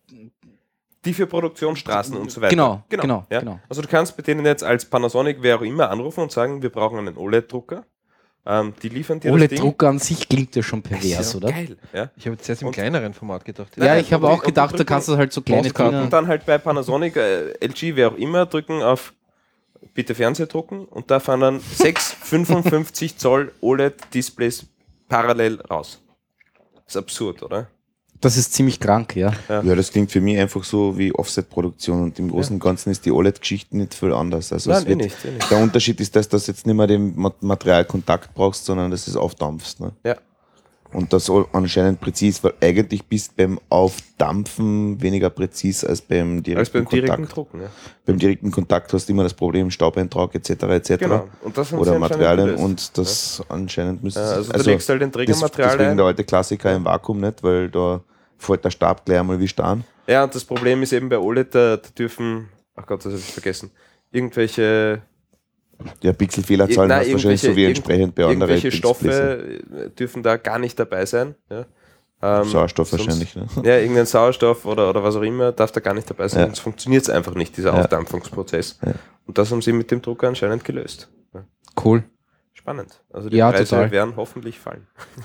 die für Produktionsstraßen und so weiter. Genau, genau, ja. genau. Also du kannst bei denen jetzt als Panasonic, wer auch immer, anrufen und sagen, wir brauchen einen O L E D-Drucker. Ähm, die liefern dir O L E das Ding. D-Drucker an sich klingt ja schon Das ist pervers, ja oder? geil. Ja. Ich habe jetzt erst im Und- kleineren Format gedacht. Ja, Nein, ich habe und die- auch und die gedacht, da drücken- kannst du halt so kleine Postkarten Dinger. Und dann halt bei Panasonic, äh, L G, wer auch immer, drücken auf bitte Fernseher drucken und da fahren dann sechs fünfundfünfzig Zoll O L E D-Displays parallel raus. Das ist absurd, oder? Das ist ziemlich krank, ja. Ja, das klingt für mich einfach so wie Offset-Produktion und im Großen und Ganzen ist die O L E D-Geschichte nicht viel anders. Also es Nein, eh wird, nicht, eh nicht. der Unterschied ist, dass du jetzt nicht mehr den Ma- Materialkontakt brauchst, sondern dass du es aufdampfst. Ne? Ja. Und das soll anscheinend präzis, weil eigentlich bist beim Aufdampfen weniger präzis als beim direkten Als beim direkten Kontakt. Drucken. Ja. Beim direkten Kontakt hast du immer das Problem Staubeintrag et cetera et cetera. Genau. Und das haben Oder sie anscheinend Materialien gelöst. und das anscheinend müsste Ja, also, du legst halt den das, Trägermaterial deswegen ein. der alte Klassiker im Vakuum nicht, weil da fällt der Stab gleich einmal wie Stein. Ja, und das Problem ist eben bei O L E D, da, da dürfen, ach Gott, das habe ich vergessen, irgendwelche, Ja, Pixelfehlerzahlen Nein, hast du wahrscheinlich so wie irgendwelche- entsprechend bei anderen irgendwelche Stoffe Displays. äh, dürfen da gar nicht dabei sein. Ja. Ähm, Sauerstoff sonst- wahrscheinlich. Ne? Ja, irgendein Sauerstoff oder, oder was auch immer darf da gar nicht dabei sein. Ja. Sonst funktioniert es einfach nicht, dieser Ja. Aufdampfungsprozess. Ja. Und das haben sie mit dem Drucker anscheinend gelöst. Ja. Cool. Spannend. Also die Ja, Preise total. werden hoffentlich fallen.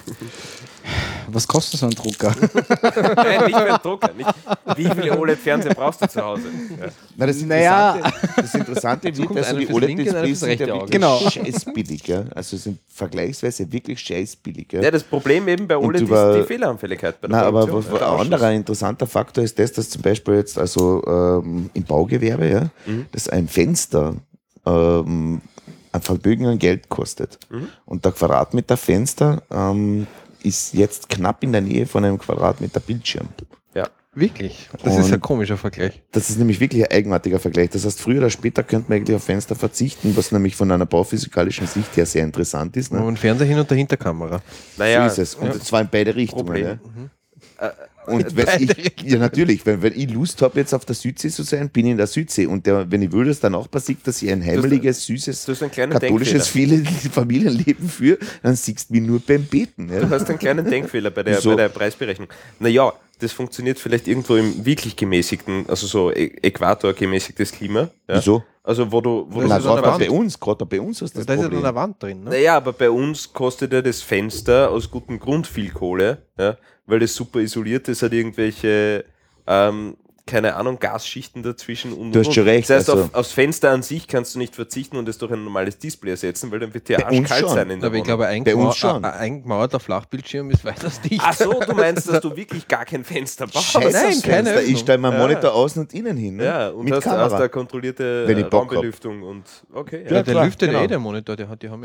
Was kostet so ein Drucker? Nein, nicht für den Drucker. Nicht. Wie viele O L E D-Fernseher brauchst du zu Hause? Ja. Na, das, Naja. Interessante, das Interessante wird, Zukunft also einer die fürs O L E linke, einer D-Displays fürs sind ja rechte Auge. wirklich Genau. scheißbillig. Ja? Also sind vergleichsweise wirklich scheißbillig. Ja? Ja, das Problem eben bei O L E D Und über- ist die Fehleranfälligkeit bei der Nein, aber Produktion. was- Ja, der ein Ausschuss. anderer interessanter Faktor ist das, dass zum Beispiel jetzt also ähm, im Baugewerbe, ja, Mhm. dass ein Fenster ähm, ein Vermögen an Geld kostet. Mhm. Und der Quadratmeter Fenster ähm, ist jetzt knapp in der Nähe von einem Quadratmeter Bildschirm. Ja. Wirklich? Das Und ist ein komischer Vergleich. Das ist nämlich wirklich ein eigenartiger Vergleich. Das heißt, früher oder später könnte man eigentlich auf Fenster verzichten, was nämlich von einer bauphysikalischen Sicht her sehr interessant ist. Ne? Ne? Und Fernseher hin und der Hinterkamera. Naja, so ist es. Und ja. zwar in beide Richtungen. Problem. Ja. Mhm. Und wenn ich, ja natürlich, wenn, wenn ich Lust habe, jetzt auf der Südsee zu sein, bin ich in der Südsee. Und der, wenn ich will, dass dann auch passiert, dass ich ein heimeliges, süßes, du hast einen kleinen katholisches Familienleben führe, dann siehst du mich nur beim Beten. Ja. Du hast einen kleinen Denkfehler bei der, Wieso? bei der Preisberechnung. Naja, das funktioniert vielleicht irgendwo im wirklich gemäßigten, also so Ä- Äquator-gemäßigtes Klima. Ja? Wieso? Also wo du, wo Das Na, du ist an der gerade Wand. bei uns, gerade bei uns hast du Da das ist ja dann Problem. eine Wand drin. Ne? Naja, aber bei uns kostet ja das Fenster aus gutem Grund viel Kohle, ja, weil das super isoliert ist, hat irgendwelche, ähm, keine Ahnung, Gasschichten dazwischen und Du hast und. schon recht, Das heißt, also- auf, aufs Fenster an sich kannst du nicht verzichten und es durch ein normales Display ersetzen, weil dann wird dir Bei uns arschkalt schon. sein in der Aber ich Wohnung. glaube, ein, Bei uns Gemau schon. ein eingemauerter Flachbildschirm ist weitaus dicht. Ach so, du meinst, dass du wirklich gar kein Fenster baust? Scheiß Nein, aufs keine Fenster. Ich Öffnung. stelle meinen Ja. Monitor außen und innen hin. Ne? Ja, und Mit hast, Kamera. hast da kontrollierte Wenn ich äh, Bock hab. Raumbelüftung und okay. Ja, Ja, der klar, lüftet genau. eh der Monitor, der hat, die haben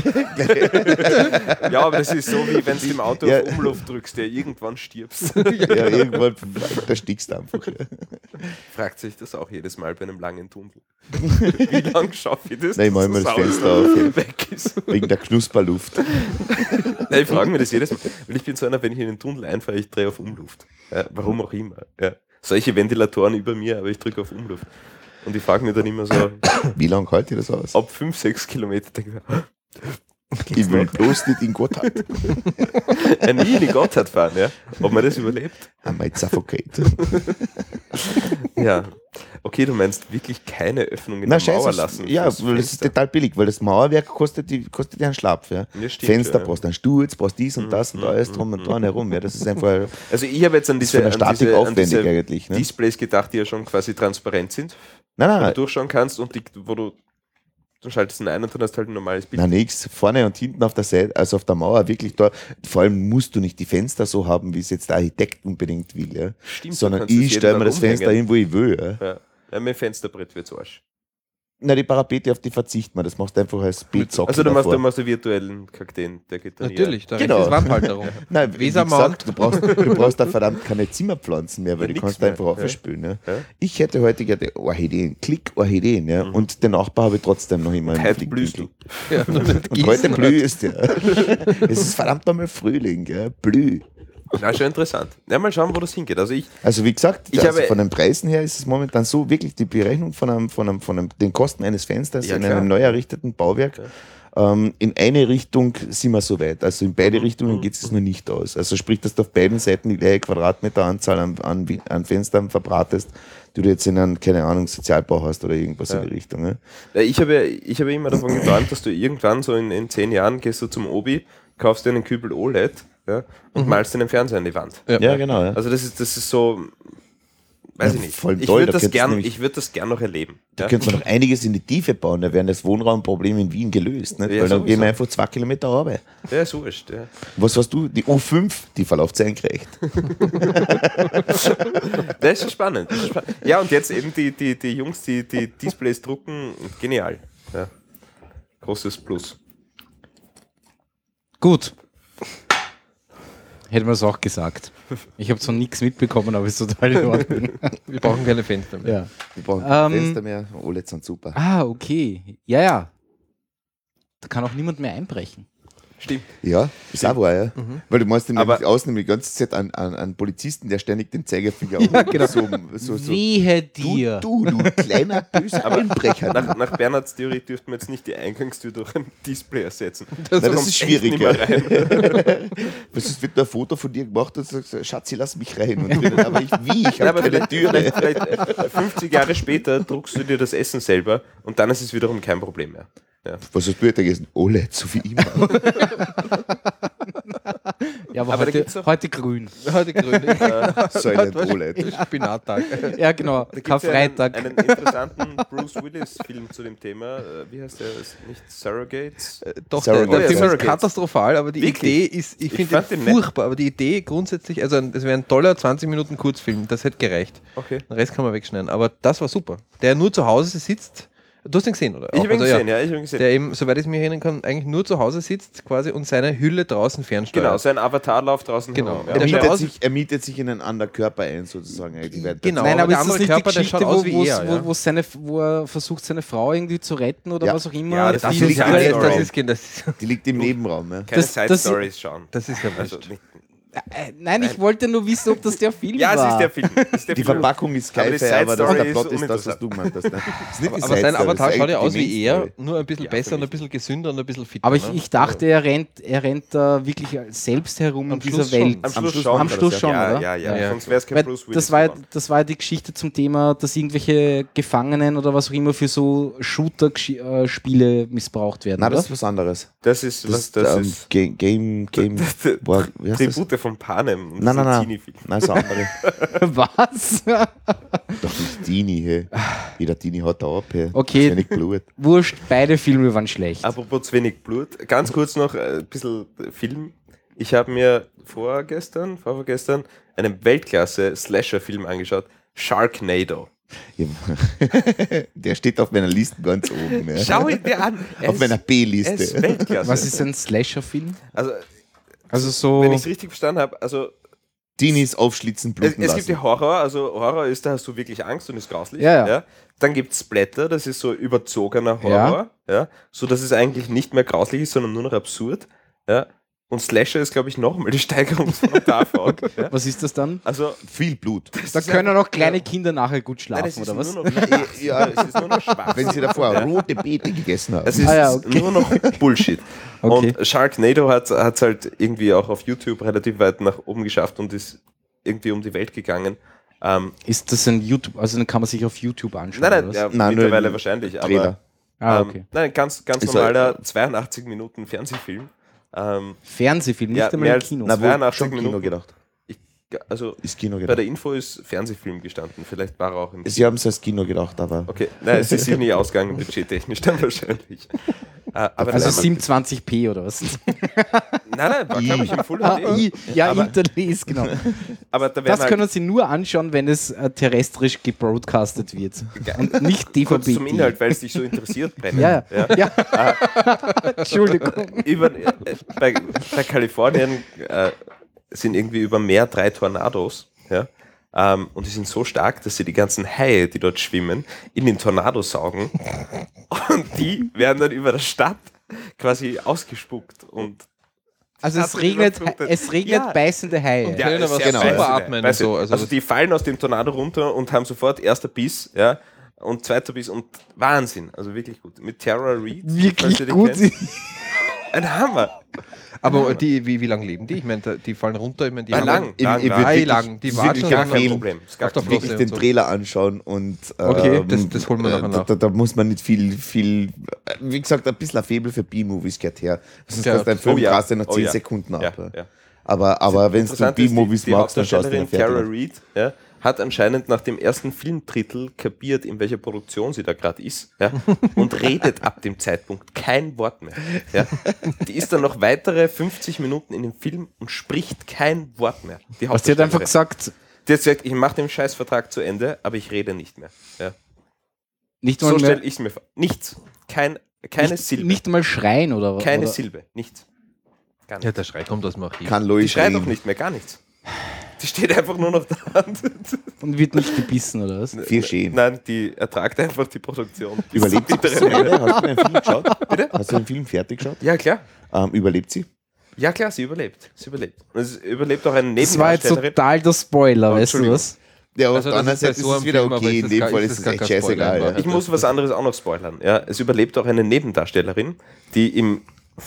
ja. Ja, aber das ist so, wie wenn du im Auto Ja. auf Umluft drückst, der irgendwann stirbst. Ja, irgendwann erstickst du einfach. Ja. Fragt sich das auch jedes Mal bei einem langen Tunnel. Wie lange schaffe ich das? Nein, ich mach dass immer das Auto Fenster auf, ja. weg ist. Wegen der Knusperluft. Nein, ich frage mich das jedes Mal. Weil ich bin so einer, wenn ich in den Tunnel einfahre, ich drehe auf Umluft. Ja, warum auch immer. Ja. Solche Ventilatoren über mir, aber ich drücke auf Umluft. Und ich frage mich dann immer so, Wie lange hält ihr das aus? ab fünf, sechs Kilometer denke ich, Ich will bloß nicht in Gotthard. ja, nie in die Gotthard fahren, ja. Ob man das überlebt? I might suffocate. Ja. Okay, du meinst wirklich keine Öffnung in Na, der Mauer scheiße. lassen? Ja, fürs weil das ist Fenster? total billig, weil das Mauerwerk kostet, die, kostet ja einen Schlapf. Ja. Ja, stimmt, Fenster ja. brauchst einen Sturz, brauchst dies und das und Mhm, alles mhm, drum und mhm. dran herum. Ja. Das ist einfach Also ich habe jetzt an das ist von diese, der an Statik diese, an aufwendig diese eigentlich. Ne? Displays gedacht, die ja schon quasi transparent sind, Nein, wo du nein, durchschauen kannst und die, wo du, du schaltest ihn ein und dann hast du halt ein normales Bild. nein, nichts. Vorne und hinten auf der Seite, also auf der Mauer, wirklich da. Vor allem musst du nicht die Fenster so haben, wie es jetzt der Architekt unbedingt will. Ja. Stimmt, du Sondern kannst es ich jeden stelle Tag mir das Fenster umhängen. hin, wo ich will. Ja. Ja. Ja, mit dem Fensterbrett wird's Arsch. Na, die Parapete, auf die verzichtet man. Das machst du einfach als Beetsockel Also du machst, davor. du machst einen virtuellen Kakteen, der geht dann Natürlich, da Genau. genau. ist Wandhalterung. Nein, wie Wesermount. gesagt, du braust, du brauchst da verdammt keine Zimmerpflanzen mehr, weil Ja, die nix kannst du mehr. einfach Ja. aufspülen. Ja. Ja. Ich hätte heute gerne Orchideen, Klick-Orchideen, ja. Mhm. Und den Nachbar habe ich trotzdem noch immer im Heute blühst du. Flickwinkel. Ja, nur nicht Und heute gießen blühst, ja. Es ist verdammt nochmal Frühling, ja. Blüh. Na, schon interessant. Ja, mal schauen, wo das hingeht. Also ich, Also wie gesagt, Ich also habe- von den Preisen her ist es momentan so wirklich die Berechnung von, einem, von, einem, von einem, den Kosten eines Fensters Ja, in klar. einem neu errichteten Bauwerk. Ähm, in eine Richtung sind wir so weit. Also in beide Mhm. Richtungen geht es noch nicht aus. Also sprich, dass du auf beiden Seiten die gleiche Quadratmeteranzahl an, an, an Fenstern verbratest, die du jetzt in einem, keine Ahnung, Sozialbau hast oder irgendwas Ja. in die Richtung. Ne? ja, ich habe, ich habe immer davon geträumt, dass du irgendwann so in, in zehn Jahren gehst du zum Obi, kaufst dir einen Kübel O L E D, ja, und malst dir einen Fernseher an die Wand. Ja. Ja, genau. Ja. Also das ist, das ist so, weiß Ja, ich nicht. voll Ich toll, würde da das, könntest du gern, nämlich- ich würd das gern noch erleben. Da Ja? könnte man noch einiges in die Tiefe bauen, da wären das Wohnraumproblem in Wien gelöst. Nicht? Ja, Weil dann sowieso. gehen wir einfach zwei Kilometer runter. Ja, ist wurscht. Ja. Was hast du? Die U fünf, die verläuft senkrecht. Das ist schon spannend. Das ist spannend. Ja, und jetzt eben die, die, die Jungs, die die Displays drucken, genial. Ja. Großes Plus. Gut. Hätten wir es auch gesagt. Ich habe zwar nichts mitbekommen, aber ist total in Ordnung. Wir brauchen keine Fenster mehr. Ja. Wir brauchen keine Ähm, Fenster mehr. O L E Ds sind super. Ah, okay. Ja, ja. Da kann auch niemand mehr einbrechen. Stimmt. Ja, ist auch wahr, ja. Weil du meinst nämlich Aber- außen die ganze Zeit an, an, an Polizisten, der ständig den Zeigefinger Ja, hoch- genau. so, so, so. Wehe Du, dir. du, du kleiner böser Einbrecher. Nach, nach Bernhards Theorie dürften wir jetzt nicht die Eingangstür durch ein Display ersetzen. Nein, das kommt ist schwierig. echt nicht Ja. mehr rein. Was ist, wird ein Foto von dir gemacht und sagst, Schatzi, lass mich rein. Und drinnen, aber ich, wie? Ich Ja, habe aber keine vielleicht, Türe. vielleicht, vielleicht äh, fünfzig Jahre später druckst du dir das Essen selber und dann ist es wiederum kein Problem mehr. Ja. Was hast du heute gegessen? O L E D, so wie immer. Ja, aber, Aber da heute, gibt's doch- heute grün. Heute grün. Silent O L E D. Spinattag. Ja, genau. Da gibt's ja Karfreitag. einen, einen interessanten Bruce Willis-Film zu dem Thema. Äh, Wie heißt der? Ist nicht Surrogates? Doch, Sarah der, der Gates. Film Sarah ist Gates. katastrophal, aber die Wirklich? Idee ist, ich Ich finde fand den den nett. furchtbar, aber die Idee grundsätzlich, also es wäre ein toller zwanzig Minuten Kurzfilm, das hätte gereicht. Okay. Den Rest kann man wegschneiden, aber das war super. Der nur zu Hause sitzt, Du hast ihn gesehen, oder? Ich habe ihn Also, gesehen, ja, ich habe ihn gesehen. Der eben, soweit ich mich erinnern kann, eigentlich nur zu Hause sitzt quasi und seine Hülle draußen fernsteuert. Genau, sein Avatar läuft draußen Genau. herum. Er Der schaut mietet, aus- sich, er mietet sich in einen anderen Körper ein, sozusagen. Die werden- Genau. Nein, aber aber der ist das andere nicht Körper, die der Geschichte, schaut wo, aus wie wo's- er, ja. wo, wo, seine, wo er versucht, seine Frau irgendwie zu retten oder Ja. was auch immer? Ja, das Das ist Die ist liegt ja im alles, Nebenraum. das ist, das ist, Die liegt im Nebenraum. Ja. Keine Das- das- Side-Stories schauen. das ist ja Also, wurscht. nicht, Äh, nein, ich wollte nur wissen, ob das der Film ja, war. es ist der Film. Es ist der Die Film. Verpackung ist Aber die Sci-Fi, aber das, Side-Story der ist Plot ist das, was uninteressant. du gemeint hast. Ne? Das ist nicht die Aber sein Side-Story, Avatar das ist schaut ja eigentlich aus die wie er, Main-Story. nur ein bisschen Ja, besser für und ein mich. bisschen gesünder und ein bisschen fitter. Aber ich, ne? ich dachte, er rennt, er rennt da wirklich selbst herum Am in dieser Schluss schon. Welt. Am Schluss, Schluss schon. am Schluss schon, ja, oder? Ja, ja, Ja. sonst wäre es kein Weil Bruce Willis das, war, ja- geworden. das war ja die Geschichte zum Thema, dass irgendwelche Gefangenen oder was auch immer für so Shooter-Spiele missbraucht werden. Nein, das oder? ist was anderes. Das ist, Das, was, ist das ähm, ist Ga- Game, Game, boah, wie heißt das? Tribute von Panem. Und Nein, das nein, ist ein nein. Teenie-Film. Nein, das ist eine andere. Was? Doch nicht Dini, hey. Jeder Dini hat da ab, hey. Okay. Wenig Blut. Wurscht, beide Filme waren schlecht. Apropos zu wenig Blut, ganz kurz noch äh, ein bisschen Film. Ich habe mir vorgestern, vorgestern einen Weltklasse-Slasher-Film angeschaut, Sharknado. Ja. Der steht auf meiner Liste ganz oben. Ja. Schau ihn dir an. Er Auf ist- meiner er ist B-Liste. Weltklasse. Was ist ein Slasher-Film? Also, Also so. wenn ich es richtig verstanden habe, also Dinis aufschlitzen, es, bluten es gibt ja lassen. Horror, also Horror ist, da hast du wirklich Angst und ist grauslich. Ja, ja. Dann gibt es Splatter, das ist so überzogener Horror, ja. so dass es eigentlich nicht mehr grauslich ist, sondern nur noch absurd. Ja. Und Slasher ist, glaube ich, nochmal die Steigerungsform davon. Ja. Was ist das dann? Also, Viel Blut. Da ist können einfach- auch kleine Kinder nachher gut schlafen, Nein, es ist oder was? nur noch, ja, es ist nur noch schwarz. Wenn sie davor rote Beete gegessen haben. Es ist Ah ja, okay. nur noch Bullshit. Okay. Und Sharknado hat es halt irgendwie auch auf YouTube relativ weit nach oben geschafft und ist irgendwie um die Welt gegangen. Ähm, Ist das ein YouTube, also dann kann man sich auf YouTube anschauen, nein, nein, oder was? ja, Nein, nur mittlerweile im wahrscheinlich. Trailer. Ah, ähm, okay. Nein, ganz, ganz Ist normaler zweiundachtzig Minuten Fernsehfilm. Ähm, Fernsehfilm, nicht ja, einmal mehr im als- Kino. Na, Na, wo zweiundachtzig schon Kino Minuten. gedacht. ich, also Ist Kino bei gedacht. der Info ist Fernsehfilm gestanden. Vielleicht war er auch im Sie haben es als Kino gedacht, aber Okay, nein, es ist sich nie ausgegangen, budgettechnisch dann wahrscheinlich. Äh, aber Also nein, siebenundzwanzig p oder was? nein, nein, war glaube ich im Full Ah, H D. I, ja, aber, Interlace, genau. aber da werden Das halt können Sie nur anschauen, wenn es äh, terrestrisch gebroadcastet wird. Und nicht D V kurz B. zum Inhalt, weil es dich so interessiert, Brennen. Ja, ja. ja. Entschuldigung. Über, äh, bei, bei Kalifornien äh, sind irgendwie über Meer drei Tornados. Ja? Ähm, und die sind so stark, dass sie die ganzen Haie, die dort schwimmen, in den Tornado saugen. Und die werden dann über der Stadt quasi ausgespuckt. Und Also es Stadt regnet, überflutet. es regnet Ja. beißende Haie. Ja, können aber sehr super beißende, atmen und beißende. so, Also, also- die fallen aus dem Tornado runter und haben sofort erster Biss, ja, und zweiter Biss und Wahnsinn. Also wirklich gut. Mit Tara Reid. falls Wirklich ihr die gut. kennt. Ein Hammer. Aber die, wie, wie lange leben die? Ich meine, da- die fallen runter. Ich meine, die Ja, haben lang, ich- lang, ich lang. würd Ei, wirklich- lang. Die das watschen wirklich Gar dann kein empfehlen. Problem. Ist gar Auf der kein Flosse. Problem. wirklich den und so. Trailer anschauen und Okay, ähm, das- das holen wir nachher äh, da, nach. da, da muss man nicht viel, viel, äh, wie gesagt, ein bisschen ein Faible für B-Movies gehört her. Sonst Ja. kannst du einen Film Oh ja. krass nach Oh zehn ja. Sekunden Ja, ab. ja. ja. Aber, aber wenn du Interessant ist, B-Movies die, die magst, dann schaust du den Hauptdarstellerin Tara fertig. Reid ja, hat anscheinend nach dem ersten Filmdrittel kapiert, in welcher Produktion sie da gerade ist, ja, und redet ab dem Zeitpunkt kein Wort mehr. Ja. Die ist dann noch weitere fünfzig Minuten in dem Film und spricht kein Wort mehr. Die Was die hat einfach Hauptdarstellerin. gesagt, Die hat gesagt, ich mache den Scheißvertrag zu Ende, aber ich rede nicht mehr. Ja. nicht mal, So mehr, stelle ich es mir vor. Nichts. Kein, keine nicht, Silbe. nicht mal schreien oder keine oder, Silbe. Nichts. Gar Ja, nichts. der Schrei kommt aus dem Archiv. Kann Die Lois schreit reden. doch nicht mehr, gar nichts. Die steht einfach nur noch da. und wird nicht gebissen oder was? Viel schön. Nein, die ertragt einfach die Produktion. Überlebt sie bis zum Ende? Hast du den Film geschaut? Bitte? Hast du den Film fertig geschaut? Ja, klar. Ähm, überlebt sie? Ja, klar, sie überlebt. Sie überlebt. Und es überlebt auch eine Das war jetzt Nebendarstellerin. total der Spoiler, Oh, weißt du Entschuldigung. was? Ja, aber Also, auf der das anderen ist Seite bei so ist es einem wieder Film, aber okay. ist In das dem gar- Fall ist ist das es gar echt kein scheißegal. Spoiler, Ja. Ich muss was anderes auch noch spoilern. Ja, es überlebt auch eine Nebendarstellerin, die im,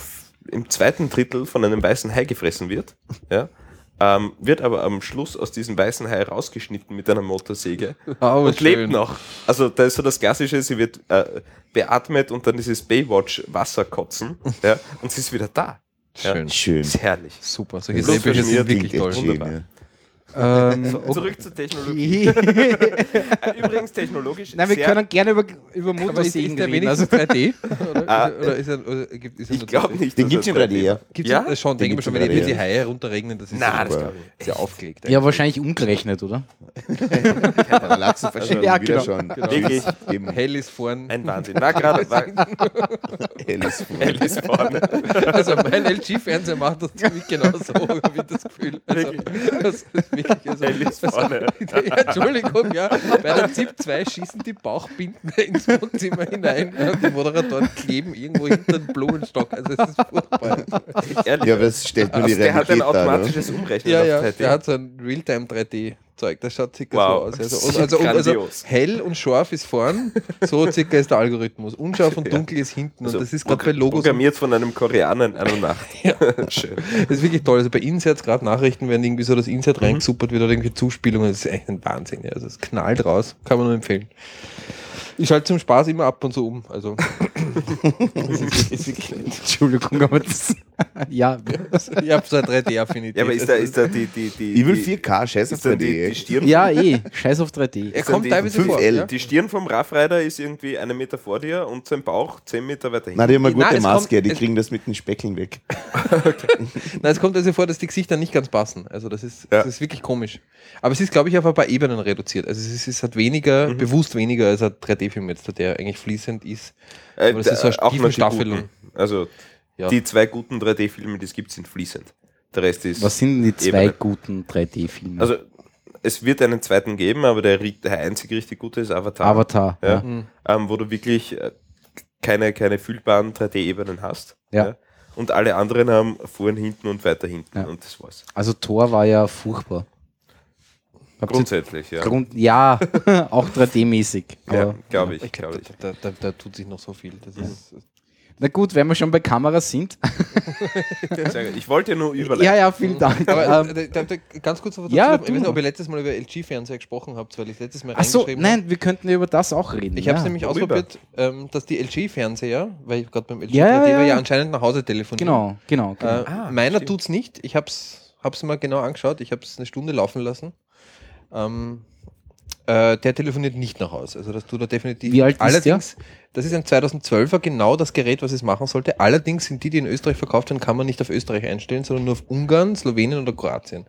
im zweiten Drittel von einem weißen Hai gefressen wird. Ja, ähm, wird aber am Schluss aus diesem weißen Hai rausgeschnitten mit einer Motorsäge Oh, und schön. lebt noch. Also da ist so das Klassische, sie wird äh, beatmet und dann dieses Baywatch-Wasser kotzen, ja, und sie ist wieder da. Ja. Schön. Schön. Ist herrlich. Super. Solche Plus Drehbücher sind verschmiert, wirklich Klingt toll. echt schön, Wunderbar. ja. Ähm, Zurück zur Technologie. okay. Übrigens technologisch Nein, wir sehr, können gerne über, über Aber ist, Motorsägen ist der reden. Also, wenigstens drei D? Oder, Ah, oder ist er, oder gibt, ist er ich nur glaube zwei D? nicht. Den dass gibt es er in drei D, ja. Gibt's Ja? ja? Schon, Den denke ich gibt's mir schon, in wenn drei die D, Haie herunterregnen, das ist Nein, ja, das glaube ich. sehr aufgelegt. ja, wahrscheinlich umgerechnet, oder? Parallaxenverschiebung Ja, wieder genau. schon. Wirklich Eben. Hell ist vorn. ein Wahnsinn. War gerade war, Helles Feuer. Hell ist vorne. Also mein L G-Fernseher macht das ziemlich genau so, habe ich das Gefühl. Also, das ist wirklich, also, Hell ist vorne. ja, Entschuldigung, ja. Bei der ZIP zwei schießen die Bauchbinden ins Wohnzimmer hinein und die Moderatoren kleben irgendwo hinter den Blumenstock. Also es ist furchtbar. Ehrlich. Ja, aber es stellt nur die Also der hat ein Realität dar. Ne? automatisches Umrechnen Ja, auf ja, drei D. der hat so ein Realtime drei D-Zeug, das schaut circa Wow, so aus. Also, das und, ist also, und, also grandios. hell und scharf ist vorn, so circa ist der Algorithmus. Unscharf und Ja. dunkel ist hinten Also und das ist gerade bei Logos. programmiert von einem Koreaner in einer Nacht. Ja. Schön. Das ist wirklich toll. Also bei Inserts, gerade Nachrichten, werden irgendwie so das Insert Mhm. reingesuppert wird oder irgendwie Zuspielungen. Das ist echt ein Wahnsinn. Ja. Also es knallt raus, kann man nur empfehlen. Ich schalte zum Spaß immer ab und zu um. Also das ist, ist wirklich nett. Entschuldigung, aber das. Ja, Ich habe so eine drei D-Affinität. Ja, aber ist da, ist da die, die, die, Ich will die, vier K, scheiß auf ist da drei die, D. die Stirn ja, eh. Scheiß auf drei D. Er kommt die teilweise fünf vor. L. Ja? Die Stirn vom Rough Rider ist irgendwie einen Meter vor dir und sein Bauch zehn Meter weiter hinten. Nein, die haben eine Nein, gute es Maske, kommt- die es- kriegen das mit den Speckeln weg. Nein, es kommt also vor, dass die Gesichter nicht ganz passen. Also das ist, Ja. das ist wirklich komisch. Aber es ist, glaube ich, auf ein paar Ebenen reduziert. Also es ist, es hat weniger, Mhm. bewusst weniger als ein drei D-Film jetzt, der eigentlich fließend ist. Äh, Aber das ist so eine auch nur die Stiefenstaffelung. guten. Also Ja. die zwei guten drei D-Filme, die es gibt, sind fließend. Der Rest ist. Was sind denn die zwei Ebene. guten drei D-Filme? Also es wird einen zweiten geben, aber der, ri- der einzig richtig gute ist Avatar. Avatar. Ja. Ja. Mhm. Ähm, wo du wirklich äh, keine, keine fühlbaren drei D-Ebenen hast. Ja. Und alle anderen haben vorn, hinten und weiter hinten. Ja. Und das war's. Also Thor war ja furchtbar. Habt ihr- Grundsätzlich, ja. Grund, ja, auch drei D-mäßig. Ja, aber- glaube ich. Ich Glaub glaube, ich. da, da, da tut sich noch so viel. Das ist, Na gut, wenn wir schon bei Kameras sind. Sehr gut. Ich wollte nur überleiten. ja, ja, vielen Dank. aber ähm, äh, da, da, ganz kurz dazu, ja, ich weiß tu nicht, mal. ob ihr letztes Mal über L G-Fernseher gesprochen habt, weil ich letztes Mal Achso, reingeschrieben nein, habe. wir könnten über das auch reden. Ich habe es ja. nämlich Worüber? ausprobiert, ähm, dass die L G-Fernseher, weil ich gerade beim L G Ja, ja, drei D war, ja. ja anscheinend nach Hause telefonieren. Genau, genau. genau. Äh, Ah, meiner stimmt. tut's nicht. Ich hab's, hab's mal genau angeschaut. Ich habe es eine Stunde laufen lassen. Ähm, äh, der telefoniert nicht nach Hause. Also das tut er definitiv. Wie alt ist Allerdings, das ist ein zweitausendzwölfer, genau das Gerät, was es machen sollte. Allerdings sind die, die in Österreich verkauft werden, kann man nicht auf Österreich einstellen, sondern nur auf Ungarn, Slowenien oder Kroatien.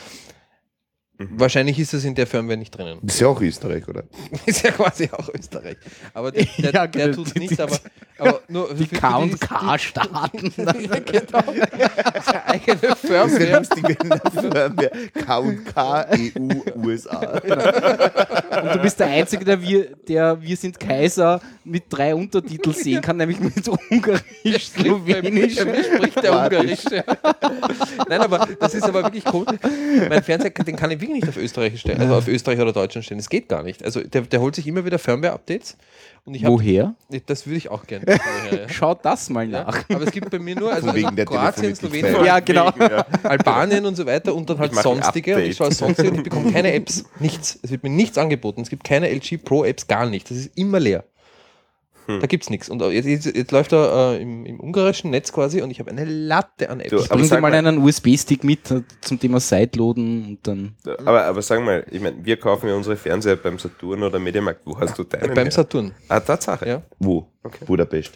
Mhm. Wahrscheinlich ist es in der Firmware nicht drinnen. Das ist ja auch Österreich, oder? Ist ja quasi auch Österreich. Aber der, der, Ja, der genau. tut's nicht, aber, aber nur Die für- für K die- und K starten. Ja, genau. Seine eigene Das ist Firmware. ja lustig, wenn der Firmware K und K, E U, U S A. Und du bist der Einzige, der wir, der wir sind Kaiser mit drei Untertiteln sehen kann, nämlich mit Ungarisch, Slowenisch. Bei mir spricht der Kroatisch. Ungarisch. Ja. Nein, aber das ist aber wirklich cool. Mein Fernseher, den kann ich wirklich nicht auf Österreich stellen, also auf Österreich oder Deutschland stellen. Das geht gar nicht. Also der, der holt sich immer wieder Firmware-Updates. Und ich hab, Woher? Das würde ich auch gerne. wissen, woher, ja. Schaut das mal Ja. nach. Aber es gibt bei mir nur also Von wegen der Kroatien, Telefonie Slowenien, nicht Ja, genau. Ja. Albanien und so weiter und dann halt Ich mache ein sonstige. Und ich Update. schaue sonstige und ich bekomme keine Apps. Nichts. Es wird mir nichts angeboten. Es gibt keine L G Pro Apps, gar nicht. Das ist immer leer. Hm. Da gibt es nichts. Und jetzt, jetzt, jetzt läuft er äh, im, im ungarischen Netz quasi und ich habe eine Latte an Apps. Du, aber Bring dir sag mal mal- einen U S B-Stick mit äh, zum Thema Sideloaden und dann. Aber, aber sag mal, ich meine, wir kaufen ja unsere Fernseher beim Saturn oder Mediamarkt. Wo hast du deinen? Beim her? Saturn. Ah, Tatsache. Ja. Wo? Okay. Budapest.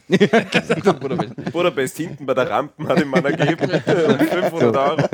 Budapest hinten bei der Rampen hat ihm einer gegeben. fünfhundert Euro.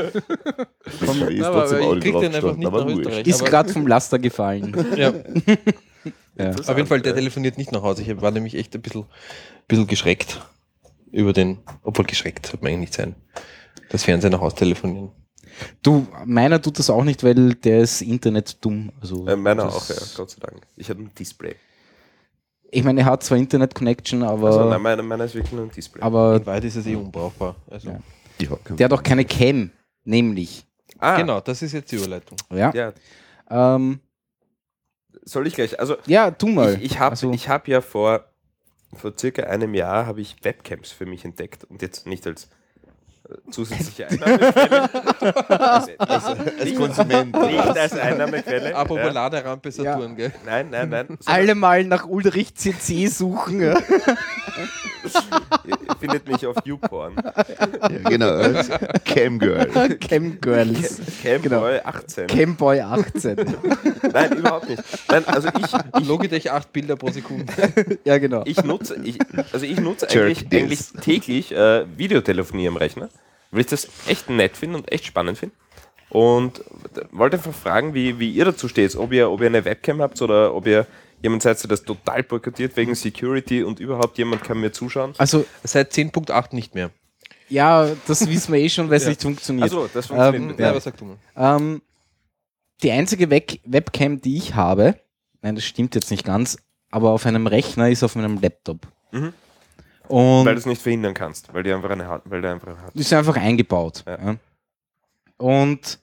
Das ist Aber, trotzdem aber Auto ich krieg den einfach draufgestanden, nicht aber nach wurscht. Österreich. Ist aber, gerade vom Laster gefallen. ja. Ja. Auf jeden Fall, der telefoniert nicht nach Hause. Ich war nämlich echt ein bisschen, bisschen geschreckt über den, obwohl geschreckt, sollte man eigentlich nicht sein, das Fernsehen nach Hause telefonieren. Du, meiner tut das auch nicht, weil der ist Internet dumm. Also, Äh, meiner das- auch, ja, Gott sei Dank. Ich habe ein Display. Ich meine, er hat zwar Internet-Connection, aber, Also, nein, meiner, meiner ist wirklich nur ein Display. aber In Wahrheit ist es eh unbrauchbar. Also, Ja. Ja, kann- der hat auch keine Cam, nämlich. ah, Genau, das ist jetzt die Überleitung. Ja, Ja, ähm, soll ich gleich? Also, ja tu mal. ich, ich habe Also- ich hab ja vor, vor circa einem Jahr habe ich Webcams für mich entdeckt und jetzt nicht als äh, zusätzliche Einnahmequelle. also, also, Als Konsument. nicht als Einnahmequelle. Apropos ja. Laderampe Saturn, gell? Nein, nein, nein. sondern- Alle mal nach Ulrich C C suchen. Ja. ihr findet mich auf YouPorn. Ja, genau. Camgirl. Camgirls. Camboy Genau. achtzehn. Camboy achtzehn. Nein, überhaupt nicht. Nein, also ich, ich, Logitech acht Bilder pro Sekunde. Ja, genau. ich nutze, ich, also ich nutze Jerk eigentlich, this. eigentlich täglich äh, Videotelefonie am Rechner, weil ich das echt nett finde und echt spannend finde. Und wollte einfach fragen, wie, wie ihr dazu steht, ob ihr, ob ihr eine Webcam habt oder ob ihr jemand seid, der das total boykottiert wegen Security und überhaupt jemand kann mir zuschauen. Also, Seit zehn Punkt acht nicht mehr. ja, das wissen wir eh schon, weil es Ja. nicht funktioniert. Also, das funktioniert Ähm, mit Ja, der. was sagst du mal? Ähm, die einzige Web Webcam, die ich habe, nein, das stimmt jetzt nicht ganz, aber auf einem Rechner ist auf meinem Laptop. Mhm. Und Weil du es nicht verhindern kannst, weil die einfach eine hat, weil der einfach eine hat. ist einfach eingebaut. Ja. Ja. Und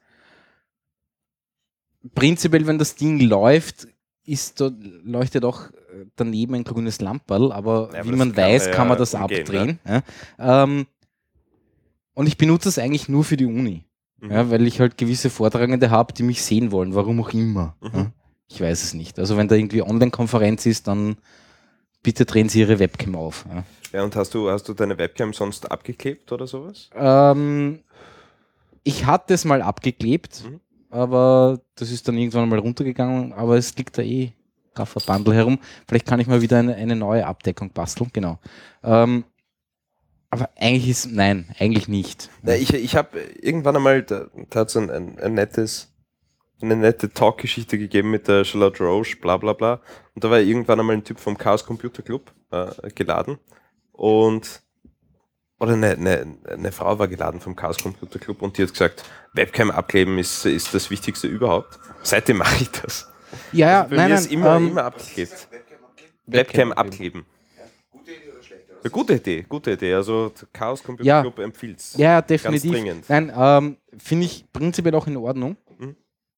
prinzipiell, wenn das Ding läuft, ist da, leuchtet auch daneben ein grünes Lamperl, aber Ja, aber wie das man kann weiß, man kann man ja das umgehen, abdrehen. Ja. Ähm, und ich benutze das eigentlich nur für die Uni, Mhm. ja, weil ich halt gewisse Vortragende habe, die mich sehen wollen, warum auch immer. Mhm. Ja. Ich weiß es nicht. Also wenn da irgendwie Online-Konferenz ist, dann bitte drehen Sie Ihre Webcam auf. Ja. Ja, und hast du, hast du deine Webcam sonst abgeklebt oder sowas? Ähm, ich hatte es mal abgeklebt, Mhm. aber das ist dann irgendwann mal runtergegangen, aber es liegt da eh Gaffer Bundle herum. Vielleicht kann ich mal wieder eine, eine neue Abdeckung basteln, genau. Ähm, aber eigentlich ist, nein, eigentlich nicht. Ja, ich ich habe irgendwann einmal, da, da hat es ein, ein, ein nettes, eine nette Talkgeschichte gegeben mit der Charlotte Roche, bla bla bla. Und da war irgendwann einmal ein Typ vom Chaos Computer Club äh, geladen. Und, oder eine, eine, eine Frau war geladen vom Chaos Computer Club und die hat gesagt, Webcam abkleben ist, ist das Wichtigste überhaupt. Seitdem mache ich das. Ja, ja, Also bei nein, mir nein, ist immer, ähm, immer abgeklebt. Webcam abkleben. Ja, gute Idee, gute Idee. Also der Chaos Computer Ja. Club empfiehlt es. ja, Ganz definitiv. dringend. Nein, ähm, finde ich prinzipiell auch in Ordnung. Mhm.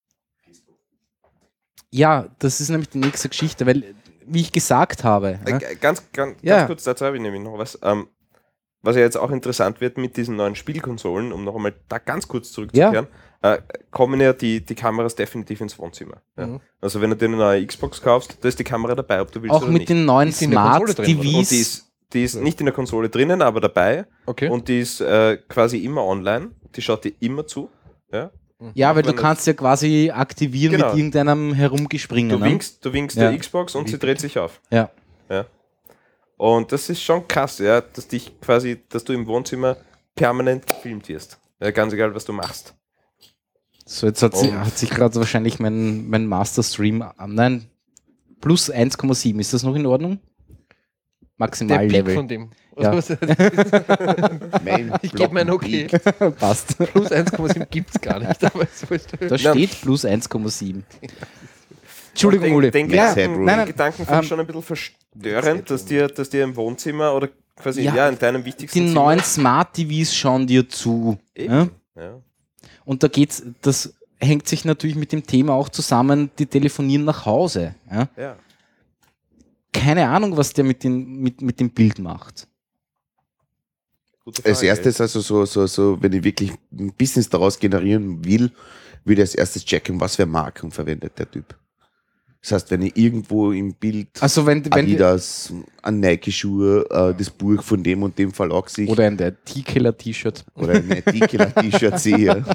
Ja, das ist nämlich die nächste Geschichte, weil, wie ich gesagt habe, ja, Äh, Ganz, ganz, Ja. ganz kurz, dazu habe ich nämlich noch was. Ähm, was ja jetzt auch interessant wird mit diesen neuen Spielkonsolen, um noch einmal da ganz kurz zurückzukehren, äh, kommen ja die, die Kameras definitiv ins Wohnzimmer. Ja. Mhm. Also wenn du dir eine neue Xbox kaufst, da ist die Kamera dabei, ob du willst auch oder mit nicht. den neuen Ist die in der Konsole Smart drin, oder? T Vs. Und die ist, die ist nicht in der Konsole drinnen, aber dabei. Okay. Und die ist äh, quasi immer online. Die schaut dir immer zu. Ja? Ja, weil Auch du wenn kannst ja quasi aktivieren Genau. mit irgendeinem Herumgespringen. Du ne? winkst, du winkst Ja. der Xbox und sie dreht sich auf. Ja. Ja. Und das ist schon krass, ja, dass dich quasi, dass du im Wohnzimmer permanent gefilmt wirst. Ja, ganz egal, was du machst. So, jetzt hat, sie, Oh. hat sich gerade wahrscheinlich mein, mein Master-Stream, ah, nein, plus eins Komma sieben, ist das noch in Ordnung? Der Peak Maximallevel. von dem. Ja. Also, Mein ich gebe mein Okay. Blocken- Passt. Plus eins Komma sieben gibt es gar nicht. Aber es ist Da Ja. steht plus eins Komma sieben. Entschuldigung, den, Uli. Den Ja, Gedanken, nein, nein, den Gedanken finde ähm, ich schon ein bisschen verstörend, dass dir, dass dir im Wohnzimmer oder quasi Ja, ja, in deinem wichtigsten die Zimmer- neuen Smart T Vs schauen dir zu. Eben. Ja? Ja. Und da geht's, das hängt sich natürlich mit dem Thema auch zusammen, die telefonieren nach Hause. Ja? Ja. Keine Ahnung, was der mit, den, mit, mit dem Bild macht. Gute Als Frage. erstes, also so, so, so, wenn ich wirklich ein Business daraus generieren will, würde ich als erstes checken, was für Marken verwendet der Typ. Das heißt, wenn ich irgendwo im Bild Also wenn, wenn Adidas, ein Nike-Schuhe, äh, das Buch von dem und dem Verlag sich oder ein der T-Killer-T-Shirt. oder ein T-Killer-T-Shirt sehe,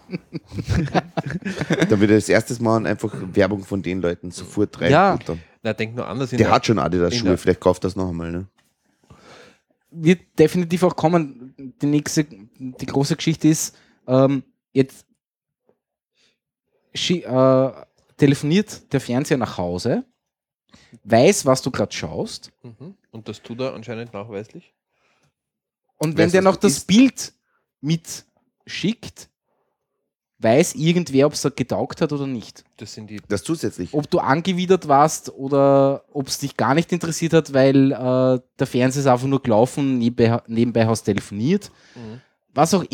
dann würde ich als erstes mal einfach Werbung von den Leuten sofort Ja. reinbuttern. Na, denk nur anders. In Der der, hat schon in Adidas-Schuhe, der- vielleicht kauft das noch einmal. Ne? Wird definitiv auch kommen. Die nächste, die große Geschichte ist, ähm, jetzt schi- äh, telefoniert der Fernseher nach Hause, weiß, was du gerade schaust, Mhm. Und das tut er anscheinend nachweislich. und wenn Weiß, der was noch du das isst. Bild mitschickt, weiß irgendwer, ob es da getaugt hat oder nicht. Das sind die. Das zusätzlich. Ob du angewidert warst oder ob es dich gar nicht interessiert hat, weil äh, der Fernseher ist einfach nur gelaufen, nebenbei, nebenbei hast telefoniert, Mhm. was auch immer.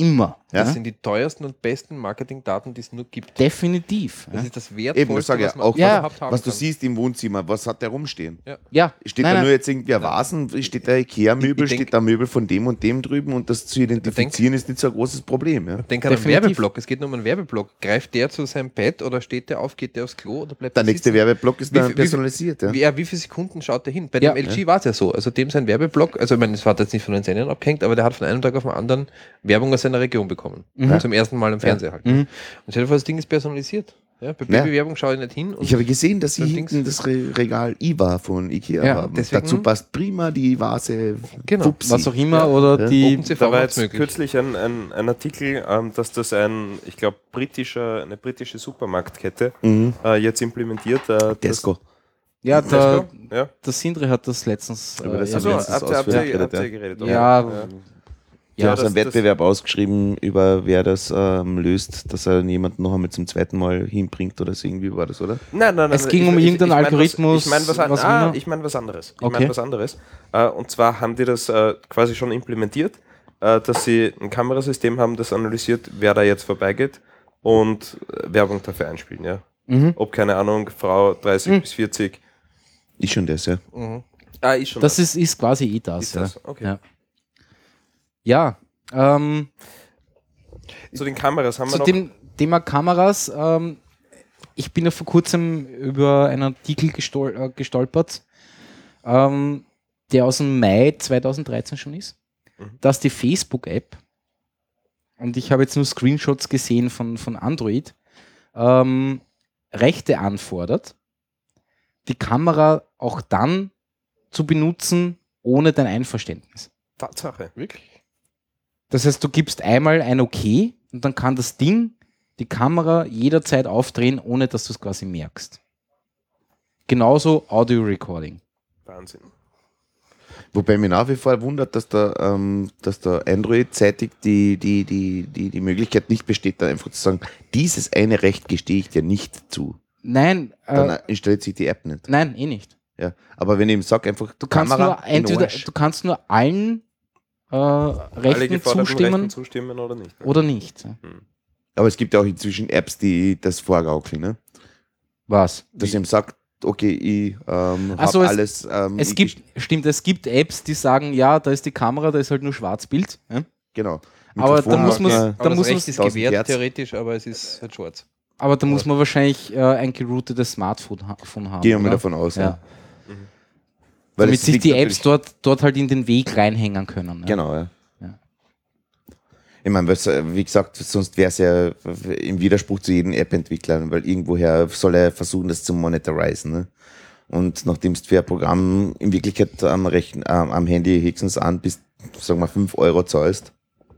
Das Ja? sind die teuersten und besten Marketingdaten, die es nur gibt. Definitiv. Das Ja, ist das Eben, Wertvollste, das sage ich was man auch, Ja. überhaupt haben was du kann. siehst im Wohnzimmer, was hat der rumstehen? ja. Steht Nein, da nein. nur jetzt irgendwie ein Vasen, steht da Ikea-Möbel, Ich- ich denk- steht da ein Möbel von dem und dem drüben und das zu identifizieren ist nicht so ein großes Problem. Ja? Denk an einen Definitiv. Werbeblock. Es geht nur um einen Werbeblock. Greift der zu seinem Bett oder steht der auf, geht der aufs Klo oder bleibt Der der nächste sitzen? Werbeblock ist Wie dann viel- wie viel- personalisiert. Ja? Wie, ja, wie viele Sekunden schaut der hin? Bei Ja. dem L G war es ja so. Also dem sein Werbeblock, also ich meine, das hat jetzt nicht von den Sendern abgehängt, aber der hat von einem Tag auf den anderen Werbung aus seiner Region bekommen. Mhm. Zum ersten Mal im Fernseher halt. Mhm. Und stell dir vor, das Ding ist personalisiert. Ja, bei Ja. Babywerbung schaue ich nicht hin. Und Ich habe gesehen, dass sie Und hinten Dings. das Re Regal Iwa von Ikea Ja, haben. deswegen- Dazu passt prima die Vase. Genau, Fupsi. Was auch immer, Ja. oder Ja. die. OpenTV Da war macht's jetzt möglich. kürzlich ein, ein, ein Artikel, ähm, dass das ein, ich glaube, britischer, eine britische Supermarktkette Mhm. äh, jetzt implementiert. Äh, das- Tesco. Ja, der, Tesco? Ja. der Sindre hat das letztens. Über das äh, haben wir Achso, jetzt erwähnt. das habt ihr, habt ihr, ausführlich habt ihr geredet, geredet? Ja, okay. Die Ja, haben so das- einen Wettbewerb ausgeschrieben, über wer das ähm, löst, dass er jemanden noch einmal zum zweiten Mal hinbringt oder so irgendwie war das, oder? Nein, nein, nein. Es ging ich- um ich- irgendeinen ich mein Algorithmus, Was, ich meine was, an- was auch ah, immer. ich mein was anderes. Ich Okay. meine was anderes. Äh, und zwar haben die das äh, quasi schon implementiert, äh, dass sie ein Kamerasystem haben, das analysiert, wer da jetzt vorbeigeht und äh, Werbung dafür einspielen. Ja. Mhm. Ob, keine Ahnung, Frau dreißig Mhm. bis vierzig. Ist schon das, ja. Mhm. Ah, ist schon Das ist, ist quasi eh das. Ist ja. das? Okay. Ja. Ja, ähm, Zu den Kameras haben wir zu noch. dem Thema Kameras, ähm, ich bin ja vor kurzem über einen Artikel gestol äh, gestolpert, ähm, der aus dem Mai zweitausenddreizehn schon ist, Mhm. dass die Facebook-App, und ich habe jetzt nur Screenshots gesehen von, von Android, ähm, Rechte anfordert, die Kamera auch dann zu benutzen, ohne dein Einverständnis. Tatsache. Wirklich? Das heißt, du gibst einmal ein Okay und dann kann das Ding die Kamera jederzeit aufdrehen, ohne dass du es quasi merkst. Genauso Audio Recording. Wahnsinn. Wobei mich nach wie vor wundert, dass da, ähm, dass da Android-seitig die, die, die, die, die Möglichkeit nicht besteht, da einfach zu sagen, dieses eine Recht gestehe ich dir nicht zu. Nein, Dann äh, installiert sich die App nicht. nein, eh nicht. Ja. Aber wenn ich ihm sage, einfach Du kannst Kamera nur entweder, in Orange. du kannst nur allen äh, Alle Rechten geforderten zustimmen Rechten zustimmen oder nicht. oder nicht. Aber es gibt ja auch inzwischen Apps, die das vorgaukeln, ne? Was? Dass ihm sagt, okay, ich ähm, Ach so, habe es- alles. Ähm, Es ich gibt, stimmt, es gibt Apps, die sagen, ja, da ist die Kamera, da ist halt nur Schwarzbild. Ja? Genau. Aber Mikrofon da muss macht man- man- Da Aber das muss man Recht ist tausend gewährt, Hertz. theoretisch, aber es ist halt schwarz. Aber da muss man wahrscheinlich äh, ein geroutetes Smartphone ha von haben. Gehen wir mal oder? davon aus. Ja. Ja. Weil Damit es sich liegt die natürlich- Apps dort, dort halt in den Weg reinhängen können. Ja. Genau, ja. Ja. Ich meine, was, äh, wie gesagt, sonst wäre es ja im Widerspruch zu jedem App-Entwickler, weil irgendwoher soll er versuchen, das zu monetarisen. Ne? Und nachdem du für ein Programm in Wirklichkeit am, Rechn ähm, am Handy höchstens an bis, sagen wir, fünf Euro zahlst,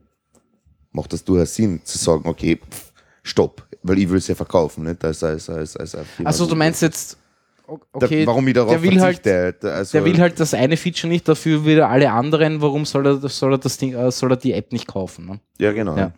macht das durchaus Sinn, zu sagen, okay, pff, stopp, weil ich will es ja verkaufen, nicht? Als, als, als, als eine Firma. Also du meinst jetzt, o- okay, der, warum ich darauf der will halt, verzichte. also, der will halt das eine Feature nicht, dafür wieder alle anderen, warum soll er, soll er, das Ding, äh, soll er die App nicht kaufen? Ne? Ja, genau. Ja.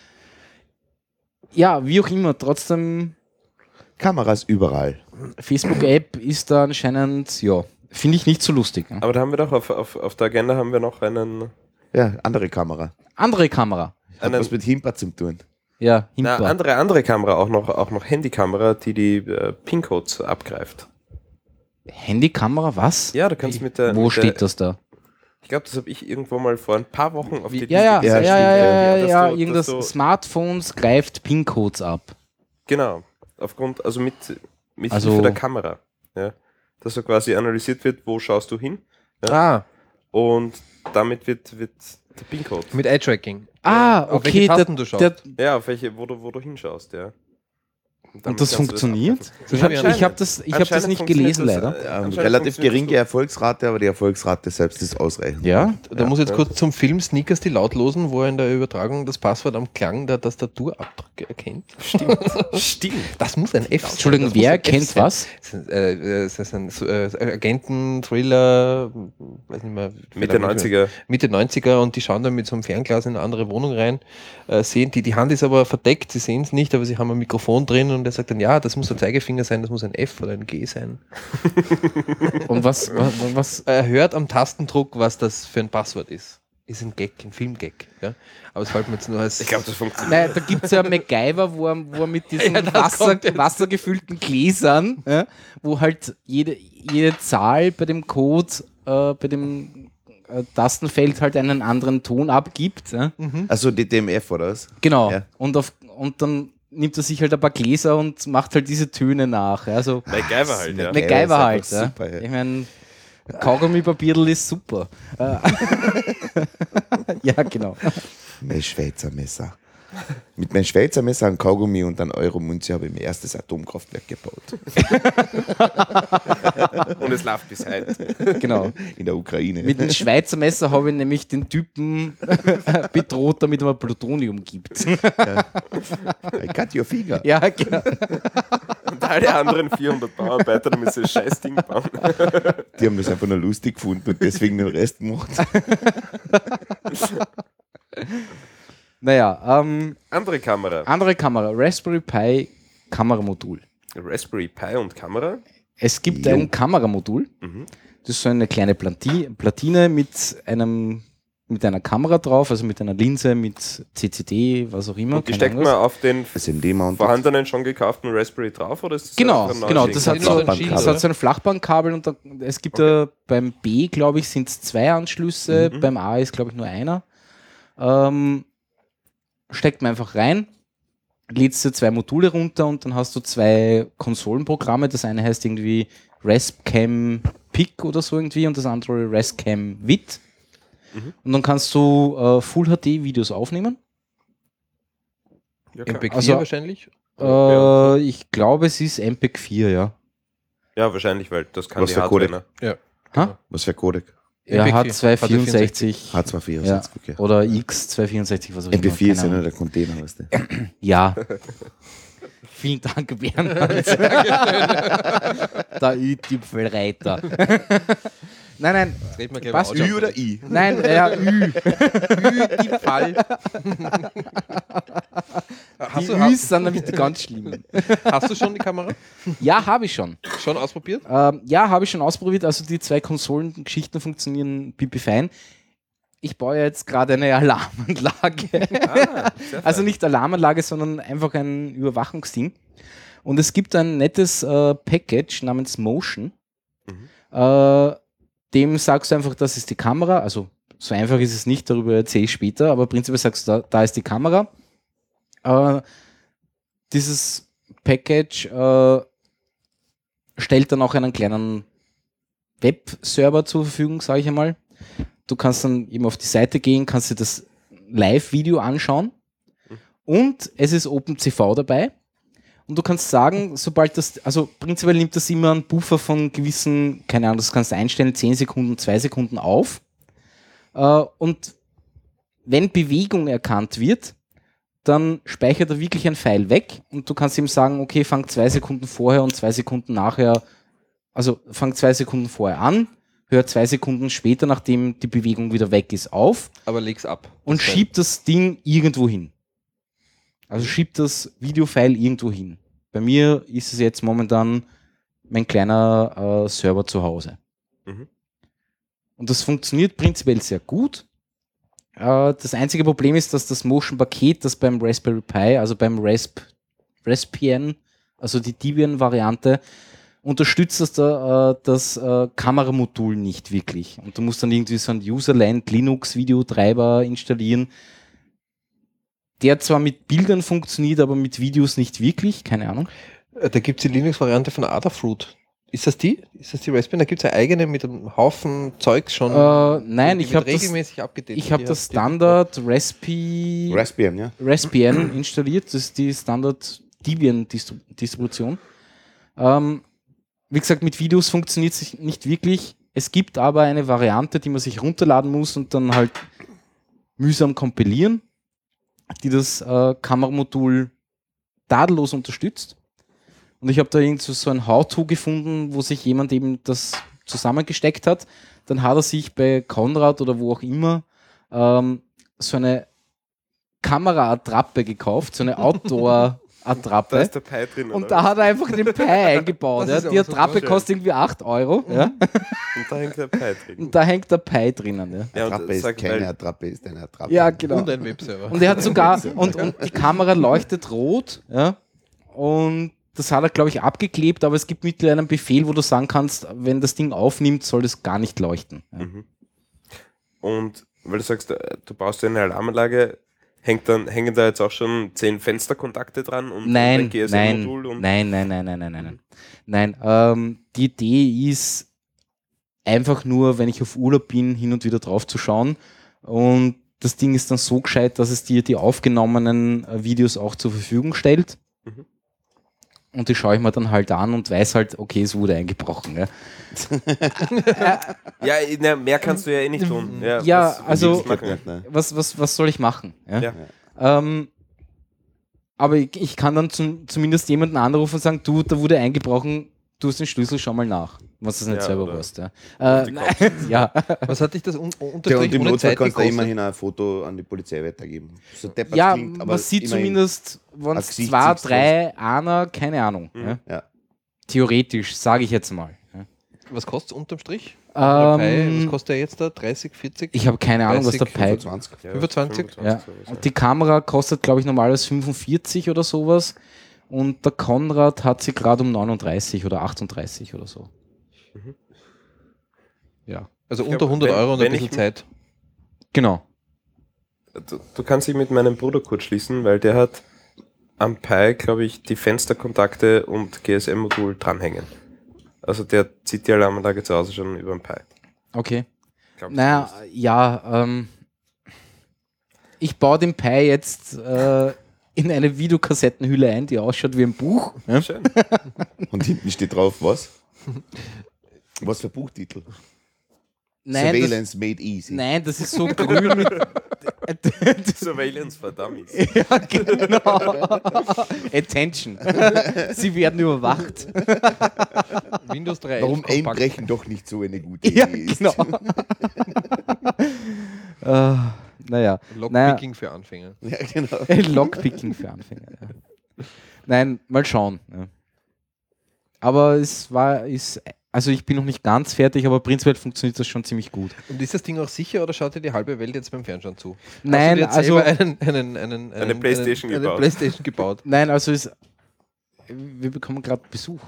Ja, wie auch immer, trotzdem, Kameras überall. Facebook-App ist da anscheinend, ja, finde ich nicht so lustig. Ne? Aber da haben wir doch auf, auf, auf der Agenda haben wir noch einen. Ja, andere Kamera. Andere Kamera, Hat einen was mit Himpa zu tun. ja, na, Himpa. andere, andere Kamera, auch noch, auch noch Handykamera, die die äh, PIN-Codes abgreift. Handykamera, was? Ja, du kannst mit der. Wo mit steht der, das da? Ich glaube, das habe ich irgendwo mal vor ein paar Wochen auf die Ja, ja, Liste ja, ja, gesetzt. ja, ja, dass ja, du- irgendwas, dass du- Smartphones greift PIN-Codes ab. Genau. Aufgrund, also mit, mit Also- Hilfe der Kamera. Ja. Dass so quasi analysiert wird, wo schaust du hin. Ah, Und damit wird, wird der PIN-Code. mit Eye-Tracking. Ah, Auf okay, welche der, Tasten du schaust. der, Ja, auf welche, wo du, wo du hinschaust, ja. damit und das kannst du funktioniert? abgreifen. ich habe Anscheinend. ich hab das, ich hab das Anscheinend nicht funktioniert gelesen, das, leider. äh, Ähm, anscheinend relativ funktioniert geringe das Erfolgsrate, aber die Erfolgsrate selbst ist ausreichend. Ja, Da Ja, muss ich jetzt ja. kurz zum Film Sneakers, die lautlosen, wo er in der Übertragung das Passwort am Klang der Tastatur abdrücke erkennt. Stimmt. Stimmt. Das muss ein F sein. Entschuldigung, Das muss wer ein F kennt sein. was? Das ist, äh, äh, das ist ein äh, Agenten, Thriller, weiß nicht mehr. Mitte neunziger. Mitte neunziger und die schauen dann mit so einem Fernglas in eine andere Wohnung rein, äh, sehen die, die Hand ist aber verdeckt, sie sehen es nicht, aber sie haben ein Mikrofon drin und er sagt dann, ja, das muss ein Zeigefinger sein, das muss ein F oder ein G sein. Und was, was, was Er hört am Tastendruck, was das für ein Passwort ist. ist ein Gag, ein Filmgag. Ja? Aber es fällt mir jetzt nur als. Ich glaube, das funktioniert. Nein, da gibt es ja MacGyver, wo er, wo er mit diesen Ja, das Wasser, kommt jetzt. wassergefüllten Gläsern, ja, wo halt jede, jede Zahl bei dem Code, äh, bei dem äh, Tastenfeld halt einen anderen Ton abgibt. Ja. Also D T M F oder was? Genau. Ja. Und, auf, und dann nimmt er sich halt ein paar Gläser und macht halt diese Töne nach. Ja. Also MacGyver halt, ja. MacGyver MacGyver ist halt. einfach Ja. super, ja. Ich meine, Kaugummipapierl ist super. Äh, ja, genau. Mein Schweizer Messer. Mit meinem Schweizer Messer, einem Kaugummi und einem Euro-Münze habe ich mein erstes Atomkraftwerk gebaut. Und es läuft bis heute. genau. In der Ukraine. Mit dem Schweizer Messer habe ich nämlich den Typen bedroht, damit er mir Plutonium gibt. I cut your finger. ja, genau. Und alle anderen vierhundert Bauarbeiter, damit sie das scheiß Ding bauen. Die haben das einfach nur lustig gefunden und deswegen den Rest gemacht. Naja, ähm, Andere Kamera. andere Kamera, Raspberry Pi Kameramodul. Raspberry Pi und Kamera. Es gibt Jo. ein Kameramodul. Mhm. Das ist so eine kleine Plati Platine mit einem mit einer Kamera drauf, also mit einer Linse, mit C C D, was auch immer. Und die keine steckt Ahnung man was. auf den S M D-Mount. vorhandenen, schon gekauften Raspberry drauf? Oder ist das Genau, einfach ein neues genau. Ding? Das hat, Ding. so, Flachbandkabel. das hat so ein Flachbandkabel und da, es gibt ja beim B, glaube ich, sind es zwei Anschlüsse, Mhm. beim A ist, glaube ich, nur einer. Ähm, steckt man einfach rein, lädst du zwei Module runter und dann hast du zwei Konsolenprogramme. Das eine heißt irgendwie Raspcam Pic oder so irgendwie und das andere Raspcam Vit. Mhm. Und dann kannst du äh, Full H D Videos aufnehmen. Ja, M P klar. vier Also- wahrscheinlich. Äh, Ja. Ich glaube, es ist M P E G vier, ja. ja, wahrscheinlich, weil das kann Was die für Hardware. Codec? Ne? Ha? Was für ein Codec? Ja, M P vier. H zweihundertvierundsechzig. H zweihundertvierundsechzig, okay. Oder X zweihundertvierundsechzig, was auch M P vier immer. ist ja keine nur der Container, weißt du. Ahnung. Ja. Vielen Dank, Bernhard. Der Ü-Tipfelreiter. nein, nein. Jetzt reden wir gleich Passt. über Auto. Ü oder I? Nein, ja, Ü. Ü-Tipfel. Hast Die du, Üs sind nämlich die ganz schlimmen. hast du schon die Kamera? Ja, habe ich schon. Schon ausprobiert? Ähm, ja, habe ich schon ausprobiert. Also die zwei Konsolengeschichten funktionieren pipi fein. Ich baue jetzt gerade eine Alarmanlage. Ah, sehr Also fein. nicht Alarmanlage, sondern einfach ein Überwachungsding. Und es gibt ein nettes äh, Package namens Motion. Mhm. Äh, dem sagst du einfach, das ist die Kamera. Also so einfach ist es nicht, darüber erzähle ich später, aber prinzipiell sagst du, da, da ist die Kamera. Äh, dieses Package äh, stellt dann auch einen kleinen Webserver zur Verfügung, sage ich einmal. Du kannst dann eben auf die Seite gehen, kannst dir das Live-Video anschauen und es ist OpenCV dabei und du kannst sagen, sobald das, also prinzipiell nimmt das immer einen Buffer von gewissen, keine Ahnung, das kannst du einstellen, zehn Sekunden, zwei Sekunden auf äh, und wenn Bewegung erkannt wird, dann speichert er wirklich ein Pfeil weg und du kannst ihm sagen, okay, fang zwei Sekunden vorher und zwei Sekunden nachher, also fang zwei Sekunden vorher an, hör zwei Sekunden später, nachdem die Bewegung wieder weg ist, auf Aber leg's ab. und Das schiebt das Ding irgendwo hin. Also schiebt das Videofile irgendwo hin. Bei mir ist es jetzt momentan mein kleiner äh, Server zu Hause. Mhm. Und das funktioniert prinzipiell sehr gut. Äh, das einzige Problem ist, dass das Motion-Paket, das beim Raspberry Pi, also beim Rasp, Raspbian, also die Debian-Variante, unterstützt das, da, äh, das äh, Kameramodul nicht wirklich. Und du musst dann irgendwie so ein Userland Linux-Videotreiber installieren, der zwar mit Bildern funktioniert, aber mit Videos nicht wirklich, keine Ahnung. Äh, Da gibt es die Linux-Variante von Adafruit. Ist das die? Ist das die Raspbian? Da gibt es eine eigene mit einem Haufen Zeugs schon. Äh, nein, die ich wird habe das, regelmäßig abgedatet. ich hab Die das hat- die- Standard Raspi, Raspbian, ja. Raspbian installiert. Das ist die Standard Debian-Distribution. Ähm, wie gesagt, mit Videos funktioniert es nicht wirklich. Es gibt aber eine Variante, die man sich runterladen muss und dann halt mühsam kompilieren, die das äh, Kameramodul tadellos unterstützt. Und ich habe da irgend so, so ein How-To gefunden, wo sich jemand eben das zusammengesteckt hat. Dann hat er sich bei Konrad oder wo auch immer ähm, so eine Kameraattrappe gekauft, so eine Outdoor Da Attrappe. ist der Pi drin. Und oder? da hat er einfach den Pi eingebaut. Das Ja. ist Die aber so Attrappe schön. kostet irgendwie acht Euro. Ja. Und da hängt der Pi drin. Und da hängt der Pi drinnen. Ja, Ja, Attrappe und ist sag, keine weil, Attrappe, ist eine Attrappe. ja genau. Und ein Webserver. Und er hat sogar, und, und die Kamera leuchtet rot, ja, und das hat er, glaube ich, abgeklebt, aber es gibt mittlerweile einen Befehl, wo du sagen kannst, wenn das Ding aufnimmt, soll das gar nicht leuchten. Ja. Mhm. Und weil du sagst, äh, du baust dir eine Alarmanlage, hängt dann, hängen da jetzt auch schon zehn Fensterkontakte dran und Nein, ein G S nein, M-Modul? Und nein, nein, nein, nein, nein, nein, nein. Nein, ähm, die Idee ist einfach nur, wenn ich auf Urlaub bin, hin und wieder drauf zu schauen. Und das Ding ist dann so gescheit, dass es dir die aufgenommenen äh, Videos auch zur Verfügung stellt. Mhm. Und die schaue ich mir dann halt an und weiß halt, okay, es wurde eingebrochen. Ja, ja, na, mehr kannst du ja eh nicht tun. Ja, Ja, was- was also- willst du machen? Ne? was, was, was soll ich machen? Ja? Ja. Ähm, aber ich, ich kann dann zum, zumindest jemanden anrufen und sagen, du, da wurde eingebrochen, du hast den Schlüssel, schau mal nach, was das nicht Ja, selber oder weißt. Ja. Äh, die nein, ja. Was hat dich das un Ja, unterstrich und im ohne Notfall Zeit kannst du gekostet? immerhin ein Foto an die Polizei weitergeben. So deppert ja, klingt, aber man sieht immerhin- zumindest, wenn ein es Gesicht zwei, siehst du drei, einer, keine Ahnung. Mhm. Ja. Ja. Theoretisch, sage ich jetzt mal. Ja. Was kostet es unterm Strich? Der Pi, Ähm, was kostet er jetzt da? dreißig, vierzig? ich habe keine Ahnung, was der dreißig, Pi. fünfundzwanzig. Ja, fünfundzwanzig? Ja. sowas, Und die Kamera kostet, glaube ich, normalerweise fünfundvierzig oder sowas. Und der Konrad hat sie gerade um neununddreißig oder achtunddreißig oder so. Mhm. Ja. Also Ich unter glaub, hundert wenn- Euro und wenn ein bisschen ich- Zeit. Genau. Du, du kannst dich mit meinem Bruder kurz schließen, weil der hat am Pi, glaube ich, die Fensterkontakte und G S M-Modul dranhängen. Also der zieht die Alarmanlage zu Hause schon über den Pi. Okay. Glaub Naja, zumindest. ja, ähm, ich baue den Pi jetzt äh, in eine Videokassettenhülle ein, die ausschaut wie ein Buch. Ja? Schön. Und hinten steht drauf, was? Was für Buchtitel? Nein, das, Surveillance made easy. nein, das ist so grün mit. Surveillance for Dummies. Ja, genau. Attention. Sie werden überwacht. Windows drei. Warum elf kompakt. Einbrechen doch nicht so eine gute Ja, Idee ist. genau. äh, naja. Lockpicking für Anfänger. Ja, genau. Lockpicking für Anfänger. Ja. Nein, mal schauen. Ja. Aber es war, ist, also ich bin noch nicht ganz fertig, aber prinzipiell funktioniert das schon ziemlich gut. Und ist das Ding auch sicher oder schaut dir die halbe Welt jetzt beim Fernschauen zu? Nein, Hast du dir also, jetzt selber einen, einen, einen, Eine einen, Playstation einen, gebaut. Eine Playstation gebaut. nein, also ist, wir bekommen gerade Besuch.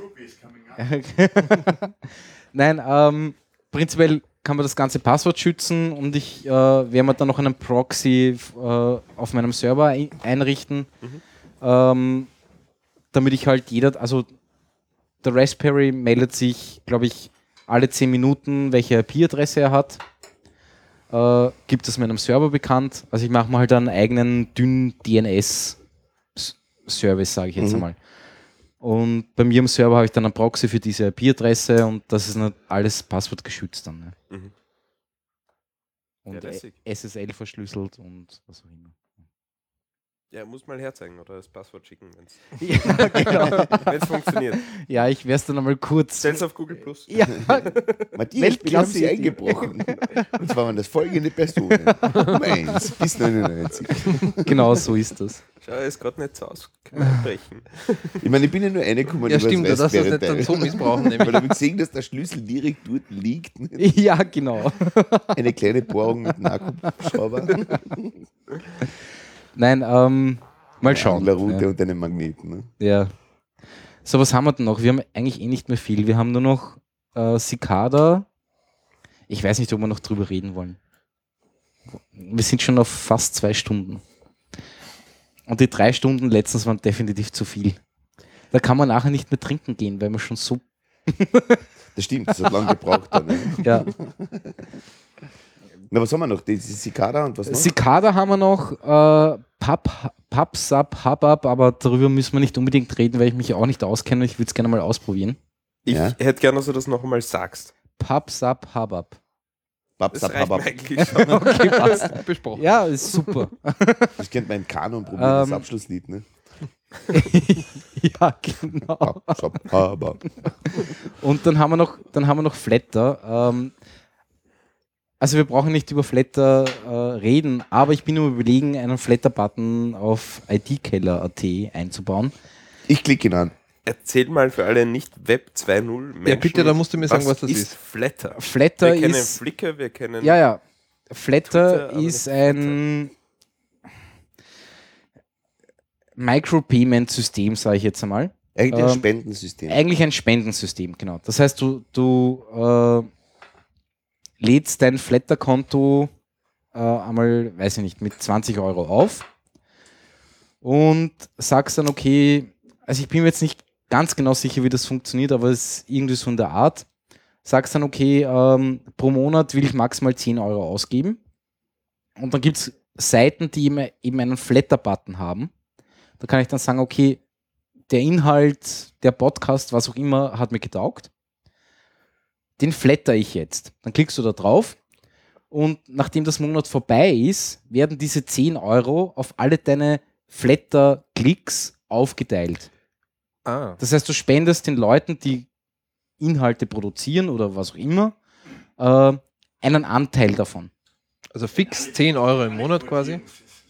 Nein, ähm, prinzipiell kann man das ganze Passwort schützen und ich äh, werde mir dann noch einen Proxy äh, auf meinem Server ein einrichten, Mhm. ähm, damit ich halt jeder, also der Raspberry meldet sich, glaube ich, alle zehn Minuten, welche I P-Adresse er hat. Äh, gibt es meinem Server bekannt. Also ich mache mir halt einen eigenen dünnen D N S-Service, sage ich jetzt Mhm. einmal. Und bei mir im Server habe ich dann einen Proxy für diese I P-Adresse und das ist nicht alles passwortgeschützt dann. Ne? Mhm. Und Ja, lässig. S S L verschlüsselt und was auch immer. Ja, muss mal herzeigen oder das Passwort schicken, wenn es Ja, genau. funktioniert. Ja, ich werde es dann einmal kurz. Stell's auf Google Plus. Ja, Matthias, wir haben sie Weltklasse-Idee. eingebrochen. Und zwar waren das folgende Personen. Um eins bis neunundneunzig. genau so ist das. Schau, er ist gerade nicht so aus. Kann man einbrechen. Ich meine, ich bin ja nur reingekommen Ja, über stimmt, du das darfst das nicht Raspberry dann so Pi. missbrauchen, Weil nämlich. ich habe gesehen, dass der Schlüssel direkt dort liegt. Ja, genau. Eine kleine Bohrung mit einem Akkuschrauber, Nein, ähm, mal schauen. Anglerrute Ja. und einen Magneten. Ne? Ja. So, was haben wir denn noch? Wir haben eigentlich eh nicht mehr viel. Wir haben nur noch äh, Cicada. Ich weiß nicht, ob wir noch drüber reden wollen. Wir sind schon auf fast zwei Stunden. Und die drei Stunden letztens waren definitiv zu viel. Da kann man nachher nicht mehr trinken gehen, weil man schon so. Das stimmt, das hat lange gebraucht. Dann, ne? Ja. Na, was haben wir noch? Die Cicada und was noch? Cicada haben wir noch. Äh, Pub, Pub, Sub, Hubab, aber darüber müssen wir nicht unbedingt reden, weil ich mich auch nicht auskenne. Ich würde es gerne mal ausprobieren. Ich Ja. hätte gerne, dass du das noch einmal sagst. Pub, Sub, Hubab. Bab, Das sab, reicht babab. mir eigentlich schon. Okay, passt. Besprochen. Ja, ist super. Das kennt man im Kanon probieren, das Ähm, Abschlusslied. Ne? Ja, genau. Bab, sab, babab. Und dann haben wir noch, dann haben wir noch Flatter. Ähm, Also wir brauchen nicht über Flatter äh, reden, aber ich bin nur überlegen, einen Flatter-Button auf I T-Keller Punkt A T einzubauen. Ich klicke ihn an. Erzähl mal für alle nicht Web zwei Punkt null Menschen. Ja, bitte, da musst du mir sagen, was das ist. Flatter. Flatter Wir kennen ist... Flickr, wir kennen... Ja, ja. Flatter Twitter, aber ist nicht ein Micropayment-System, sage ich jetzt einmal. Eigentlich ein Ähm, Spendensystem. Eigentlich ein Spendensystem, genau. Das heißt, du, du äh, lädst dein Flatter-Konto äh, einmal, weiß ich nicht, mit zwanzig Euro auf und sagst dann, okay, also ich bin mir jetzt nicht ganz genau sicher, wie das funktioniert, aber es ist irgendwie so in der Art. Sagst dann, okay, ähm, pro Monat will ich maximal zehn Euro ausgeben. Und dann gibt es Seiten, die eben, eben einen Flatter-Button haben. Da kann ich dann sagen, okay, der Inhalt, der Podcast, was auch immer, hat mir getaugt. Den flatter ich jetzt. Dann klickst du da drauf und nachdem das Monat vorbei ist, werden diese zehn Euro auf alle deine Flatter-Klicks aufgeteilt. Ah, Das heißt, du spendest den Leuten, die Inhalte produzieren oder was auch immer, äh, einen Anteil davon. also fix zehn Euro im Monat quasi.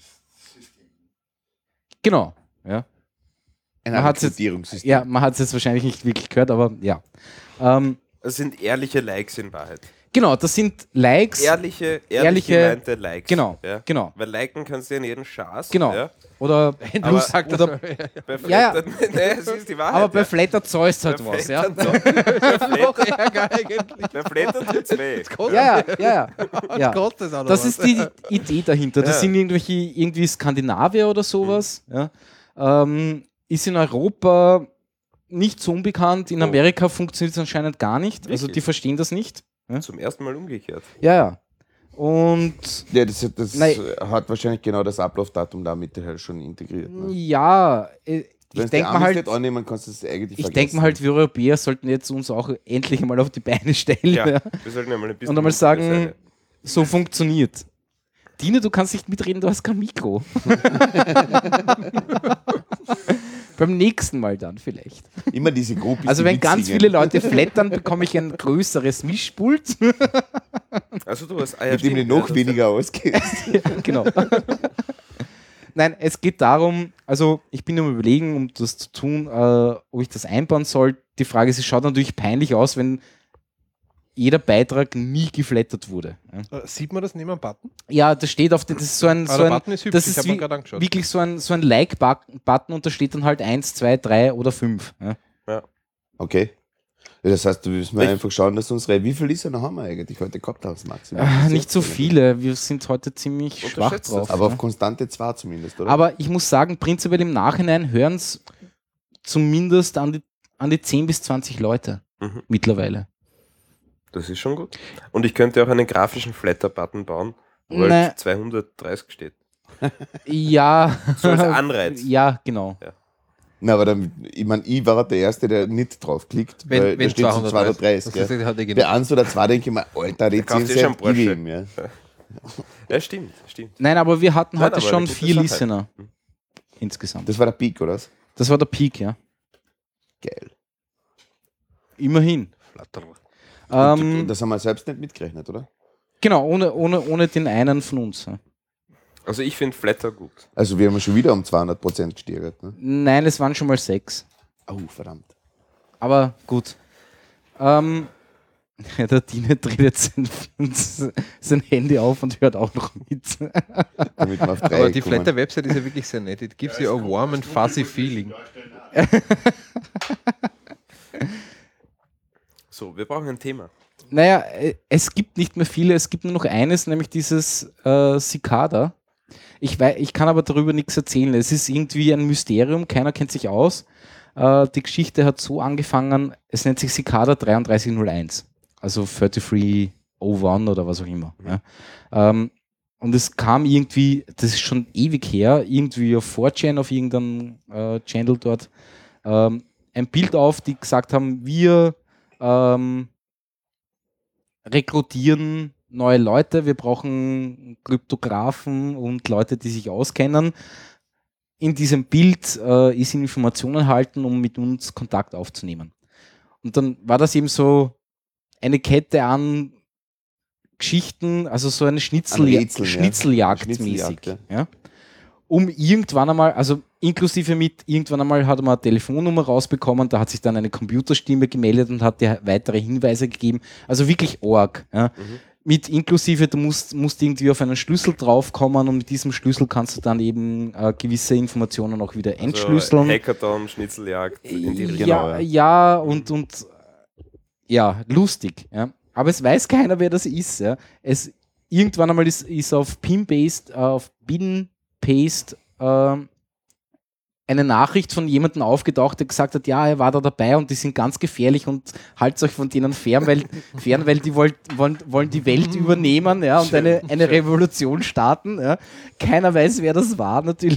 Genau. Ja, Ein man hat's jetzt- Rekrutierungssystem. ja man hat es jetzt wahrscheinlich nicht wirklich gehört, aber ja. Ähm, Das sind ehrliche Likes in Wahrheit. genau, das sind Likes. Ehrliche, ehrlich Ehrliche- gemeinte Likes. Genau, Ja? genau. Weil liken kannst du ja in jeden Schaß. Genau. Ja? Oder, Aber- sagt oder Bei Ja, ja. Flatter, nee, es ist die Wahrheit. aber bei ja. Flatter zahlst halt Bei was, ja. Flatter- noch ärger eigentlich. Bei Flatter tut's weh. Ja, ja, ja, ja. ja. Gott, das, auch noch Das was. ist die Idee dahinter. Das Ja. sind irgendwelche, irgendwie Skandinavier oder sowas. Ja. Ähm, ist in Europa nicht so unbekannt. In Oh. Amerika funktioniert es anscheinend gar nicht. Also Wirklich? die verstehen das nicht. Zum ersten Mal umgekehrt. Ja, ja. Und Ja, das, das Nein. hat wahrscheinlich genau das Ablaufdatum damit halt schon integriert. Ne? ja, äh, Wenn ich du die denke mal Amis halt, nicht annehmen, kannst du es eigentlich ich vergessen. denke mal halt, wir Europäer sollten jetzt uns auch endlich mal auf die Beine stellen. Ja, Ja. wir sollten ja mal ein bisschen. Und einmal sagen, Seite. so funktioniert. Dine, du kannst nicht mitreden, du hast kein Mikro. Beim nächsten Mal dann vielleicht. Immer diese Gruppe. Also wenn ganz viele Leute flattern, bekomme ich ein größeres Mischpult. Also du hast. Ah, ja, mit dem du stimmt, noch ja, weniger ausgehst. Ja, genau. Nein, es geht darum, also ich bin am Überlegen, um das zu tun, äh, ob ich das einbauen soll. Die Frage ist, es schaut natürlich peinlich aus, wenn jeder Beitrag nie geflattert wurde. Ja, Äh, Sieht man das neben einem Button? ja das steht auf den, das ist so ein, Ah, so der ein Button ist hübsch, das ich ist habe mir wie, gerade angeschaut. wirklich so ein, so ein Like-Button und da steht dann halt eins, zwei, drei oder fünf. Ja. Okay. Ja, das heißt, du müssen wir Ich- einfach schauen, dass unsere. Wie viele Listener haben wir eigentlich heute gehabt als Maximum? Ah, nicht so viele, wir sind heute ziemlich schwach Unterschätzt drauf. das. Aber ja. auf konstante zwei zumindest, oder? Aber ich muss sagen, prinzipiell im Nachhinein hören es zumindest an die, an die zehn bis zwanzig Leute Mhm. mittlerweile. Das ist schon gut. Und ich könnte auch einen grafischen Flatter-Button bauen, wo Nee. halt zweihundertdreißig steht. Ja. So als Anreiz. Ja, genau. Na, aber dann, ich meine, ich war der Erste, der nicht draufklickt. Wenn, weil wenn da steht so zweihundertdreißig. Das gell? ist, hat er Bei genau. eins oder zwei denke ich mir, Alter, die Der kauft zehn eh schon Cent Porsche. gib ihm, ja. Ja, stimmt, stimmt. Nein, aber wir hatten Nein, heute aber schon eine gute vier Sache. Listener insgesamt. Das war der Peak, oder? Das war der Peak, ja. Geil. Immerhin. Flatter. Ähm, Und das haben wir selbst nicht mitgerechnet, oder? genau, ohne, ohne, ohne den einen von uns. ja. Also ich finde Flatter gut. Also wir haben schon wieder um zweihundert Prozent gesteigert. Ne? Nein, es waren schon mal sechs. Oh, verdammt. Aber gut. Ähm, ja, der Dine dreht jetzt sein, sein Handy auf und hört auch noch mit. Damit wir auf drei Aber die kommen. Flatter-Website ist ja wirklich sehr nett. It gives you a warm and fuzzy feeling. So, wir brauchen ein Thema. Naja, äh, es gibt nicht mehr viele, es gibt nur noch eines, nämlich dieses äh, Cicada. Ich, wei- ich kann aber darüber nichts erzählen. Es ist irgendwie ein Mysterium, keiner kennt sich aus. Äh, die Geschichte hat so angefangen, es nennt sich Cicada dreiunddreißig null eins, also dreiunddreißig null eins oder was auch immer. Ja. Ähm, und es kam irgendwie, das ist schon ewig her, irgendwie auf four chan, auf irgendeinem äh, Channel dort, ähm, ein Bild auf, die gesagt haben, wir ähm, rekrutieren neue Leute, wir brauchen Kryptografen und Leute, die sich auskennen. In diesem Bild äh, ist Informationen erhalten, um mit uns Kontakt aufzunehmen. Und dann war das eben so eine Kette an Geschichten, also so eine An Schnitzel Rätseln, ja. Schnitzeljagd mäßig. Schnitzeljagd, ja. Ja. Um irgendwann einmal, also inklusive mit, irgendwann einmal hat man eine Telefonnummer rausbekommen, da hat sich dann eine Computerstimme gemeldet und hat dir weitere Hinweise gegeben. Also wirklich arg. Ja. Mit inklusive, du musst, musst irgendwie auf einen Schlüssel draufkommen und mit diesem Schlüssel kannst du dann eben äh, gewisse Informationen auch wieder entschlüsseln. Also Hackathon, Schnitzeljagd in die Richtung. Ja, ja, und, und ja, lustig. Ja. Aber es weiß keiner, wer das ist. Ja. Es, irgendwann einmal ist, ist auf Pin-Based, äh, auf Bin-Paste äh, eine Nachricht von jemandem aufgetaucht, der gesagt hat, ja, er war da dabei und die sind ganz gefährlich und haltet euch von denen fern, weil, fern, weil die wollt, wollen, wollen die Welt übernehmen, ja, und eine, eine Revolution starten. Ja. Keiner weiß, wer das war, natürlich.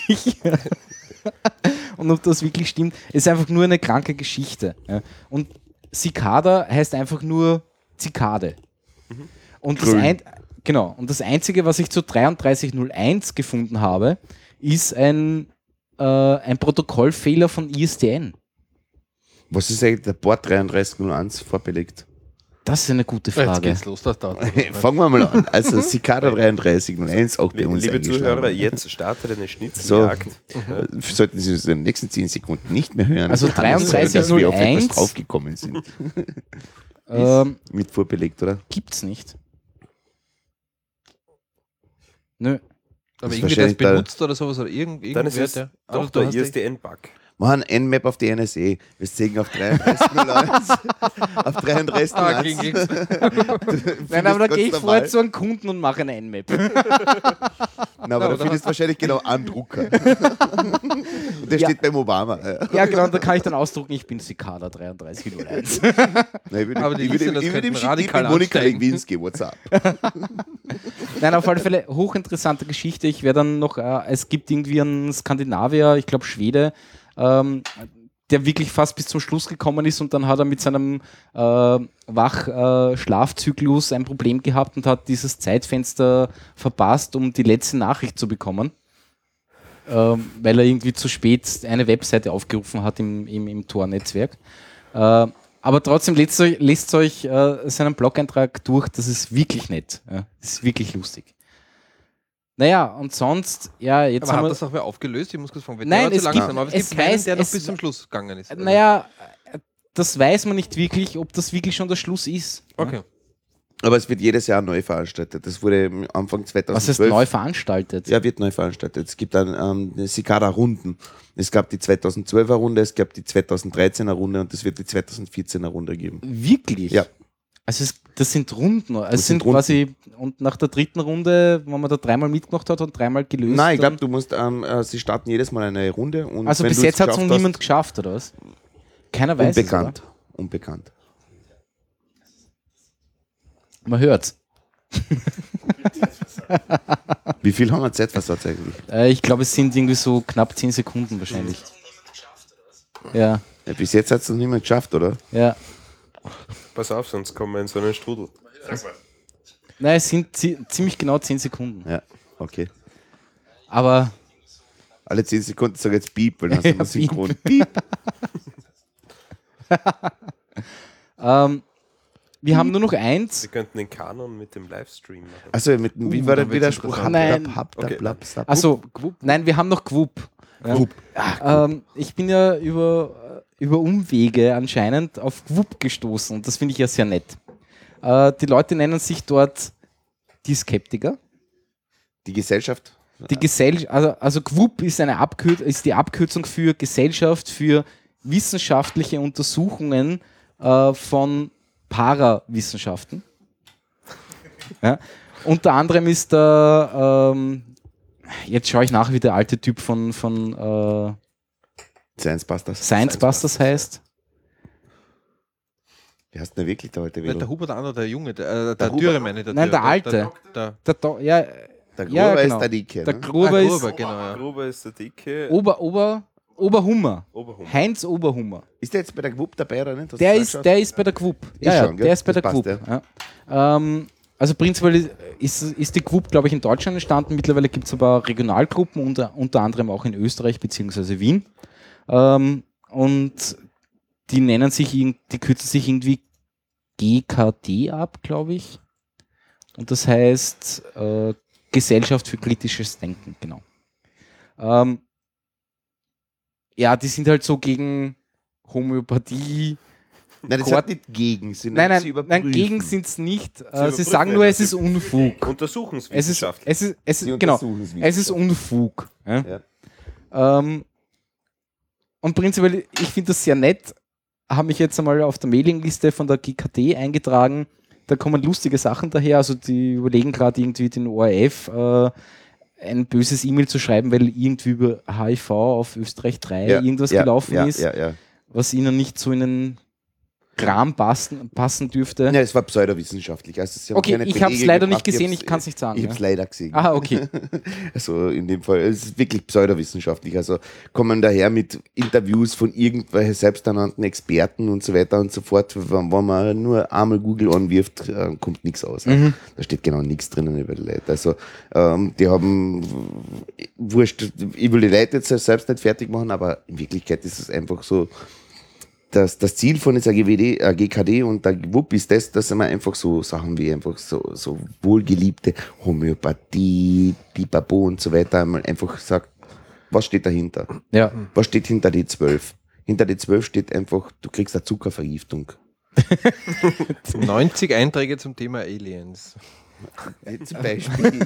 Und ob das wirklich stimmt, ist einfach nur eine kranke Geschichte. Ja. Und Cicada heißt einfach nur Zikade. Und das, ein, genau, und das Einzige, was ich zu dreiunddreißig null eins gefunden habe, ist ein, äh, ein Protokollfehler von I S D N. Was ist eigentlich der Port dreiunddreißig null eins vorbelegt? Das ist eine gute Jetzt Frage. geht's los, das dauert. Fangen wir mal an. Also Cicada dreiunddreißig null eins, auch bei Liebe, uns liebe eingeschlagen. Zuhörer, jetzt startet eine Schnitzeljagd. Äh, Sollten Sie es in den nächsten zehn Sekunden nicht mehr hören, Also kann es sein, dass wir auf dreiunddreißig null eins etwas draufgekommen sind. Ähm, Mit vorbelegt, oder? gibt's nicht. Nö. Aber ist irgendwie das wahrscheinlich der- benutzt oder sowas oder irgend, Dann ist irgendwer, es der- doch aber du der hast I S D N-Bug. Machen ein Nmap auf die N S E. Wir sägen auf dreiunddreißig null eins. Auf dreiunddreißig null Ah, eins. ging, ging's. Nein, aber da ganz gehe ich normal. vorher zu einem Kunden und mache eine N-Map. Na, aber Ja, da oder findest du wahrscheinlich genau einen Drucker. Und der Ja. steht beim Obama. Ja. Ja, genau, und da kann ich dann ausdrucken, ich bin Cicada dreiunddreißig null eins. Na, ich würde, Aber die ich würde, Liste, das ich würde ihm könnten schicken, radikal mit Monika ansteigen. Lewinsky, WhatsApp. Nein, auf alle Fälle hochinteressante Geschichte. Ich werde dann noch, äh, es gibt irgendwie einen Skandinavier, ich glaube Schwede, ähm, der wirklich fast bis zum Schluss gekommen ist und dann hat er mit seinem äh, Wach-Schlafzyklus ein Problem gehabt und hat dieses Zeitfenster verpasst, um die letzte Nachricht zu bekommen. Ähm, weil er irgendwie zu spät eine Webseite aufgerufen hat im, im, im Tor-Netzwerk. Äh, aber trotzdem lest euch, lest euch äh, seinen Blog-Eintrag durch, das ist wirklich nett. Ja, das ist wirklich lustig. Naja, und sonst, ja, jetzt Aber haben hat wir... das auch wer aufgelöst? Ich muss kurz fragen, Nein, der war zu es langsam, gibt- aber es, es gibt keinen, weiß- der noch es- bis zum Schluss gegangen ist. oder? Naja, äh, das weiß man nicht wirklich, ob das wirklich schon der Schluss ist. Okay. Aber es wird jedes Jahr neu veranstaltet. Das wurde am Anfang Was zweitausendzwölf. heißt neu veranstaltet? Ja, wird neu veranstaltet. Es gibt dann ähm, Cicada-Runden. Es gab die zweitausendzwölfer Runde, es gab die zweitausenddreizehner Runde und es wird die zweitausendvierzehner Runde geben. Wirklich? Ja. Also es, das sind Runden. Also es sind sind quasi, und nach der dritten Runde, wenn man da dreimal mitgemacht hat und dreimal gelöst. Nein, ich dann- glaube, du musst, ähm, äh, sie starten jedes Mal eine neue Runde. Und Also wenn bis du es jetzt hat es noch geschafft niemand geschafft, oder was? Keiner hast, weiß unbekannt. es, Unbekannt. oder? Man hört's. Wie viel haben wir Zeitversatz eigentlich? Äh, ich glaube, es sind irgendwie so knapp zehn Sekunden wahrscheinlich. Ja, Ja, bis jetzt hat es noch niemand geschafft, oder? ja. Pass auf, sonst kommen wir in so einen Strudel. Nein, es sind zi ziemlich genau zehn Sekunden. Ja, okay. Aber Alle zehn Sekunden sag jetzt Piep, weil dann sind wir Ja, synchron. Piep. ähm, wir haben nur noch eins. Wir könnten den Kanon mit dem Livestream machen. Also, mit, wie Uh, war der dann wird's Widerspruch? interessant. Nein. Hab, Okay. blab, sab. Achso, nein, wir haben noch Gwup. Ja. Gwup. Ähm, ich bin ja über, über Umwege anscheinend auf Gwup gestoßen und das finde ich ja sehr nett. Äh, die Leute nennen sich dort die Skeptiker. Die Gesellschaft. Die Gesell also, also Gwup ist, eine Abkür ist die Abkürzung für Gesellschaft für wissenschaftliche Untersuchungen äh, von Parawissenschaften. Ja. Unter anderem ist da, ähm, jetzt schaue ich nach, wie der alte Typ von, von äh, Science Busters. Science Busters heißt. Wie heißt denn der wirklich der alte Nicht der Wedel? Huber, der andere, der Junge, der, äh, der, Der Huber. Dürre meine ich. Der Nein, Dürre, der Alte. Der, der, Der Do ja, Der ja, Gruber genau. ist der Dicke. der Ne? Gruber Ah, ist Gruber, genau, ja. Gruber ist der Dicke. Ober, Ober, Oberhummer. Oberhummer. Heinz Oberhummer. Ist der jetzt bei der Gwup dabei oder nicht? Hast Der du ist, nachgeschaut? der ist bei der Gwup. Ja, Ist ja, schon, gell? der ist bei Das der passt, Gwup. Ja. Ähm, also prinzipiell ist, ist die Gwup, glaube ich, in Deutschland entstanden. Mittlerweile gibt es aber Regionalgruppen, unter, unter anderem auch in Österreich bzw. Wien. Ähm, und die nennen sich, irg- die kürzen sich irgendwie G K D ab, glaube ich. Und das heißt äh, Gesellschaft für kritisches Denken, genau. Ähm, ja, die sind halt so gegen Homöopathie. Nein, das Kort- hat nicht gegen, sie Nein, nennen sie nein, überprüfen. nein, gegen sind es nicht. Äh, sie überprüfen sagen ja nur, es das. ist Unfug. Es ist, Untersuchungswissenschaft. es ist, es Sie ist genau, untersuchen es es ist wieder. Unfug. Ja? Ja. Ähm, und prinzipiell, ich finde das sehr nett, habe mich jetzt einmal auf der Mailingliste von der G K D eingetragen, da kommen lustige Sachen daher, also die überlegen gerade irgendwie den O R F äh, ein böses E-Mail zu schreiben, weil irgendwie über H I V auf Österreich drei Ja, irgendwas ja, gelaufen ja, ist, Ja, ja. was ihnen nicht so in den Kram passen, passen dürfte. Nein, es war pseudowissenschaftlich. Also sie haben Okay, keine ich habe es Belege leider gebracht, nicht gesehen, hab's- ich kann es nicht sagen. Ich ja. habe es leider gesehen. Aha, okay. Also in dem Fall, es ist wirklich pseudowissenschaftlich. Also kommen daher mit Interviews von irgendwelchen selbsternannten Experten und so weiter und so fort. Wenn, wenn man nur einmal Google anwirft, äh, kommt nichts aus. Mhm. Da steht genau nichts drinnen über die Leute. Also ähm, die haben äh, wurscht, ich will die Leute jetzt selbst nicht fertig machen, aber in Wirklichkeit ist es einfach so, dass das Ziel von dieser G W D, äh, G K D und der W U P ist das, dass man einfach so Sachen wie einfach so, so wohlgeliebte Homöopathie, Pipapo und so weiter einmal einfach sagt, was steht dahinter? Ja. Was steht hinter D zwölf? Hinter D zwölf steht einfach, du kriegst eine Zuckervergiftung. neunzig Einträge zum Thema Aliens. Zum Beispiel.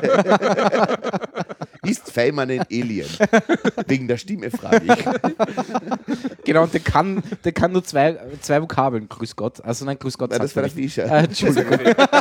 Ist Feimann ein Alien? Wegen der Stimme frage ich. Genau, und der kann, der kann nur zwei, zwei Vokabeln, grüß Gott. Also nein, grüß Gott. Nein, das sagt war er der nicht. Fischer. Äh, Entschuldigung.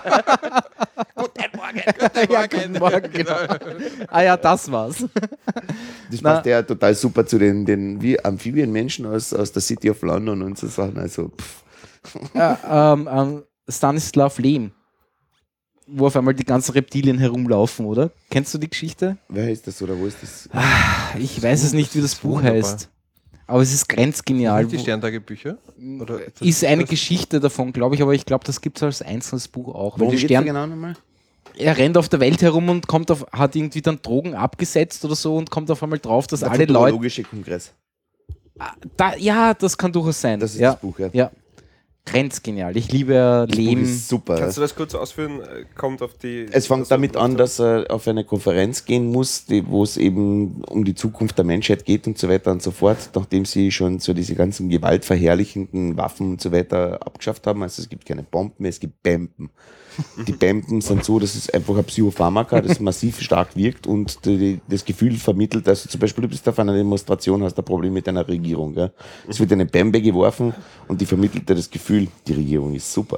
Guten Morgen. Ja, guten Morgen, genau. Ah ja, das war's. Das Na. passt ja total super zu den, den wie Amphibienmenschen aus, aus der City of London und so Sachen. Also, pff. Ja, ähm, ähm, Stanislav Lem, wo auf einmal die ganzen Reptilien herumlaufen, oder? Kennst du die Geschichte? Wer ist das oder wo ist das? Ich weiß es nicht, wie das Buch wunderbar. heißt. Aber es ist grenzgenial. Die Wo- Sterntagebücher? Oder Ist eine das- Geschichte davon, glaube ich, aber ich glaube, das gibt es als einzelnes Buch auch. Weil Worum die geht's Stern, da genau nochmal? er rennt auf der Welt herum und kommt auf, hat irgendwie dann Drogen abgesetzt oder so und kommt auf einmal drauf, dass Der alle Leute. Futurologische Kongress. Da, ja, das kann durchaus sein. Das ist ja, das Buch, ja. ja. Grenzgenial. Ich liebe Das Buch Leben. ist super. Kannst du das kurz ausführen? Äh, Kommt auf die. Es fängt das- damit an, dass er auf eine Konferenz gehen muss, die, wo es eben um die Zukunft der Menschheit geht und so weiter und so fort, nachdem sie schon so diese ganzen gewaltverherrlichenden Waffen und so weiter abgeschafft haben. Also es gibt keine Bomben mehr, es gibt Bämpen. Die Bämpen sind so, dass es einfach ein Psychopharmaka, das massiv stark wirkt und die, die, das Gefühl vermittelt, also zum Beispiel du bist auf einer Demonstration, hast ein Problem mit einer Regierung. Gell? Es wird eine Bämbe geworfen und die vermittelt dir das Gefühl, die Regierung ist super.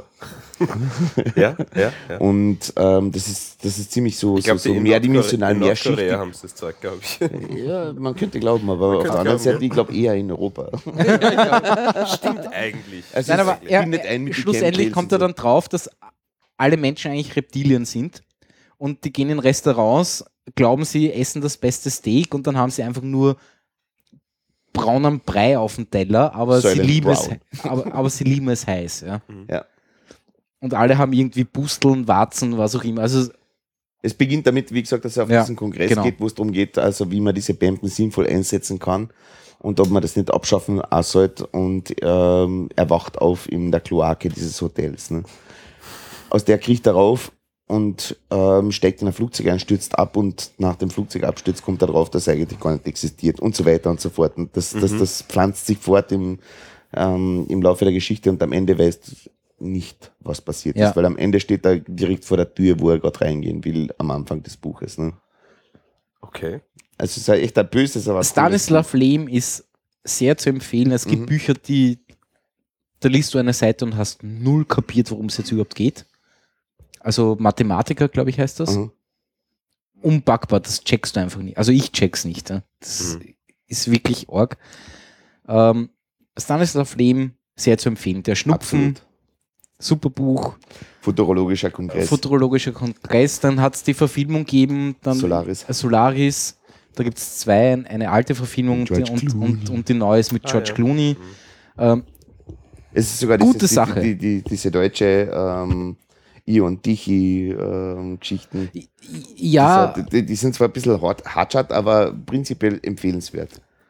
Ja, ja, ja. Und ähm, das, ist, das ist ziemlich so, Ich glaube, so, so in mehrdimensional, Nordkorea- in Nordkorea mehrschichtig. haben sie das Zeug, glaube ich. Ja, man könnte glauben, aber auf könnte der anderen glauben, Seite, ja. ich glaube eher in Europa. Stimmt eigentlich. Also Nein, es aber er, bindet ein mit den schlussendlich Chemtrails kommt und er dann drauf, dass alle Menschen eigentlich Reptilien sind und die gehen in Restaurants, glauben sie essen das beste Steak und dann haben sie einfach nur braunen Brei auf dem Teller, aber sie, Silent lieben es, Brown. aber, aber sie lieben es heiß. Ja. Ja. Und alle haben irgendwie Pusteln, Warzen, was auch immer. Also Es beginnt damit, wie gesagt, dass er auf Ja, diesen Kongress genau. geht, wo es darum geht, also wie man diese Bämpen sinnvoll einsetzen kann und ob man das nicht abschaffen auch sollte, und ähm, er wacht auf in der Kloake dieses Hotels. Ne? Aus der kriecht er rauf und ähm, steigt in ein Flugzeug ein, stürzt ab und nach dem Flugzeugabsturz kommt er drauf, dass er eigentlich gar nicht existiert und so weiter und so fort. Und das, das, das pflanzt sich fort im, ähm, im Laufe der Geschichte und am Ende weißt nicht, was passiert Ja. ist, weil am Ende steht er direkt vor der Tür, wo er gerade reingehen will, am Anfang des Buches. Ne? Okay. Also es ist halt echt ein böses, aber Stanislav Lem ist sehr zu empfehlen. Es gibt Mhm. Bücher, die da liest du eine Seite und hast null kapiert, worum es jetzt überhaupt geht. Also Mathematiker, glaube ich, heißt das. Mhm. Unpackbar, das checkst du einfach nicht. Also ich check's nicht. Ja. Das Mhm. ist wirklich arg. Ähm, Stanislav Lem, sehr zu empfehlen. Der Schnupfen, Absolut. super Buch, Futurologischer Kongress. futurologischer Kongress, dann hat es die Verfilmung gegeben, dann Solaris. äh, Solaris, da gibt es zwei, eine alte Verfilmung Mit und die, George und, Clooney. und, und die neue ist mit Ah, George ja. Clooney. Ähm, Es ist sogar Gute dieses, Sache. Die, die, die, diese deutsche ähm, I und Tichy ähm, Geschichten. ja, Das, die, die sind zwar ein bisschen hart, hartschat, aber prinzipiell empfehlenswert.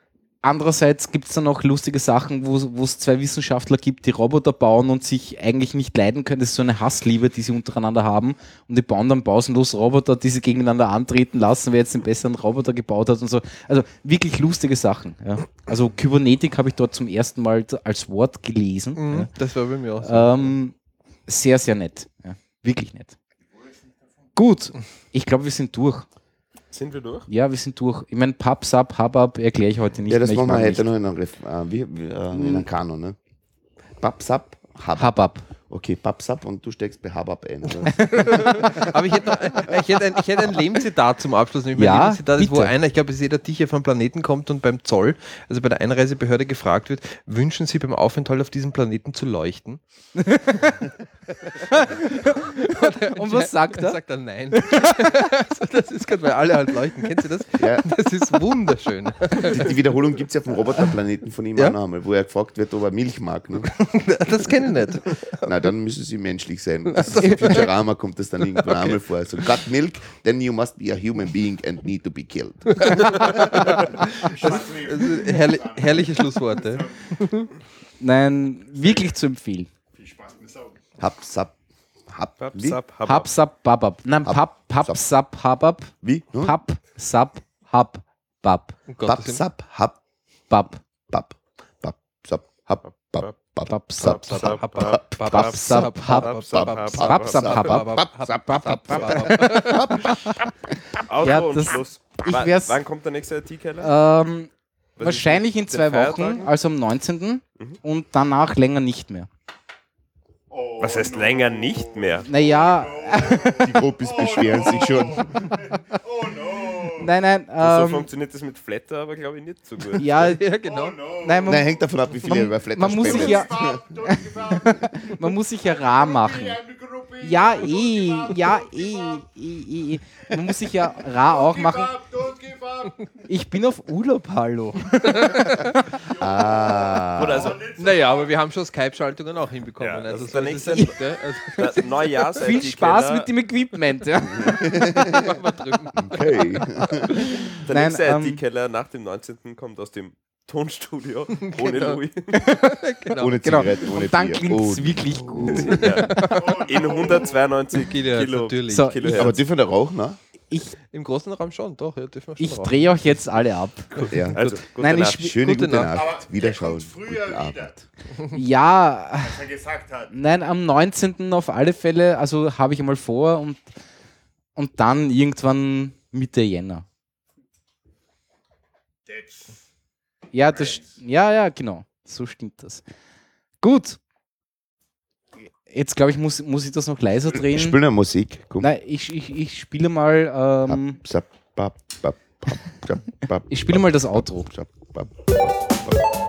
andererseits gibt es dann auch lustige Sachen, wo wo es zwei Wissenschaftler gibt, die Roboter bauen und sich eigentlich nicht leiden können. Das ist so eine Hassliebe, die sie untereinander haben. Und die bauen dann pausenlos Roboter, die sie gegeneinander antreten lassen, wer jetzt den besseren Roboter gebaut hat und so. Also wirklich lustige Sachen. Ja. Also Kybernetik habe ich dort zum ersten Mal als Wort gelesen. Mhm, Ja. das war bei mir auch so. Ähm, sehr, sehr nett. Ja. Wirklich nett. Gut, ich glaube, wir sind durch. Sind wir durch? Ja, wir sind durch. Ich meine, Pub, Sub, Hubab erkläre ich heute nicht Ja, das mehr. Ich machen wir mag heute nicht. noch in einem, Ref äh, wie, wie, äh, in einem Kanon, ne? Babsab, Habab. Hubab. Okay, Babsab und du steckst bei Habab ein, oder? Aber ich hätte, noch, ich hätte ein, ich hätte ein Lebenszitat zum Abschluss. Nämlich mein Ja, Lebenszitat ist, wo bitte. einer, ich glaube, es ist jeder Ticher vom Planeten kommt und beim Zoll, also bei der Einreisebehörde gefragt wird, wünschen Sie beim Aufenthalt auf diesem Planeten zu leuchten? Und was sagt Dann er? sagt er nein. Also das ist gerade, weil alle halt leuchten. Kennst du das? Ja. Das ist wunderschön. Die, die Wiederholung gibt es ja vom Roboterplaneten von ihm Ja? auch noch einmal, wo er gefragt wird, ob er Milch mag. Ne? Das kenne ich nicht. Na, dann müssen sie menschlich sein. Das ist im Futurama kommt das dann irgendwann einmal vor. So, got milk, then you must be a human being and need to be killed. Also, herrli herrliche Schlussworte. Nein, wirklich zu empfehlen. Hab, sab, hab, Hab, wie? sab, hab, Pub, Sub, Babab. Nein, Hab, Pub, Pub, Sub. Sub, Habab. Wie? Hm? Pub, Sub, Hab, Bab. Um Bab, Gottes Willen. sab, hab, Bab. bab, bab, sab, hab, bab, bab, Bab, sab, Sub, sab, Bab, bab, Bab, Bab, Sub, Hab, Bab, Sab, Bab, Hab, Sub, Habab. Outro Ja, und das- Schluss. ich Wann- wär's- Wann kommt der nächste I T-Keller? Ähm, Was wahrscheinlich ist in mit zwei den Wochen, Feiertagen? also am neunzehnten Mhm. und danach länger nicht mehr. Was heißt länger nicht mehr? Naja, Die Gruppis beschweren sich schon. nein, nein, so ähm, funktioniert das mit Flatter aber, glaube ich, nicht so gut. ja, Ja, genau. nein, man, Nein, hängt davon ab, wie viele man, über Flatter man muss sich spenden. ja, man muss sich ja rar machen. Ja, eh, ja, eh, eh, eh. Man muss sich ja rar auch machen. Ich bin auf Urlaub, hallo. Ah. Oder also Naja, aber wir haben schon Skype-Schaltungen auch hinbekommen. Ja, also das ist so der ist es nächste- ja nicht, gell? Also, der Neujahrs Viel Spaß mit dem Equipment. Ja. machen wir drüben. Okay. Der Nein, nächste ähm, I T-Keller nach dem neunzehnten kommt aus dem Tonstudio ohne Genau. Louis. Genau. Ohne Genau. Zigaretten, ohne Und dann Bier. klingt es Oh. wirklich gut. In hundertzweiundneunzig Kilohertz, Kilo, natürlich. So, Kilohertz. Aber dürfen wir rauchen, ne? Ich, Im großen Raum schon, doch. Ja, dürfen wir schon ich rauchen. drehe euch jetzt alle ab. Ja. Also, gute Nein, ich Nacht. spiel- Schöne Gute gute, Nacht. Nacht. Wiederschauen. früher Guten Abend. wieder, Ja, was er gesagt hat. nein, am neunzehnten auf alle Fälle, also habe ich einmal vor und, und dann irgendwann Mitte Jänner. That's Ja, das, ja, ja, genau. So stimmt das. Gut. Jetzt glaube ich, muss, muss ich das noch leiser drehen. Spielen wir Musik. Komm. Nein, ich, ich, ich spiele mal, ähm, Hab, sab, bab, bab, bab, bab, ich spiele mal das Outro. bab, bab, bab, bab.